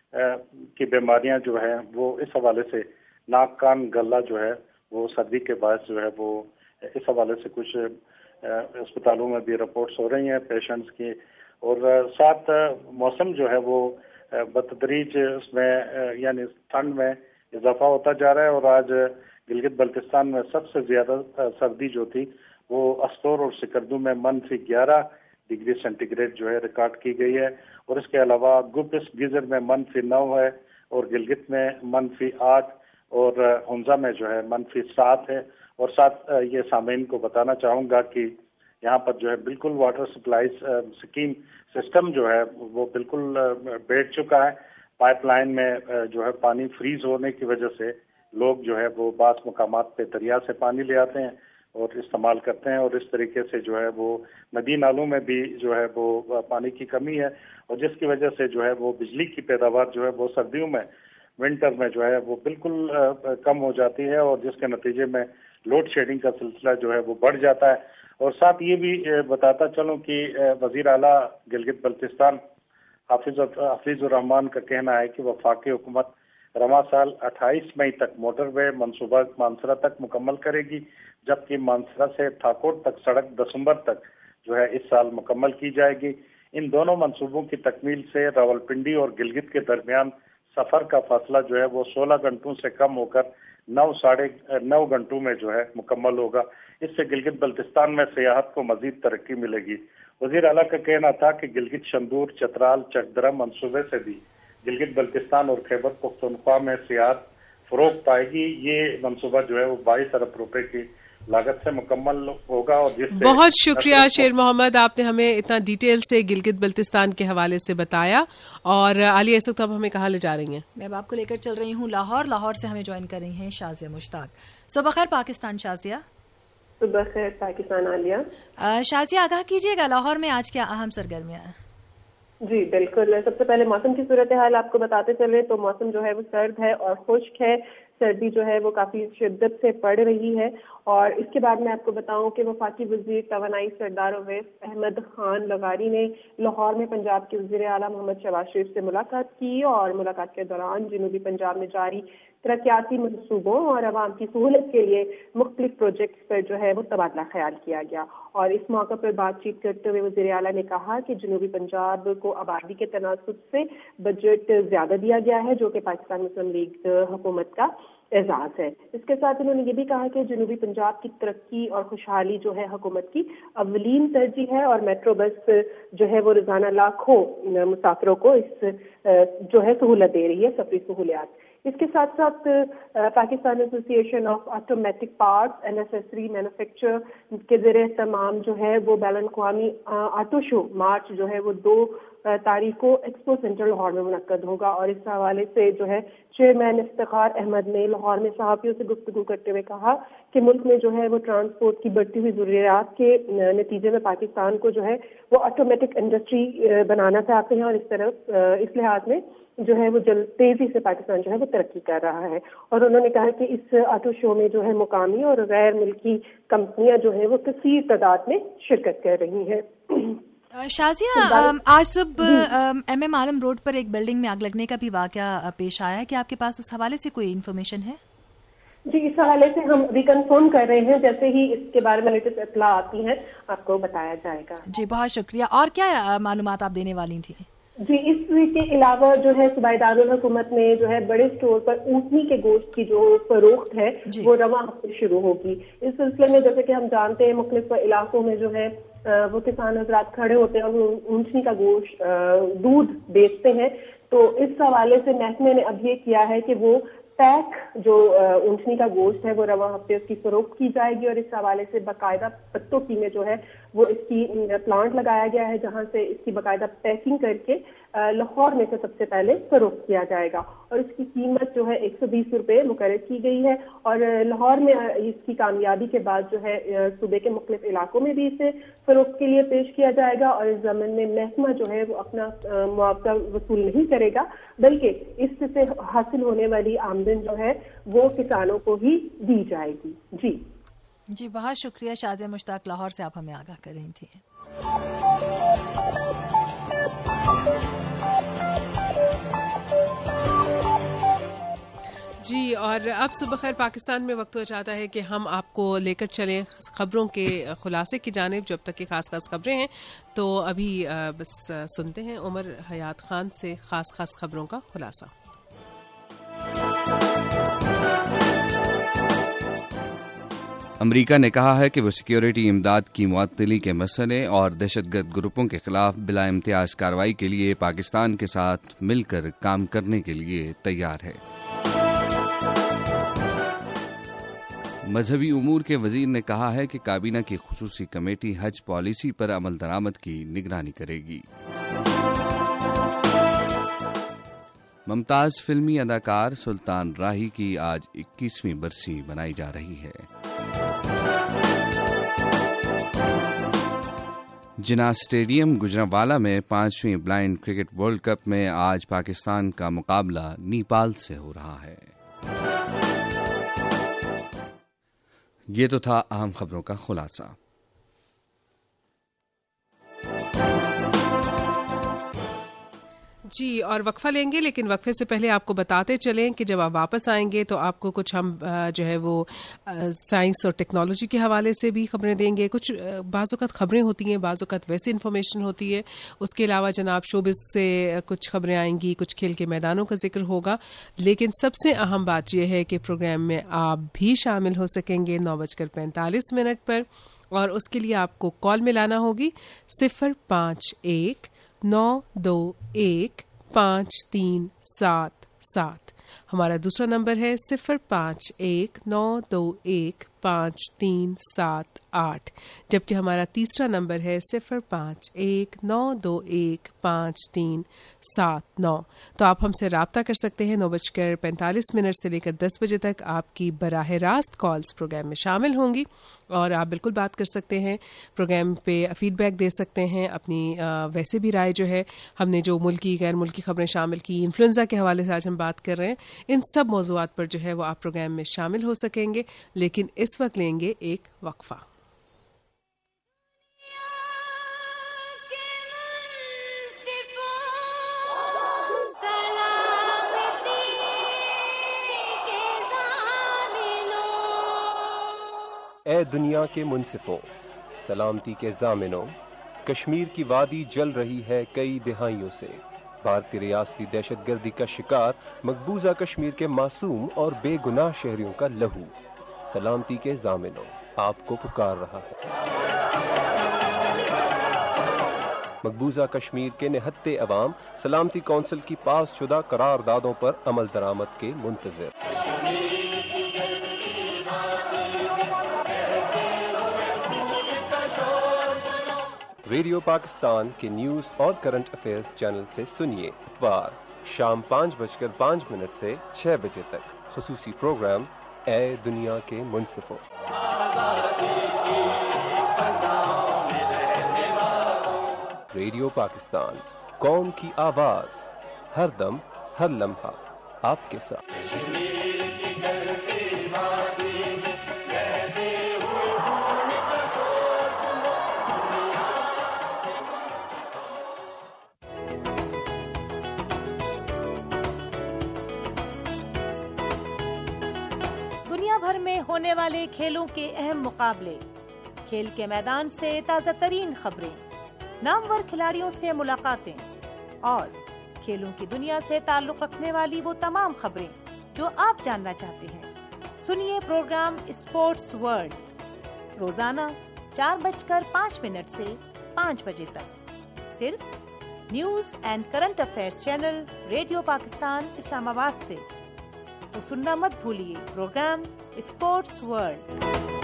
کی بیماریاں جو ہیں وہ اس حوالے سے, ناک کان گلا جو ہے وہ سردی کے باعث جو ہے وہ اس حوالے سے کچھ اسپتالوں میں بھی رپورٹس ہو رہی ہیں پیشنٹس کی, اور ساتھ موسم جو ہے وہ بتدریج اس میں یعنی ٹھنڈ میں اضافہ ہوتا جا رہا ہے. اور آج گلگت بلتستان میں سب سے زیادہ سردی جو تھی وہ استور اور سکردو میں منفی گیارہ ڈگری سینٹی گریڈ جو ہے ریکارڈ کی گئی ہے, اور اس کے علاوہ گپس گیزر میں منفی نو ہے, اور گلگت میں منفی آٹھ, اور ہنزا میں جو ہے منفی سات ہے. اور ساتھ یہ سامعین کو بتانا چاہوں گا کہ یہاں پر جو ہے بالکل واٹر سپلائی سکیم سسٹم جو ہے وہ بالکل بیٹھ چکا ہے. پائپ لائن میں جو ہے پانی فریز ہونے کی وجہ سے لوگ جو ہے وہ بعض مقامات پہ دریا سے پانی لے آتے ہیں اور استعمال کرتے ہیں, اور اس طریقے سے جو ہے وہ ندی نالوں میں بھی جو ہے وہ پانی کی کمی ہے, اور جس کی وجہ سے جو ہے وہ بجلی کی پیداوار جو ہے وہ سردیوں میں ونٹر میں جو ہے وہ بالکل کم ہو جاتی ہے, اور جس کے نتیجے میں لوڈ شیڈنگ کا سلسلہ جو ہے وہ بڑھ جاتا ہے. اور ساتھ یہ بھی بتاتا چلوں کہ وزیر اعلیٰ گلگت بلتستان حافظ حفیظ الرحمان کا کہنا ہے کہ وفاقی حکومت رواں سال اٹھائیس مئی تک موٹر وے منصوبہ مانسرا تک مکمل کرے گی, جبکہ مانسرا سے ٹھاکوٹ تک سڑک دسمبر تک جو ہے اس سال مکمل کی جائے گی. ان دونوں منصوبوں کی تکمیل سے راولپنڈی اور گلگت کے درمیان سفر کا فاصلہ جو ہے وہ سولہ گھنٹوں سے کم ہو کر نو ساڑھے نو گھنٹوں میں جو ہے مکمل ہوگا. اس سے گلگت بلتستان میں سیاحت کو مزید ترقی ملے گی. وزیر اعلیٰ کا کہنا تھا کہ گلگت شندور چترال چکدرم منصوبے سے بھی گلگت بلتستان اور خیبر پختونخوا میں سیاحت فروغ پائے گی. یہ منصوبہ جو ہے وہ بائیس ارب روپے کی لاگت سے مکمل ہوگا, اور جس سے بہت شکریہ شیر محمد, آپ نے ہمیں اتنا ڈیٹیل سے گلگت بلتستان کے حوالے سے بتایا. اور عالیہ اس وقت اب ہمیں کہاں لے جا رہی ہیں؟ میں اب آپ کو لے کر چل رہی ہوں لاہور. لاہور سے ہمیں جوائن کر رہی ہیں شازیہ مشتاق. صبح خیر پاکستان. شازیہ. صبح خیر پاکستان. عالیہ. شازیہ, آگاہ کیجیے گا لاہور میں آج کیا اہم سرگرمیاں ہیں؟ جی بالکل, سب سے پہلے موسم کی صورتحال آپ کو بتاتے چلے تو موسم جو ہے وہ سرد ہے اور خشک ہے. سردی جو ہے وہ کافی شدت سے پڑ رہی ہے, اور اس کے بعد میں آپ کو بتاؤں کہ وفاقی وزیر توانائی سردار اویس احمد خان لغاری نے لاہور میں پنجاب کے وزیر اعلیٰ محمد شہباز شریف سے ملاقات کی, اور ملاقات کے دوران جنوبی پنجاب میں جاری ترقیاتی منصوبوں اور عوام کی سہولت کے لیے مختلف پروجیکٹس پر جو ہے وہ تبادلہ خیال کیا گیا. اور اس موقع پر بات چیت کرتے ہوئے وزیر اعلیٰ نے کہا کہ جنوبی پنجاب کو آبادی کے تناسب سے بجٹ زیادہ دیا گیا ہے, جو کہ پاکستان مسلم لیگ حکومت کا اعزاز ہے. اس کے ساتھ انہوں نے یہ بھی کہا کہ جنوبی پنجاب کی ترقی اور خوشحالی جو ہے حکومت کی اولین ترجیح ہے, اور میٹرو بس جو ہے وہ روزانہ لاکھوں مسافروں کو اس جو ہے سہولت دے رہی ہے, سفری سہولیات. اس کے ساتھ ساتھ Pakistan association of automatic parts and accessory manufacture کے زیر اہتمام جو ہے وہ بین الاقوامی آٹو شو مارچ جو ہے وہ دو تاریخ کو ایکسپو سینٹر لاہور میں منعقد ہوگا، اور اس حوالے سے جو ہے چیئرمین افتخار احمد نے لاہور میں صحافیوں سے گفتگو کرتے ہوئے کہا کہ ملک میں جو ہے وہ ٹرانسپورٹ کی بڑھتی ہوئی ضروریات کے نتیجے میں پاکستان کو جو ہے وہ آٹومیٹک انڈسٹری بنانا چاہتے ہیں، اور اس طرف اس لحاظ میں جو ہے وہ جلد تیزی سے پاکستان جو ہے وہ ترقی کر رہا ہے. اور انہوں نے کہا کہ اس آٹو شو میں جو ہے مقامی اور غیر ملکی کمپنیاں جو ہیں وہ کثیر تعداد میں شرکت کر رہی ہیں. شازیہ، آج صبح ایم ایم عالم روڈ پر ایک بلڈنگ میں آگ لگنے کا بھی واقعہ پیش آیا ہے، کہ آپ کے پاس اس حوالے سے کوئی انفارمیشن ہے؟ جی، اس حوالے سے ہم ریکنفرم کر رہے ہیں، جیسے ہی اس کے بارے میں لیٹسٹ اطلاع آتی ہیں آپ کو بتایا جائے گا. جی بہت شکریہ. اور کیا معلومات آپ دینے والی تھیں؟ جی، اس کے علاوہ جو ہے صوبائی دارالحکومت میں جو ہے بڑے اسٹور پر اونٹنی کے گوشت کی جو فروخت ہے جی. وہ رواں ہفتے شروع ہوگی. اس سلسلے میں جیسے کہ ہم جانتے ہیں مختلف علاقوں میں جو ہے وہ کسان حضرات کھڑے ہوتے ہیں اور وہ اونٹنی کا گوشت دودھ بیچتے ہیں. تو اس حوالے سے محکمے نے اب یہ کیا ہے کہ وہ پیک جو اونٹنی کا گوشت ہے وہ رواں ہفتے اس کی فروخت کی جائے گی، اور اس حوالے سے باقاعدہ پتوں کی میں جو ہے وہ اس کی پلانٹ لگایا گیا ہے جہاں سے اس کی باقاعدہ پیکنگ کر کے لاہور میں سے سب سے پہلے فروخت کیا جائے گا، اور اس کی قیمت جو ہے ایک سو بیس روپے مقرر کی گئی ہے. اور لاہور میں اس کی کامیابی کے بعد جو ہے صوبے کے مختلف علاقوں میں بھی اسے فروخت کے لیے پیش کیا جائے گا، اور اس ضمن میں محکمہ جو ہے وہ اپنا معاوضہ وصول نہیں کرے گا، بلکہ اس سے حاصل ہونے والی آمدن جو ہے وہ کسانوں کو ہی دی جائے گی. جی جی بہت شکریہ شازیہ مشتاق، لاہور سے آپ ہمیں آگاہ کر رہی تھیں. جی، اور اب صبح خیر پاکستان میں وقت ہو جاتا ہے کہ ہم آپ کو لے کر چلیں خبروں کے خلاصے کی جانب، جب تک کہ خاص خاص خبریں ہیں. تو ابھی بس سنتے ہیں عمر حیات خان سے خاص خاص خبروں کا خلاصہ. امریکہ نے کہا ہے کہ وہ سیکیورٹی امداد کی معطلی کے مسئلے اور دہشت گرد گروپوں کے خلاف بلا امتیاز کارروائی کے لیے پاکستان کے ساتھ مل کر کام کرنے کے لیے تیار ہے. مذہبی امور کے وزیر نے کہا ہے کہ کابینہ کی خصوصی کمیٹی حج پالیسی پر عمل درآمد کی نگرانی کرے گی. ممتاز فلمی اداکار سلطان راہی کی آج اکیسویں برسی منائی جا رہی ہے. جناح اسٹیڈیم گجرانوالہ میں پانچویں بلائنڈ کرکٹ ورلڈ کپ میں آج پاکستان کا مقابلہ نیپال سے ہو رہا ہے. یہ تو تھا اہم خبروں کا خلاصہ. جی، اور وقفہ لیں گے، لیکن وقفے سے پہلے آپ کو بتاتے چلیں کہ جب آپ واپس آئیں گے تو آپ کو کچھ ہم جو ہے وہ سائنس اور ٹیکنالوجی کے حوالے سے بھی خبریں دیں گے. کچھ بعض اوقات خبریں ہوتی ہیں، بعض اوقات ویسی انفارمیشن ہوتی ہے. اس کے علاوہ جناب شوبز سے کچھ خبریں آئیں گی، کچھ کھیل کے میدانوں کا ذکر ہوگا. لیکن سب سے اہم بات یہ ہے کہ پروگرام میں آپ بھی شامل ہو سکیں گے نو بج کر پینتالیس منٹ پر، اور اس کے لیے آپ کو کال ملانا ہوگی صفر پانچ ایک نو دو ایک پانچ تین سات سات. ہمارا دوسرا نمبر ہے صفر پانچ ایک نو دو ایک پانچ تین سات آٹھ، جبکہ ہمارا تیسرا نمبر ہے صفر پانچ ایک نو دو ایک پانچ تین سات نو. تو آپ ہم سے رابطہ کر سکتے ہیں. نو بج کر پینتالیس منٹ سے لے کر دس بجے تک آپ کی براہ راست کالز پروگرام میں شامل ہوں گی، اور آپ بالکل بات کر سکتے ہیں، پروگرام پہ فیڈ بیک دے سکتے ہیں اپنی. ویسے بھی رائے جو ہے، ہم نے جو ملکی غیر ملکی خبریں شامل کی، انفلوئنزا کے حوالے سے آج ہم بات کر رہے ہیں، ان سب موضوعات پر جو ہے وہ آپ پروگرام میں شامل ہو سکیں گے. لیکن اس وقت لیں گے ایک وقفہ. اے دنیا کے منصفوں، سلامتی کے ضامنوں، کشمیر کی وادی جل رہی ہے کئی دہائیوں سے. بھارتی ریاستی دہشت گردی کا شکار مقبوضہ کشمیر کے معصوم اور بے گناہ شہریوں کا لہو سلامتی کے ضامنوں آپ کو پکار رہا ہے. مقبوضہ کشمیر کے نہتے عوام سلامتی کونسل کی پاس شدہ قراردادوں پر عمل درآمد کے منتظر۔ ریڈیو پاکستان کے نیوز اور کرنٹ افیئرز چینل سے سنیے اتوار شام پانچ بج کر پانچ منٹ سے چھ بجے تک خصوصی پروگرام اے دنیا کے منصفوں۔ ریڈیو پاکستان، قوم کی آواز، ہر دم ہر لمحہ آپ کے ساتھ۔ دنیا بھر میں ہونے والے کھیلوں کے اہم مقابلے، کھیل کے میدان سے تازہ ترین خبریں، نامور کھلاڑیوں سے ملاقاتیں اور کھیلوں کی دنیا سے تعلق رکھنے والی وہ تمام خبریں جو آپ جاننا چاہتے ہیں، سنیے پروگرام اسپورٹس ورلڈ روزانہ چار بج کر پانچ منٹ سے پانچ بجے تک صرف news and current affairs channel radio Pakistan Islamabad سے۔ تو سننا مت بھولیے پروگرام اسپورٹس ورلڈ۔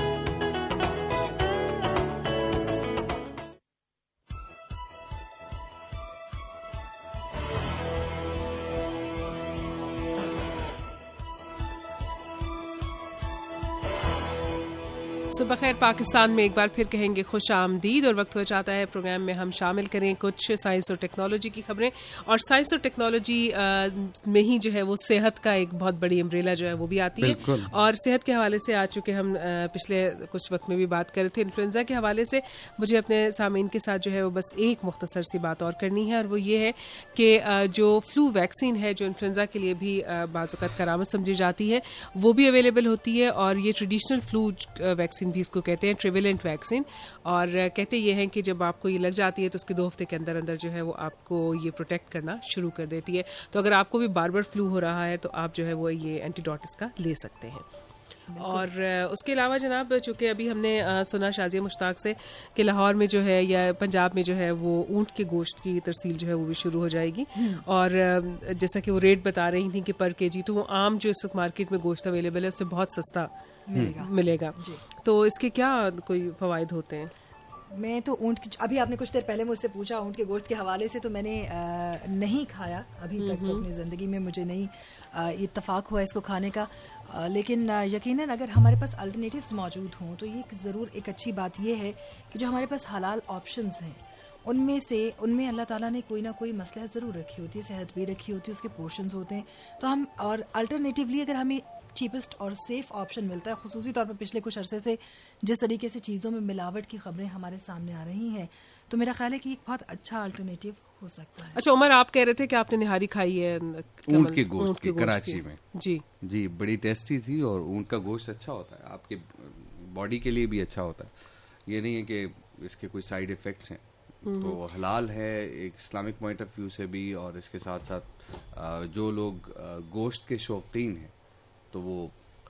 صبح خیر پاکستان میں ایک بار پھر کہیں گے خوش آمدید، اور وقت ہو جاتا ہے پروگرام میں ہم شامل کریں کچھ سائنس اور ٹیکنالوجی کی خبریں، اور سائنس اور ٹیکنالوجی میں ہی جو ہے وہ صحت کا ایک بہت بڑی امبریلا جو ہے وہ بھی آتی ہے، اور صحت کے حوالے سے آ چکے ہم پچھلے کچھ وقت میں بھی بات کر رہے تھے انفلوئنزا کے حوالے سے۔ مجھے اپنے سامعین کے ساتھ جو ہے وہ بس ایک مختصر سی بات اور کرنی ہے، اور وہ یہ ہے کہ جو فلو ویکسین ہے جو انفلوئنزا کے لیے بھی بعض اوقات کرامت سمجھی جاتی ہے وہ بھی اویلیبل ہوتی ہے، اور یہ ٹریڈیشنل فلو ویکسین بھی اس کو کہتے ہیں، ٹریویلنٹ ویکسین، اور کہتے یہ ہیں کہ جب آپ کو یہ لگ جاتی ہے تو اس کے دو ہفتے کے اندر اندر جو ہے وہ آپ کو یہ پروٹیکٹ کرنا شروع کر دیتی ہے، تو اگر آپ کو بھی بار بار فلو ہو رہا ہے تو آپ جو ہے وہ یہ اینٹی ڈاٹ اس کا لے سکتے ہیں۔ اور اس کے علاوہ جناب، چونکہ ابھی ہم نے سنا شازیہ مشتاق سے کہ لاہور میں جو ہے یا پنجاب میں جو ہے وہ اونٹ کے گوشت کی ترسیل جو ہے وہ بھی شروع ہو جائے گی، اور جیسا کہ وہ ریٹ بتا رہی تھیں کہ پر کے جی تو وہ عام جو اس وقت مارکیٹ میں گوشت اویلیبل ہے اس سے بہت سستا ملے گا، تو اس کے کیا کوئی فوائد ہوتے ہیں؟ میں تو اونٹ کی، ابھی آپ نے کچھ دیر پہلے مجھ سے پوچھا اونٹ کے گوشت کے حوالے سے، تو میں نے نہیں کھایا ابھی تک، تو اپنی زندگی میں مجھے نہیں اتفاق ہوا اس کو کھانے کا، لیکن یقیناً اگر ہمارے پاس الٹرنیٹیوز موجود ہوں تو یہ ضرور ایک اچھی بات یہ ہے کہ جو ہمارے پاس حلال آپشنز ہیں ان میں سے ان میں اللہ تعالیٰ نے کوئی نہ کوئی مصلحت ضرور رکھی ہوتی ہے، صحت بھی رکھی ہوتی ہے، اس کے پورشنز ہوتے ہیں، تو ہم اور الٹرنیٹیولی اگر ہمیں چیپسٹ اور سیف آپشن ملتا ہے، خصوصی طور پر پچھلے کچھ عرصے سے جس طریقے سے چیزوں میں ملاوٹ کی خبریں ہمارے سامنے آ رہی ہیں، تو میرا خیال ہے کہ ایک بہت اچھا الٹرنیٹیو ہو سکتا ہے۔ اچھا عمر، آپ کہہ رہے تھے کہ آپ نے نہاری کھائی ہے اونٹ کے گوشت کی کراچی میں؟ جی جی، بڑی ٹیسٹی تھی، اور اونٹ کا گوشت اچھا ہوتا ہے، آپ کے باڈی کے لیے بھی اچھا ہوتا ہے، یہ نہیں ہے کہ اس کے کوئی سائیڈ ایفیکٹس ہیں، تو حلال ہے ایک اسلامک پوائنٹ آف ویو سے بھی، اور اس کے ساتھ ساتھ جو لوگ گوشت کے شوقین ہیں تو وہ،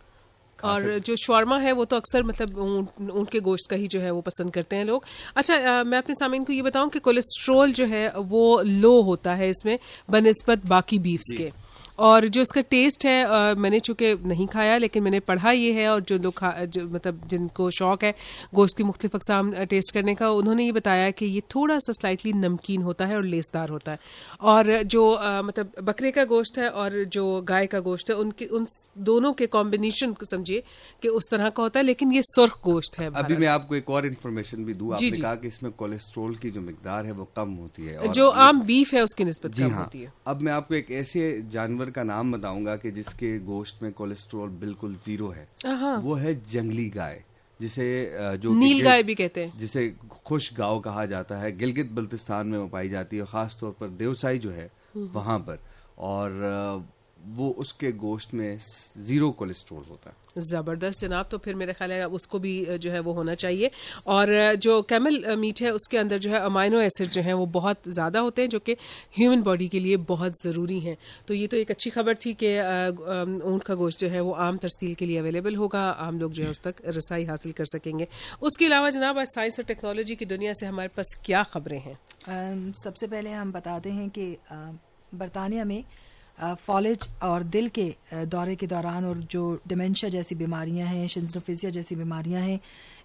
اور جو شورما ہے وہ تو اکثر مطلب اونٹ کے گوشت کا ہی جو ہے وہ پسند کرتے ہیں لوگ۔ اچھا، میں اپنے سامعین کو یہ بتاؤں کہ کولیسٹرول جو ہے وہ لو ہوتا ہے اس میں بنسبت باقی بیفز کے، اور جو اس کا ٹیسٹ ہے میں نے چونکہ نہیں کھایا لیکن میں نے پڑھا یہ ہے، اور جو لوگ جو مطلب جن کو شوق ہے گوشت کی مختلف اقسام ٹیسٹ کرنے کا، انہوں نے یہ بتایا کہ یہ تھوڑا سا سلائٹلی نمکین ہوتا ہے اور لیسدار ہوتا ہے، اور جو مطلب بکرے کا گوشت ہے اور جو گائے کا گوشت ہے ان کے ان دونوں کے کمبینیشن کو سمجھیے کہ اس طرح کا ہوتا ہے، لیکن یہ سرخ گوشت ہے۔ ابھی میں آپ کو ایک اور انفارمیشن بھی دوں، آپ نے کہا کہ اس میں کولیسٹرول کی جو مقدار ہے وہ کم ہوتی ہے، جو عام بیف ہے اس کی نسبت کم ہوتی ہے۔ اب میں آپ کو ایک ایسے جانور کا نام بتاؤں گا کہ جس کے گوشت میں کولیسٹرول بالکل زیرو ہے، وہ ہے جنگلی گائے، جسے جو نیل گائے بھی کہتے ہیں، جسے خوش گاؤ کہا جاتا ہے، گلگت بلتستان میں وہ پائی جاتی ہے، خاص طور پر دیوسائی جو ہے وہاں پر، اور وہ اس کے گوشت میں زیرو کولیسٹرول ہوتا ہے. زبردست جناب. تو پھر میرا خیال ہے اس کو بھی جو ہے وہ ہونا چاہیے. اور جو کیمل میٹ ہے اس کے اندر جو ہے امائنو ایسڈ جو ہیں وہ بہت زیادہ ہوتے ہیں جو کہ ہیومن باڈی کے لیے بہت ضروری ہیں. تو یہ تو ایک اچھی خبر تھی کہ اونٹ کا گوشت جو ہے وہ عام ترسیل کے لیے اویلیبل ہوگا, عام لوگ جو ہے اس تک رسائی حاصل کر سکیں گے. اس کے علاوہ جناب آج سائنس اور ٹیکنالوجی کی دنیا سے ہمارے پاس کیا خبریں ہیں؟ سب سے پہلے ہم بتاتے ہیں کہ برطانیہ میں فالج اور دل کے دورے کے دوران اور جو ڈیمنشیا جیسی بیماریاں ہیں, شنزوفیزیا جیسی بیماریاں ہیں,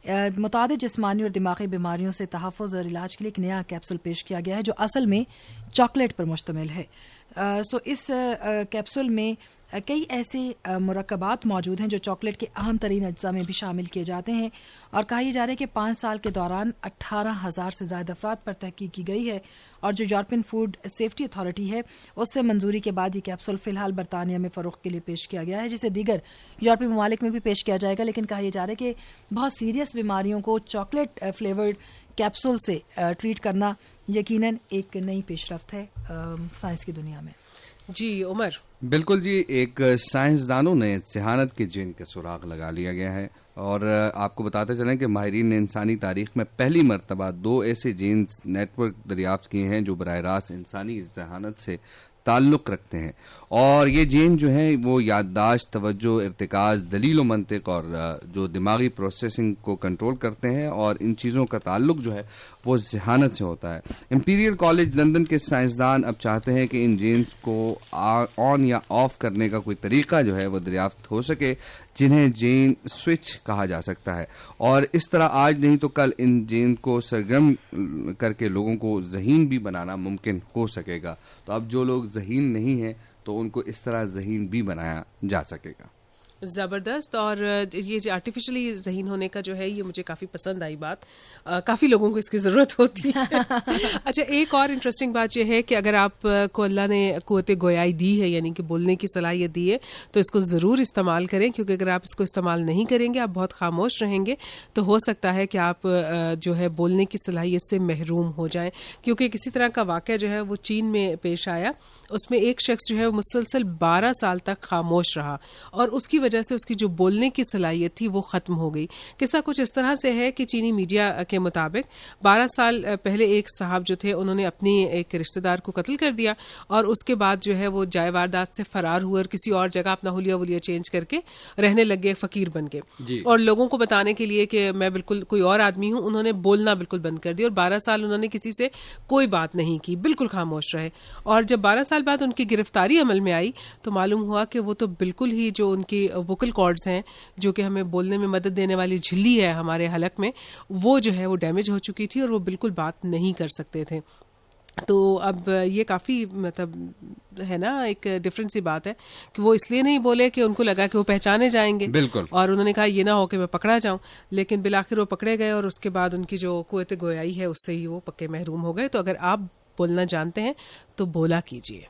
متعدد جسمانی اور دماغی بیماریوں سے تحفظ اور علاج کے لیے ایک نیا کیپسول پیش کیا گیا ہے جو اصل میں چاکلیٹ پر مشتمل ہے. سو اس کیپسول میں کئی ایسے مرکبات موجود ہیں جو چاکلیٹ کے اہم ترین اجزاء میں بھی شامل کیے جاتے ہیں, اور کہا یہ جا رہا ہے کہ پانچ سال کے دوران اٹھارہ ہزار سے زائد افراد پر تحقیق کی گئی ہے, اور جو یورپین فوڈ سیفٹی اتھارٹی ہے اس سے منظوری کے بعد یہ کیپسول فی الحال برطانیہ میں فروخت کے لیے پیش کیا گیا ہے, جسے دیگر یورپی ممالک میں بھی پیش کیا جائے گا. لیکن کہا یہ جا رہا ہے کہ بہت سیریس بیماریوں کو چاکلیٹ فلیورڈ کیپسول سے ٹریٹ کرنا یقیناً ایک نئی پیش رفت ہے سائنس کی دنیا میں. جی عمر. بالکل جی, ایک سائنسدانوں نے ذہانت کے جین کا سراغ لگا لیا گیا ہے, اور آپ کو بتاتے چلیں کہ ماہرین نے انسانی تاریخ میں پہلی مرتبہ دو ایسے جینز نیٹ ورک دریافت کیے ہیں جو براہ راست انسانی ذہانت سے تعلق رکھتے ہیں, اور یہ جین جو ہیں وہ یادداشت, توجہ, ارتکاز, دلیل و منطق اور جو دماغی پروسیسنگ کو کنٹرول کرتے ہیں, اور ان چیزوں کا تعلق جو ہے وہ ذہانت سے ہوتا ہے. امپیریل کالج لندن کے سائنسدان اب چاہتے ہیں کہ ان جینز کو آن یا آف کرنے کا کوئی طریقہ جو ہے وہ دریافت ہو سکے جنہیں جین سوئچ کہا جا سکتا ہے, اور اس طرح آج نہیں تو کل ان جین کو سرگرم کر کے لوگوں کو ذہین بھی بنانا ممکن ہو سکے گا. تو اب جو لوگ ذہین نہیں ہیں تو ان کو اس طرح ذہین بھی بنایا جا سکے گا. زبردست. اور یہ جو آرٹیفیشلی ذہین ہونے کا جو ہے یہ مجھے کافی پسند آئی بات, کافی لوگوں کو اس کی ضرورت ہوتی ہے. اچھا, ایک اور انٹرسٹنگ بات یہ ہے کہ اگر آپ کو اللہ نے قوت گویائی دی ہے, یعنی کہ بولنے کی صلاحیت دی ہے, تو اس کو ضرور استعمال کریں, کیونکہ اگر آپ اس کو استعمال نہیں کریں گے, آپ بہت خاموش رہیں گے, تو ہو سکتا ہے کہ آپ جو ہے بولنے کی صلاحیت سے محروم ہو جائیں. کیونکہ کسی طرح کا واقعہ جو ہے وہ چین میں پیش آیا, اس میں ایک شخص جو ہے وہ مسلسل بارہ سال تک خاموش رہا, اور اس کی وجہ سے اس کی جو بولنے کی صلاحیت تھی وہ ختم ہو گئی. قصہ کچھ اس طرح سے ہے کہ چینی میڈیا کے مطابق بارہ سال پہلے ایک صاحب جو تھے انہوں نے اپنی ایک رشتہ دار کو قتل کر دیا, اور اس کے بعد جو ہے وہ جائے واردات سے فرار ہوئے اور کسی اور جگہ اپنا حلیہ ولیا چینج کر کے رہنے لگ گئے, فقیر بن کے. جی. اور لوگوں کو بتانے کے لیے کہ میں بالکل کوئی اور آدمی ہوں, انہوں نے بولنا بالکل بند کر دیا, اور بارہ سال انہوں نے کسی سے کوئی بات نہیں کی, بالکل خاموش رہے. اور جب بارہ سال بعد ان کی گرفتاری عمل میں آئی تو معلوم ہوا کہ وہ تو بالکل ہی جو ان کی ووکل کارڈز ہیں جو کہ ہمیں بولنے میں مدد دینے والی جھلی ہے ہمارے حلق میں, وہ جو ہے وہ ڈیمیج ہو چکی تھی اور وہ بالکل بات نہیں کر سکتے تھے. تو اب یہ کافی مطلب ہے نا ایک ڈفرنٹ سی بات ہے کہ وہ اس لیے نہیں بولے کہ ان کو لگا کہ وہ پہچانے جائیں گے, بالکل, اور انہوں نے کہا یہ نہ ہو کہ میں پکڑا جاؤں, لیکن بالآخر وہ پکڑے گئے اور اس کے بعد ان کی جو قوت گویائی ہے اس سے ہی وہ پکے محروم ہو گئے. تو اگر آپ بولنا جانتے ہیں تو بولا کیجیے,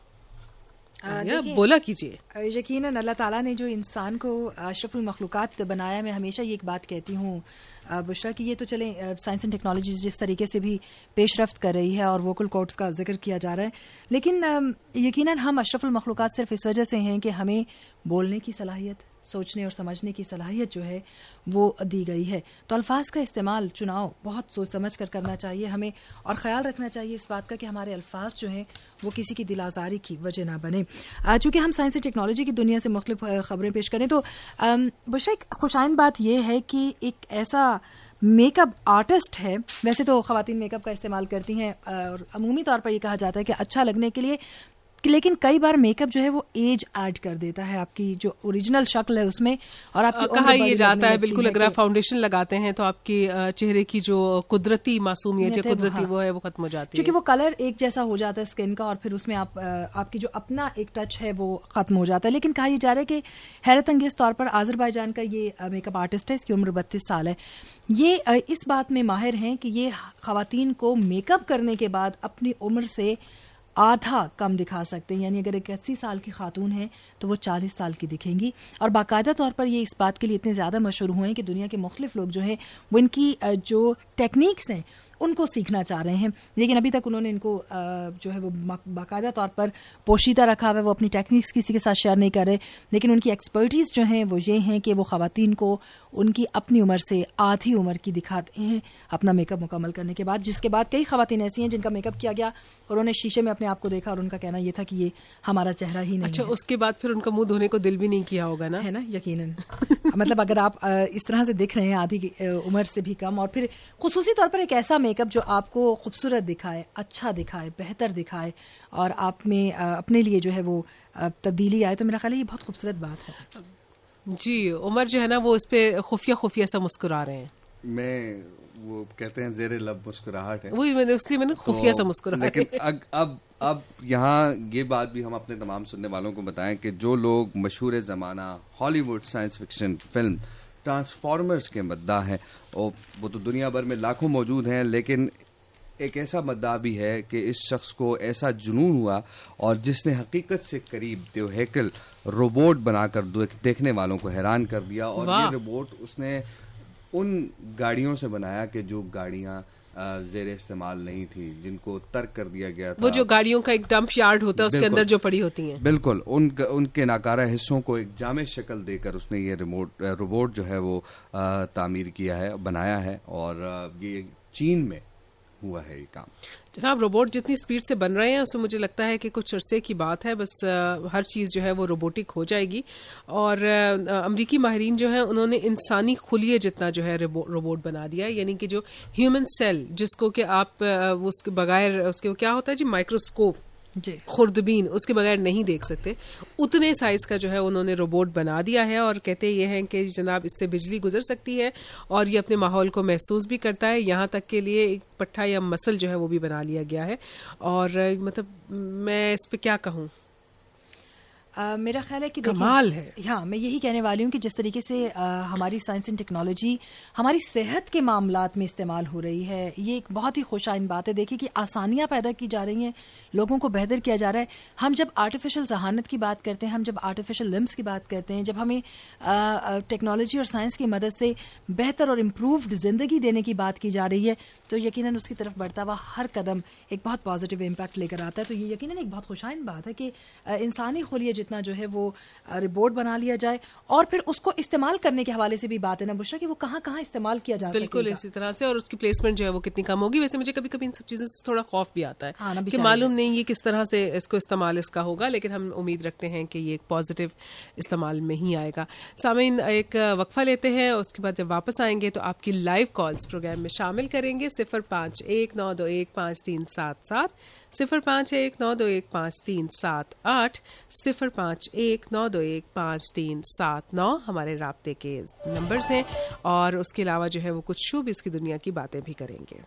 بولا کیجیے. یقیناً اللہ تعالیٰ نے جو انسان کو اشرف المخلوقات بنایا, میں ہمیشہ یہ ایک بات کہتی ہوں بشرا کہ یہ تو چلیں سائنس اینڈ ٹیکنالوجی جس طریقے سے بھی پیش رفت کر رہی ہے اور ووکل کارڈز کا ذکر کیا جا رہا ہے, لیکن یقیناً ہم اشرف المخلوقات صرف اس وجہ سے ہیں کہ ہمیں بولنے کی صلاحیت, سوچنے اور سمجھنے کی صلاحیت جو ہے وہ دی گئی ہے. تو الفاظ کا استعمال چناؤ بہت سوچ سمجھ کر کرنا چاہیے ہمیں, اور خیال رکھنا چاہیے اس بات کا کہ ہمارے الفاظ جو ہیں وہ کسی کی دل آزاری کی وجہ نہ بنے. چونکہ ہم سائنس اینڈ ٹیکنالوجی کی دنیا سے مختلف خبریں پیش کریں تو بشرا ایک خوشائن بات یہ ہے کہ ایک ایسا میک اپ آرٹسٹ ہے, ویسے تو خواتین میک اپ کا استعمال کرتی ہیں اور عمومی طور پر یہ کہا جاتا ہے کہ اچھا لگنے کے لیے, لیکن کئی بار میک اپ جو ہے وہ ایج ایڈ کر دیتا ہے آپ کی جو اوریجنل شکل ہے اس میں, اور آپ کہا یہ جاتا ہے بالکل اگر آپ فاؤنڈیشن لگاتے ہیں تو آپ کی چہرے کی جو قدرتی معصومیت ہے, قدرتی وہ ہے وہ ختم ہو جاتی ہے, کیونکہ وہ کلر ایک جیسا ہو جاتا ہے اسکن کا, اور پھر اس میں آپ آپ کی جو اپنا ایک ٹچ ہے وہ ختم ہو جاتا ہے. لیکن کہا یہ جا رہا ہے کہ حیرت انگیز طور پر آذربائیجان کا یہ میک اپ آرٹسٹ ہے, اس کی عمر بتیس سال ہے. یہ اس بات میں ماہر ہیں کہ یہ خواتین کو میک اپ کرنے کے بعد اپنی عمر سے آدھا کم دکھا سکتے ہیں, یعنی اگر ایک اسی سال کی خاتون ہے تو وہ چالیس سال کی دکھیں گی. اور باقاعدہ طور پر یہ اس بات کے لیے اتنے زیادہ مشہور ہوئے ہیں کہ دنیا کے مختلف لوگ جو ہیں وہ ان کی جو ٹیکنیکس ہیں ان کو सीखना चाह रहे हैं, लेकिन अभी तक उन्होंने इनको जो है वो बाकायदा तौर पर पोशीदा रखा हुआ है, वो अपनी टेक्निक्स किसी के साथ शेयर नहीं कर रहे, लेकिन उनकी एक्सपर्टीज जो हैं वो ये हैं कि वो खवातीन को उनकी अपनी उम्र से आधी उम्र की दिखाते हैं अपना मेकअप मुकम्मल करने के बाद, जिसके बाद कई खवातीन ऐसी हैं जिनका मेकअप किया गया और उन्होंने शीशे में अपने आप को देखा और उनका कहना ये था कि ये हमारा चेहरा ही नहीं अच्छा, है। उसके बाद फिर उनका मुंह धोने को दिल भी नहीं किया होगा ना, है ना, यकीनन। मतलब अगर आप इस तरह से दिख रहे हैं आधी उम्र से भी कम, और फिर खुसूसी तौर पर एक ऐसा मेकअप जो आपको खूबसूरत दिखाए, अच्छा दिखाए, बेहतर दिखाए और आप में अपने लिए जो है वो तब्दीली आए, तो मेरा ख्याल है ये बहुत खूबसूरत बात है। जी, उमर जो है ना वो इस पे खुफिया खुफिया सा मुस्कुरा रहे हैं। मैं वो कहते हैं जेरे लब मुस्कुराहट है, वही मैंने उसलिए मैंने खुफिया सा मुस्कुराहट। लेकिन अग, अब अब यहाँ ये बात भी हम अपने तमाम सुनने वालों को बताएं कि जो लोग मशहूर ज़माना Hollywood science fiction film Transformers के मद्दा हैं, और वो तो दुनिया भर में लाखों मौजूद हैं, लेकिन एक ऐसा मद्दा भी है कि इस शख्स को ऐसा जुनून हुआ और जिसने हकीकत से करीब दो हैकल रोबोट बनाकर देखने वालों को हैरान कर दिया। और ये रोबोट उसने उन गाड़ियों से बनाया कि जो गाड़ियां ज़ेर इस्तेमाल नहीं थी, जिनको तर्क कर दिया गया था। वो जो गाड़ियों का एक डंप यार्ड होता है उसके अंदर जो पड़ी होती हैं, बिल्कुल उन उनके नाकारा हिस्सों को एक जामे शक्ल देकर उसने ये रिमोट रोबोट जो है वो आ, तामीर किया है, बनाया है, और आ, ये चीन में हुआ है ये काम। जनाब, रोबोट जितनी स्पीड से बन रहे हैं उसमें मुझे लगता है कि कुछ अरसे की बात है, बस आ, हर चीज़ जो है वो रोबोटिक हो जाएगी। और आ, अमरीकी माहिरीन जो है उन्होंने इंसानी खुलिये जितना जो है रोबोट बना दिया है, यानी कि जो ह्यूमन सेल जिसको कि आप आ, उसके बगैर उसके क्या होता है जी, माइक्रोस्कोप, खुर्दबीन, उसके बगैर नहीं देख सकते, उतने साइज का जो है उन्होंने रोबोट बना दिया है। और कहते ये हैं कि जनाब इससे बिजली गुजर सकती है और ये अपने माहौल को महसूस भी करता है, यहाँ तक के लिए एक पट्टा या मसल जो है वो भी बना लिया गया है। और मतलब मैं इस पे क्या कहूँ, Uh, मेरा ख्याल है कि कमाल है। हाँ, मैं यही कहने वाली हूँ कि जिस तरीके से uh, हमारी साइंस एंड टेक्नोलॉजी हमारी सेहत के मामलात में इस्तेमाल हो रही है, ये एक बहुत ही खुशाइन बात है। देखिए कि आसानियाँ पैदा की जा रही हैं, लोगों को बेहतर किया जा रहा है। हम जब आर्टिफिशियल जहानत की बात करते हैं, हम जब आर्टिफिशियल लिम्स की बात करते हैं, जब हमें टेक्नोलॉजी और साइंस की मदद से बेहतर और इम्प्रूव्ड ज़िंदगी देने की बात की जा रही है, तो यकीनन उसकी तरफ बढ़ता हुआ हर कदम एक बहुत पॉजिटिव इम्पैक्ट लेकर आता है। तो ये यकीनन एक बहुत खुशाइन बात है कि इंसानी खुलिये जितना जो है वो रिपोर्ट बना लिया जाए, और फिर उसको इस्तेमाल करने के हवाले से भी बात है ना बुशरा कि वो कहाँ कहाँ इस्तेमाल किया जा सकता है। बिल्कुल इसी तरह से, और उसकी प्लेसमेंट जो है वो कितनी कम होगी। वैसे मुझे कभी कभी इन सब चीजों से थोड़ा खौफ भी आता है हाँ, कि मालूम नहीं ये किस तरह से इसको इस्तेमाल इसका होगा, लेकिन हम उम्मीद रखते हैं कि ये एक पॉजिटिव इस्तेमाल में ही आएगा। सामीन, एक वक्फा लेते हैं, उसके बाद जब वापस आएंगे तो आपकी लाइव कॉल्स प्रोग्राम में शामिल करेंगे। सिफर पांच एक नौ दो एक पांच तीन सात सात, सिफर पांच एक नौ दो एक पांच तीन सात आठ, सिफर पांच एक नौ दो एक पांच तीन सात नौ हमारे राब्ते के नंबर्स हैं। और उसके अलावा जो है वो कुछ शोबिज़ की दुनिया की बातें भी करेंगे।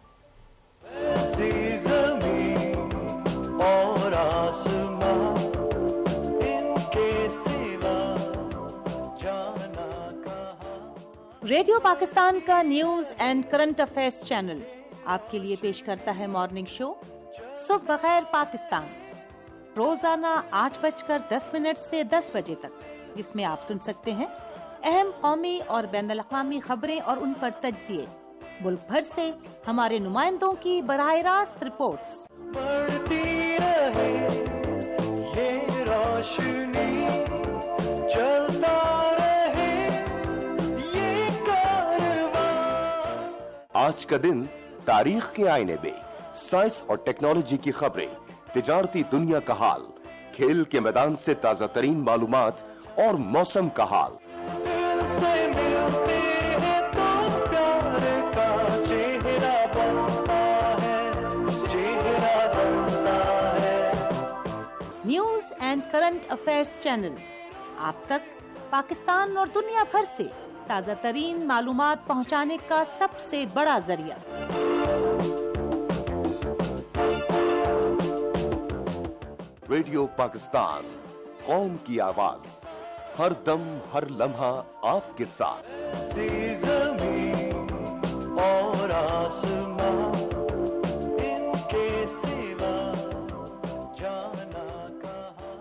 रेडियो पाकिस्तान का news and current affairs channel आपके लिए पेश करता है मॉर्निंग शो सुबह बखैर पाकिस्तान, रोजाना आठ बजकर दस मिनट से दस बजे तक, जिसमें आप सुन सकते हैं अहम कौमी और बैनुल अक़वामी खबरें और उन पर तज्ज़िये, मुल्क भर से हमारे नुमाइंदों की बराह रास्त रिपोर्ट्स। बढ़ती रहे ये रोशनी, चलता रहे ये कारवां। आज का दिन तारीख के आईने में साइंस और टेक्नोलॉजी की खबरें, तिजारती दुनिया का हाल, खेल के मैदान से ताजा तरीन मालूमात और मौसम का हाल। News and current affairs channel आप तक पाकिस्तान और दुनिया भर से ताजा तरीन मालूमात पहुंचाने का सबसे बड़ा जरिया। रेडियो पाकिस्तान, कौम की आवाज, हर दम हर लम्हा आपके साथ। और आसमां इनके सिवा जाना कहां।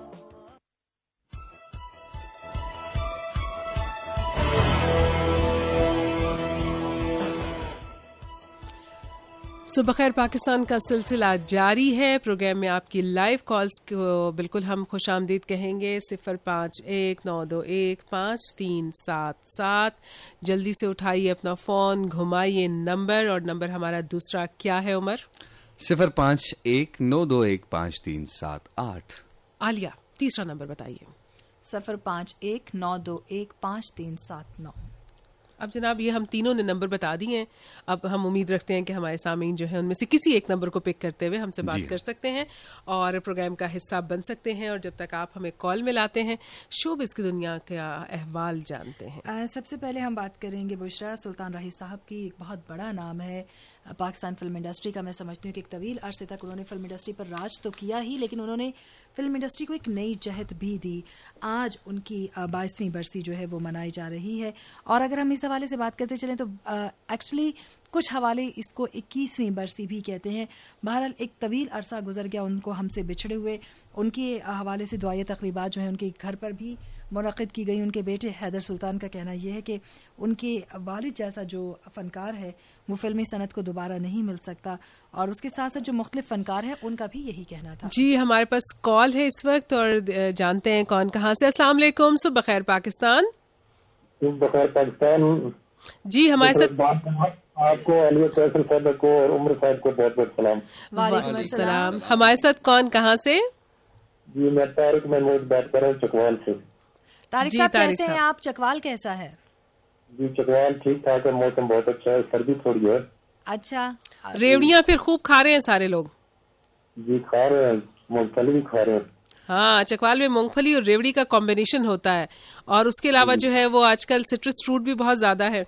सुबह खैर पाकिस्तान का सिलसिला जारी है। प्रोग्राम में आपकी लाइव कॉल्स को बिल्कुल हम खुश आमदीद कहेंगे। सिफर पाँच एक नौ दो एक पाँच तीन सात सात। जल्दी से उठाइए अपना फोन, घुमाइए नंबर, और नंबर हमारा दूसरा क्या है उमर? सिफर पाँच एक नौ दो एक पाँच तीन सात आठ। आलिया तीसरा नंबर बताइए। सिफर पाँच एक नौ दो एक पाँच तीन सात नौ। अब जनाब ये हम तीनों ने नंबर बता दिए हैं। अब हम उम्मीद रखते हैं कि हमारे सामीन जो है उनमें से किसी एक नंबर को पिक करते हुए हमसे बात कर सकते हैं और प्रोग्राम का हिस्सा बन सकते हैं। और जब तक आप हमें कॉल में लाते हैं, शोबिज़ की दुनिया का अहवाल जानते हैं। आ, सबसे पहले हम बात करेंगे बुशरा सुल्तान राही साहब की। एक बहुत बड़ा नाम है पाकिस्तान फिल्म इंडस्ट्री का। मैं समझती हूँ कि एक तवील अरसे तक उन्होंने फिल्म इंडस्ट्री पर राज तो किया ही, लेकिन उन्होंने फिल्म इंडस्ट्री को एक नई जहत भी दी। आज उनकी बाईसवीं बरसी जो है वो मनाई जा रही है। और अगर हम इस हवाले से बात करते चलें तो एक्चुअली कुछ हवाले इसको इक्कीसवीं बरसी भी कहते हैं। बहरहाल एक तवील अरसा गुजर गया उनको हमसे बिछड़े हुए। उनके हवाले से दुआए तकरीबात जो है उनके घर पर भी मुनक़िद की गई। उनके बेटे हैदर सुल्तान का कहना यह है कि उनके वालिद जैसा जो फनकार है वो फिल्मी सनत को दोबारा नहीं मिल सकता। और उसके साथ साथ जो मुख्तलिफ फनकार हैं उनका भी यही कहना था। जी हमारे पास कॉल है इस वक्त और जानते हैं कौन कहाँ से। अस्सलाम वालेकुम, सुबह खैर पाकिस्तान। सुबह खैर पाकिस्तान जी हमारे साथ आपको, अली फैसल साहब को और उमर साहब को बहुत बहुत सलाम। वालेकुम सलाम। हमारे साथ कौन कहाँ से? जी मैं तारिक महमूद बात कर रहा हूँ चकवाल से। तारिक साहब कैसे हैं आप? चकवाल कैसा है? जी चकवाल ठीक ठाक है, मौसम बहुत अच्छा है, सर्दी थोड़ी है। अच्छा, रेवड़ियाँ फिर खूब खा रहे हैं सारे लोग? जी खा रहे हैं, मूंगफली भी खा रहे हैं। हाँ, चकवाल में मूंगफली और रेवड़ी का कॉम्बिनेशन होता है। और उसके अलावा जो है वो आजकल सिट्रस फ्रूट भी बहुत ज्यादा है।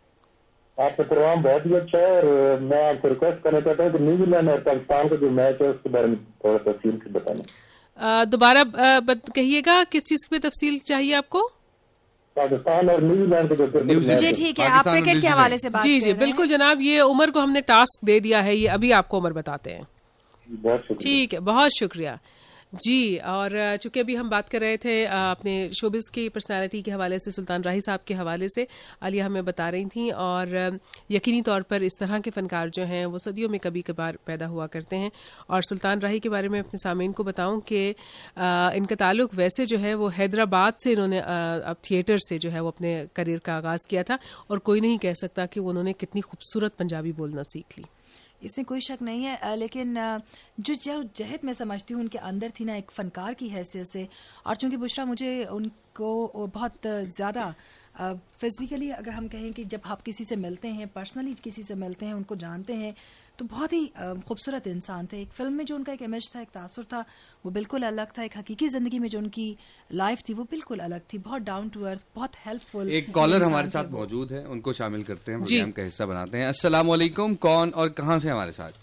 आपका प्रोग्राम बहुत ही अच्छा है और मैं आपको रिक्वेस्ट करना चाहता हूँ कि न्यूजीलैंड और पाकिस्तान का जो मैच है उसके बारे में थोड़ा तफसील से बताना। दोबारा कहिएगा किस चीज पे तफसील चाहिए आपको? पाकिस्तान और न्यूजीलैंड के जो जी ठीक है, आप क्रिकेट के हवाले से बात जी जी बिल्कुल जनाब। ये उमर को हमने टास्क दे दिया है, ये अभी आपको उमर बताते हैं। बहुत शुक्रिया। ठीक है, बहुत शुक्रिया जी। और चूंकि अभी हम बात कर रहे थे अपने शोबिज़ की पर्सनालिटी के हवाले से, सुल्तान राही साहब के हवाले से आलिया हमें बता रही थी। और यकीनी तौर पर इस तरह के फनकार जो हैं वो सदियों में कभी कभार पैदा हुआ करते हैं। और सुल्तान राही के बारे में अपने सामीन को बताऊं कि इनका ताल्लुक वैसे जो है वो हैदराबाद से, इन्होंने अब थिएटर से जो है वो अपने करियर का आगाज़ किया था। और कोई नहीं कह सकता कि उन्होंने कितनी खूबसूरत पंजाबी बोलना सीख ली, इसमें कोई शक नहीं है। लेकिन जो जो जहद मैं समझती हूँ उनके अंदर थी ना एक फनकार की हैसियत से। और चूंकि बुशरा मुझे उनको बहुत ज़्यादा फिजिकली अगर हम कहें कि जब आप किसी से मिलते हैं, पर्सनली किसी से मिलते हैं, उनको जानते हैं, तो बहुत ही खूबसूरत इंसान थे। एक फिल्म में जो उनका एक इमेज था, एक तासुर था, वो बिल्कुल अलग था। एक हकीकी जिंदगी में जो उनकी लाइफ थी वो बिल्कुल अलग थी। बहुत डाउन टू अर्थ, बहुत हेल्पफुल। एक कॉलर हमारे साथ मौजूद है, उनको शामिल करते हैं, प्रोग्राम का हिस्सा बनाते हैं। अस्सलाम वालेकुम, कौन और कहाँ से हमारे साथ?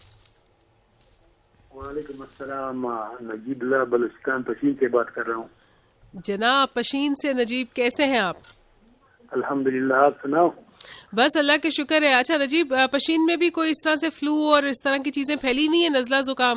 वालेकुम अस्सलाम, नजीबुल्लाह बलूचिस्तान पशीन से बात कर रहा हूँ। जनाब पशीन से नजीब, कैसे हैं आप? अल्हम्दुलिल्लाह, आप सुनाओ? बस अल्लाह के शुक्र है। अच्छा नजीब, पशीन में भी कोई इस तरह से फ्लू और इस तरह की चीजें फैली हुई है, नजला जुकाम?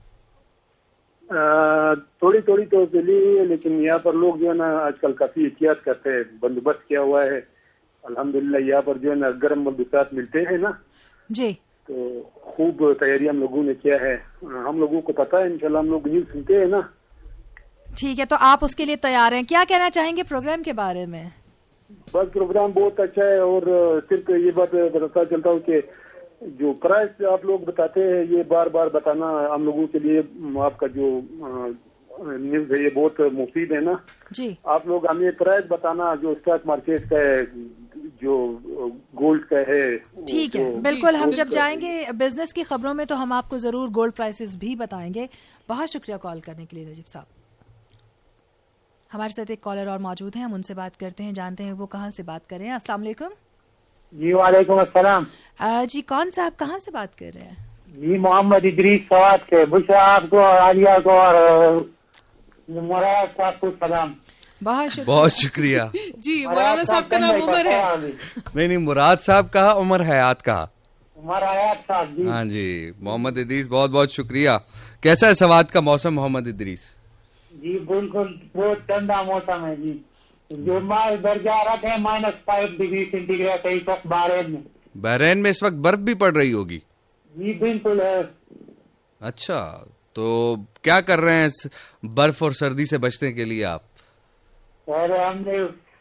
थोड़ी थोड़ी तो फैली हुई है, लेकिन यहाँ पर लोग जो है ना आजकल काफी एहतियात करते हैं, बंदोबस्त किया हुआ है अल्हम्दुलिल्लाह। यहाँ पर जो है ना गर्म मलबूसात मिलते हैं ना जी, तो खूब तैयारी हम लोगों ने किया है। हम लोगों को पता है, इंशाल्लाह हम लोग न्यूज सुनते हैं ना। ठीक है, तो आप उसके लिए तैयार हैं। क्या कहना चाहेंगे प्रोग्राम के बारे में? बस प्रोग्राम बहुत अच्छा है और सिर्फ ये बात बताता चलता हूँ कि जो प्राइस आप लोग बताते हैं ये बार बार बताना हम लोगों के लिए, आपका जो न्यूज है ये बहुत मुफीद है ना जी। आप लोग हमें प्राइस बताना जो स्टॉक मार्केट का है, जो गोल्ड का है। ठीक है, बिल्कुल। हम जब जाएंगे बिजनेस की खबरों में तो हम आपको जरूर गोल्ड प्राइसेस भी बताएंगे। बहुत शुक्रिया कॉल करने के लिए नजीब साहब। हमारे साथ एक कॉलर और मौजूद हैं, हम उनसे बात करते हैं, जानते हैं वो कहाँ से बात कर रहे हैं। अस्सलाम वालेकुम। जी वालेकुम अस्सलाम। जी कौन सा, आप कहाँ से बात कर रहे हैं? जी मोहम्मद इदरीस सवाद से। बुशरा आपको और आलिया को और मुराद साहब को सलाम। बहुत शुक्रिया। बहुत शुक्रिया जी। मौलाना साहब का नाम उमर है? नहीं नहीं, मुराद साहब कहा, उमर हयात कहा। उमर हयात साहब जी। हाँ जी, मोहम्मद इदरीस बहुत बहुत शुक्रिया। कैसा है सवाद का मौसम मोहम्मद इदरीस? जी बिल्कुल बहुत ठंडा मौसम है जी। जो माल दर्जा रखा है माइनस फाइव डिग्री सेंटीग्रेड है इस वक्त बहरीन में। बहरीन में इस वक्त बर्फ भी पड़ रही होगी? जी बिल्कुल है। अच्छा, तो क्या कर रहे हैं इस बर्फ और सर्दी से बचने के लिए आप? और हमने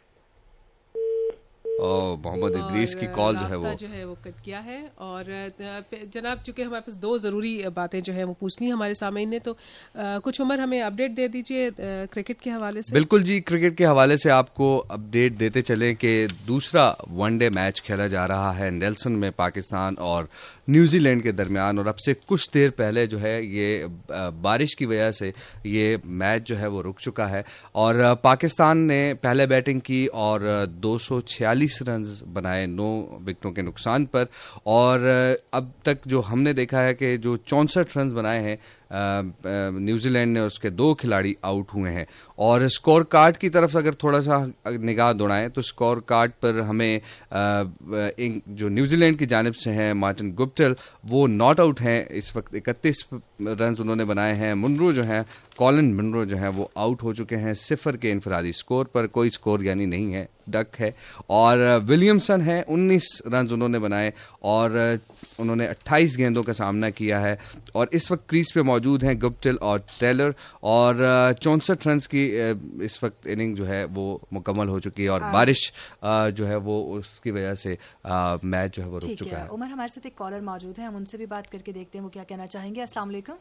और मोहम्मद इदरीस की कॉल जो है वो जो है वो कट किया है। और जनाब, चूंकि हमारे पास दो जरूरी बातें जो है वो पूछनी हमारे सामने ने, तो आ, कुछ उमर हमें अपडेट दे दीजिए क्रिकेट के हवाले से। बिल्कुल जी, क्रिकेट के हवाले से आपको अपडेट देते चले कि दूसरा वनडे मैच खेला जा रहा है नेल्सन में पाकिस्तान और न्यूजीलैंड के दरमियान। और अब से कुछ देर पहले जो है ये बारिश की वजह से ये मैच जो है वो रुक चुका है। और पाकिस्तान ने पहले बैटिंग की और दो सौ छियालीस रन बनाए नौ विकेटों के नुकसान पर। और अब तक जो हमने देखा है कि जो चौंसठ रन बनाए हैं न्यूजीलैंड ने, उसके दो खिलाड़ी आउट हुए हैं। और स्कोर कार्ड की तरफ अगर थोड़ा सा निगाह दौड़ाएं तो स्कोर कार्ड पर हमें जो न्यूजीलैंड की जानिब से हैं मार्टिन गुप्टिल, वो नॉट आउट हैं इस वक्त, इकतीस रन उन्होंने बनाए हैं। मुनरो जो हैं, कॉलिन मुनरो जो हैं वो आउट हो चुके हैं सिफर के इनफरादी स्कोर पर, कोई स्कोर यानी नहीं है, डक है। और विलियमसन है, उन्नीस रन उन्होंने बनाए और उन्होंने अट्ठाईस गेंदों का सामना किया है। और इस वक्त क्रीज पे मौजूद हैं गुप्टिल और टेलर। और चौंसठ रन की इस वक्त इनिंग जो है वो मुकम्मल हो चुकी है। और बारिश जो है वो उसकी वजह से मैच जो है वो रुक चुका है। उमर, हमारे साथ एक कॉलर मौजूद है, हम उनसे भी बात करके देखते हैं वो क्या कहना चाहेंगे। अस्सलाम वालेकुम।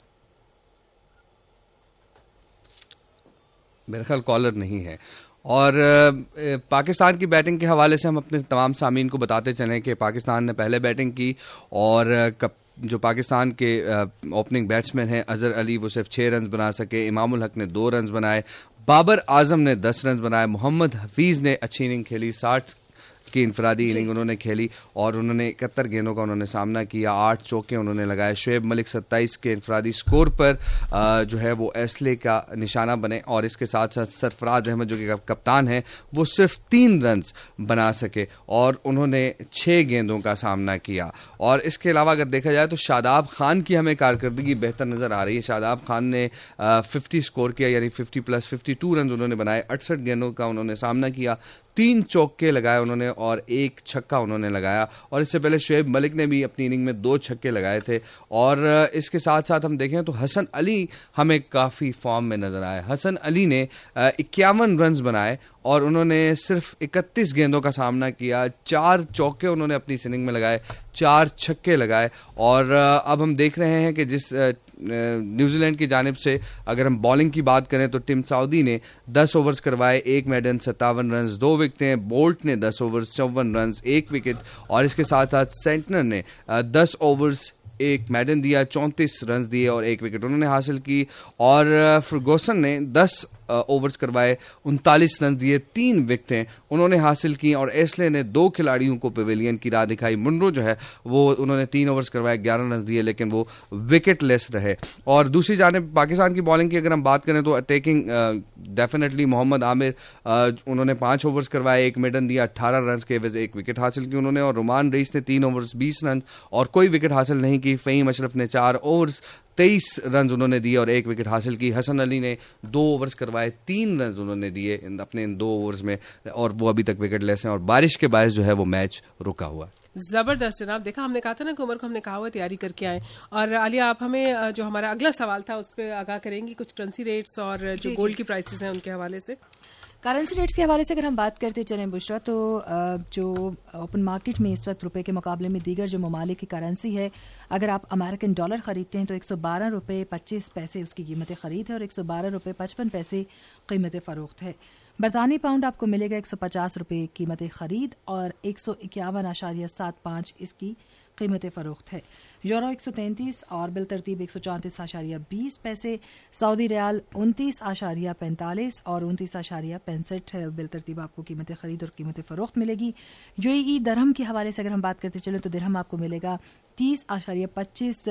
मेरा ख्याल कॉलर नहीं है। और पाकिस्तान की बैटिंग के हवाले से हम अपने तमाम सामीन को बताते चलें कि पाकिस्तान ने पहले बैटिंग की और जो पाकिस्तान के ओपनिंग बैट्समैन हैं अजहर अली, वो सिर्फ छह रन बना सके। इमामुल हक ने दो रन बनाए, बाबर आजम ने दस रन बनाए, मोहम्मद हफीज ने अच्छी इनिंग खेली, साठ की इनफरादी इनिंग उन्होंने खेली और उन्होंने इकहत्तर गेंदों का उन्होंने सामना किया, आठ चौके उन्होंने लगाए। शुएब मलिक सत्ताईस के इनफरादी स्कोर पर जो है वो एसले का निशाना बने। और इसके साथ साथ सरफराज अहमद जो कि कप्तान है वो सिर्फ तीन रन बना सके और उन्होंने छह गेंदों का सामना किया। और इसके अलावा अगर देखा जाए तो शादाब खान की हमें कारकर्दगी बेहतर नजर आ रही है। शादाब खान ने फिफ्टी स्कोर किया, यानी fifty plus fifty two run उन्होंने बनाए, अड़सठ गेंदों का उन्होंने सामना किया, तीन चौके लगाए उन्होंने और एक छक्का उन्होंने लगाया। और इससे पहले शुएब मलिक ने भी अपनी इनिंग में दो छक्के लगाए थे। और इसके साथ साथ हम देखें तो हसन अली हमें काफी फॉर्म में नजर आए। हसन अली ने इक्यावन रन बनाए और उन्होंने सिर्फ इकतीस गेंदों का सामना किया, चार चौके उन्होंने अपनी इनिंग में लगाए, चार छक्के लगाए। और अब हम देख रहे हैं कि जिस न्यूजीलैंड की जानिब से अगर हम बॉलिंग की बात करें तो टिम साउदी ने दस ओवर्स करवाए, एक मेडन, सत्तावन रन, दो विकेटें। बोल्ट ने दस ओवर्स, चौवन रन, एक विकेट। और इसके साथ साथ सेंटनर ने दस ओवर्स, एक मैडन दिया, चौंतीस रन दिए और एक विकेट उन्होंने हासिल की। और फर्गूसन ने दस ओवर्स करवाए, उनतालीस रन दिए, तीन विकेटें उन्होंने हासिल की। और एसले ने दो खिलाड़ियों को पेविलियन की राह दिखाई। मुनरो जो है वो उन्होंने तीन ओवर्स करवाए, ग्यारह रन दिए, लेकिन वो विकेट लेस रहे। और दूसरी जानिब पाकिस्तान की बॉलिंग की अगर हम बात करें तो अटैकिंग डेफिनेटली मोहम्मद आमिर, उन्होंने पांच ओवर्स करवाए, एक मेडन दिया, अट्ठारह रन के एवज एक विकेट हासिल की उन्होंने। और रुमान रईस ने तीन ओवर्स, बीस रन और कोई विकेट हासिल नहीं की। फहीम अशरफ ने चार ओवर्स, तेईस रन उन्होंने दिए और एक विकेट हासिल की। हसन अली ने दो ओवर्स करवाए, तीन रन उन्होंने दिए अपने इन दो ओवर्स में और वो अभी तक विकेट लेस हैं। और बारिश के बायस जो है वो मैच रुका हुआ है। जबरदस्त जनाब, देखा हमने कहा था ना कि उमर को हमने कहा हुआ तैयारी करके आए। और आलिया, आप हमें जो हमारा अगला सवाल था उस पर आगाह करेंगी, कुछ करेंसी रेट्स और जो गोल्ड की प्राइसेस हैं उनके हवाले से। करेंसी रेट्स के हवाले से अगर हम बात करते चलें बुशरा, तो जो ओपन मार्केट में इस वक्त रुपए के मुकाबले में दीगर जो ममालिक की करेंसी है, अगर आप अमेरिकन डॉलर खरीदते हैं तो एक सौ बारह रुपये पच्चीस पैसे उसकी कीमत खरीद है और एक सौ बारह रुपये पचपन पैसे कीमत फरोख्त है। बरतानी पाउंड आपको मिलेगा एक सौ पचास रुपये कीमत खरीद और एक सौ इक्यावन आशारिया सात पाँच इसकी कीमत फरोख्त है। यूरो एक सौ तैंतीस और बिल तरतीब एक सौ चौंतीस आशारिया बीस पैसे। सऊदी रियाल उनतीस आशारिया पैंतालीस और उनतीस आशारिया पैंसठ बिल तरतीब आपको कीमत खरीद और कीमत फरोख्त मिलेगी। यूएई दरहम के हवाले से अगर हम बात करते चलें तो दिरहम आपको मिलेगा तीस आशारिया पच्चीस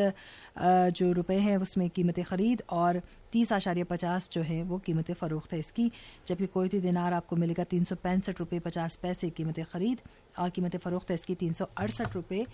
जो रुपए हैं उसमें कीमत खरीद और तीस आशारिया पचास जो है वो कीमत फरोख्त है इसकी। जबकि कोयती दिनार आपको मिलेगा तीन सौ पैंसठ रुपये पचास पैसे कीमत खरीद और कीमत फरोख्त है इसकी तीन सौ अड़सठ रुपये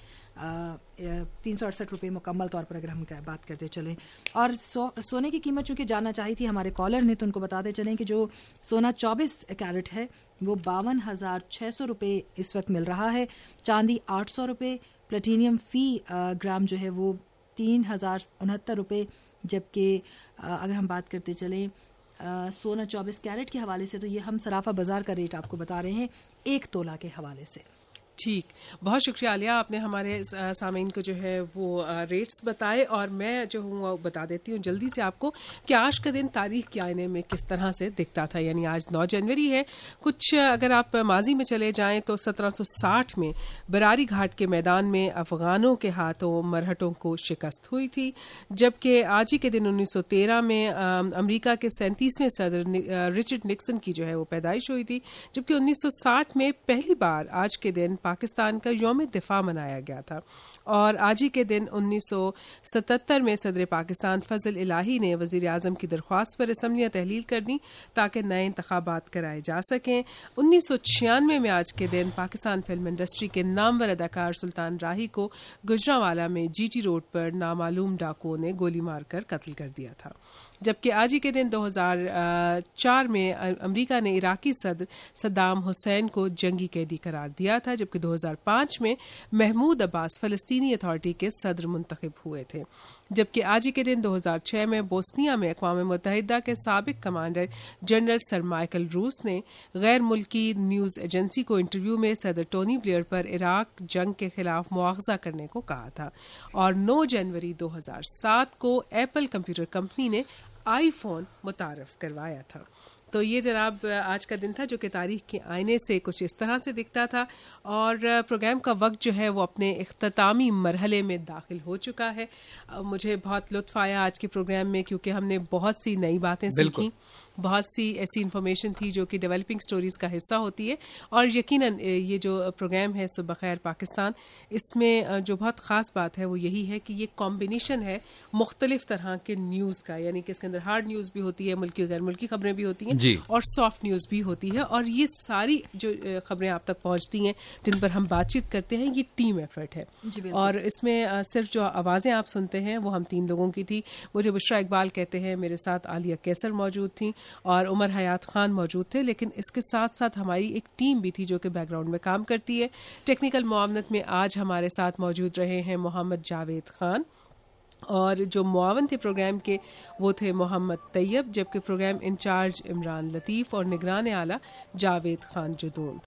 तीन सौ अड़सठ रुपये मुकम्मल तौर पर अगर हम बात करते चलें। और सो, सोने की कीमत चूंकि जानना चाहिए थी हमारे कॉलर ने, तो उनको बताते चलें कि जो सोना चौबीस कैरेट है वो बावन हजार छः सौ रुपये इस वक्त मिल रहा है। चांदी आठ सौ रुपये, प्लेटिनियम फी ग्राम जो है वो तीन हजार उनहत्तर रुपये, जबकि अगर हम बात करते चलें सोना चौबीस कैरेट के हवाले से तो ये हम सराफा बाजार का रेट आपको बता रहे हैं एक तोला के हवाले से। ठीक, बहुत शुक्रिया आलिया, आपने हमारे सामीन को जो है वो रेट्स बताए, और मैं जो हूँ वो बता देती हूँ जल्दी से आपको कि आज का दिन तारीख के आईने में किस तरह से दिखता था। यानी आज नौ जनवरी है। कुछ अगर आप माजी में चले जाएं तो सत्रह सौ साठ में बरारी घाट के मैदान में अफगानों के हाथों मरहटों को शिकस्त हुई थी, जबकि आज ही के दिन उन्नीस सौ तेरह में अमरीका के सैंतीसवें सदर रिचर्ड निक्सन की जो है वो पैदाइश हुई थी, जबकि उन्नीस सौ साठ में पहली बार आज के दिन पाकिस्तान का यौम दिफा मनाया गया था। और आज ही के दिन उन्नीस सौ सतहत्तर में सदर पाकिस्तान फजल इलाही ने वजीर आजम की दरख्वास्त पर असम्बलियां तहलील कर दी ताकि नए इंतखाबात कराए जा सकें। उन्नीस सौ छियानवे में आज के दिन पाकिस्तान फिल्म इंडस्ट्री के नामवर अदाकार सुल्तान राही को गुजरांवाला में जीटी रोड पर नामालूम डाकुओं ने गोली मारकर कत्ल कर दिया था। जबकि आज ही के दिन दो हजार चार में अमेरिका ने इराकी सदर सद्दाम हुसैन को जंगी कैदी करार दिया था, जबकि दो हजार पांच में महमूद अब्बास फलस्तीनी अथॉरिटी के सदर मुंतखब हुए थे। जबकि आज ही के दिन दो हजार छह में बोस्निया में अक़वाम मुत्तहिदा के साबिक कमांडर जनरल सर माइकल रूस ने गैर मुल्की न्यूज एजेंसी को इंटरव्यू में सदर टोनी ब्लेयर पर इराक जंग के खिलाफ मुआवजा करने को कहा था। और नौ जनवरी दो हजार सात को एप्पल कंप्यूटर कंपनी ने आईफोन मुतारफ करवाया था। तो ये जनाब आज का दिन था जो कि तारीख के आईने से कुछ इस तरह से दिखता था। और प्रोग्राम का वक्त जो है वो अपने इख्तितामी मरहले में दाखिल हो चुका है। मुझे बहुत लुत्फ आया आज के प्रोग्राम में, क्योंकि हमने बहुत सी नई बातें सीखी, बहुत सी ऐसी इन्फॉर्मेशन थी जो कि डेवलपिंग स्टोरीज का हिस्सा होती है। और यकीनन ये जो प्रोग्राम है सुबह खैर पाकिस्तान, इसमें जो बहुत खास बात है वो यही है कि ये कॉम्बिनेशन है मुख्तलिफ तरह के न्यूज़ का, यानी कि इसके अंदर हार्ड न्यूज़ भी होती है, मुल्की गैर मुल्की खबरें भी होती हैं और सॉफ्ट न्यूज़ भी होती है। और ये सारी जो खबरें आप तक पहुंचती हैं, जिन पर हम बातचीत करते हैं, ये टीम एफर्ट है। और इसमें सिर्फ जो आवाज़ें आप सुनते हैं वो हम तीन लोगों की थी। मुझे बुशरा इकबाल कहते हैं, मेरे साथ आलिया कैसर मौजूद थी और उमर हयात खान मौजूद थे। लेकिन इसके साथ साथ हमारी एक टीम भी थी जो कि बैकग्राउंड में काम करती है। टेक्निकल मुआवनत में आज हमारे साथ मौजूद रहे हैं मोहम्मद जावेद खान, और जो मुआवन थे प्रोग्राम के वो थे मोहम्मद तैयब, जबकि प्रोग्राम इंचार्ज इमरान लतीफ़ और निगरान आला जावेद खान जुदून।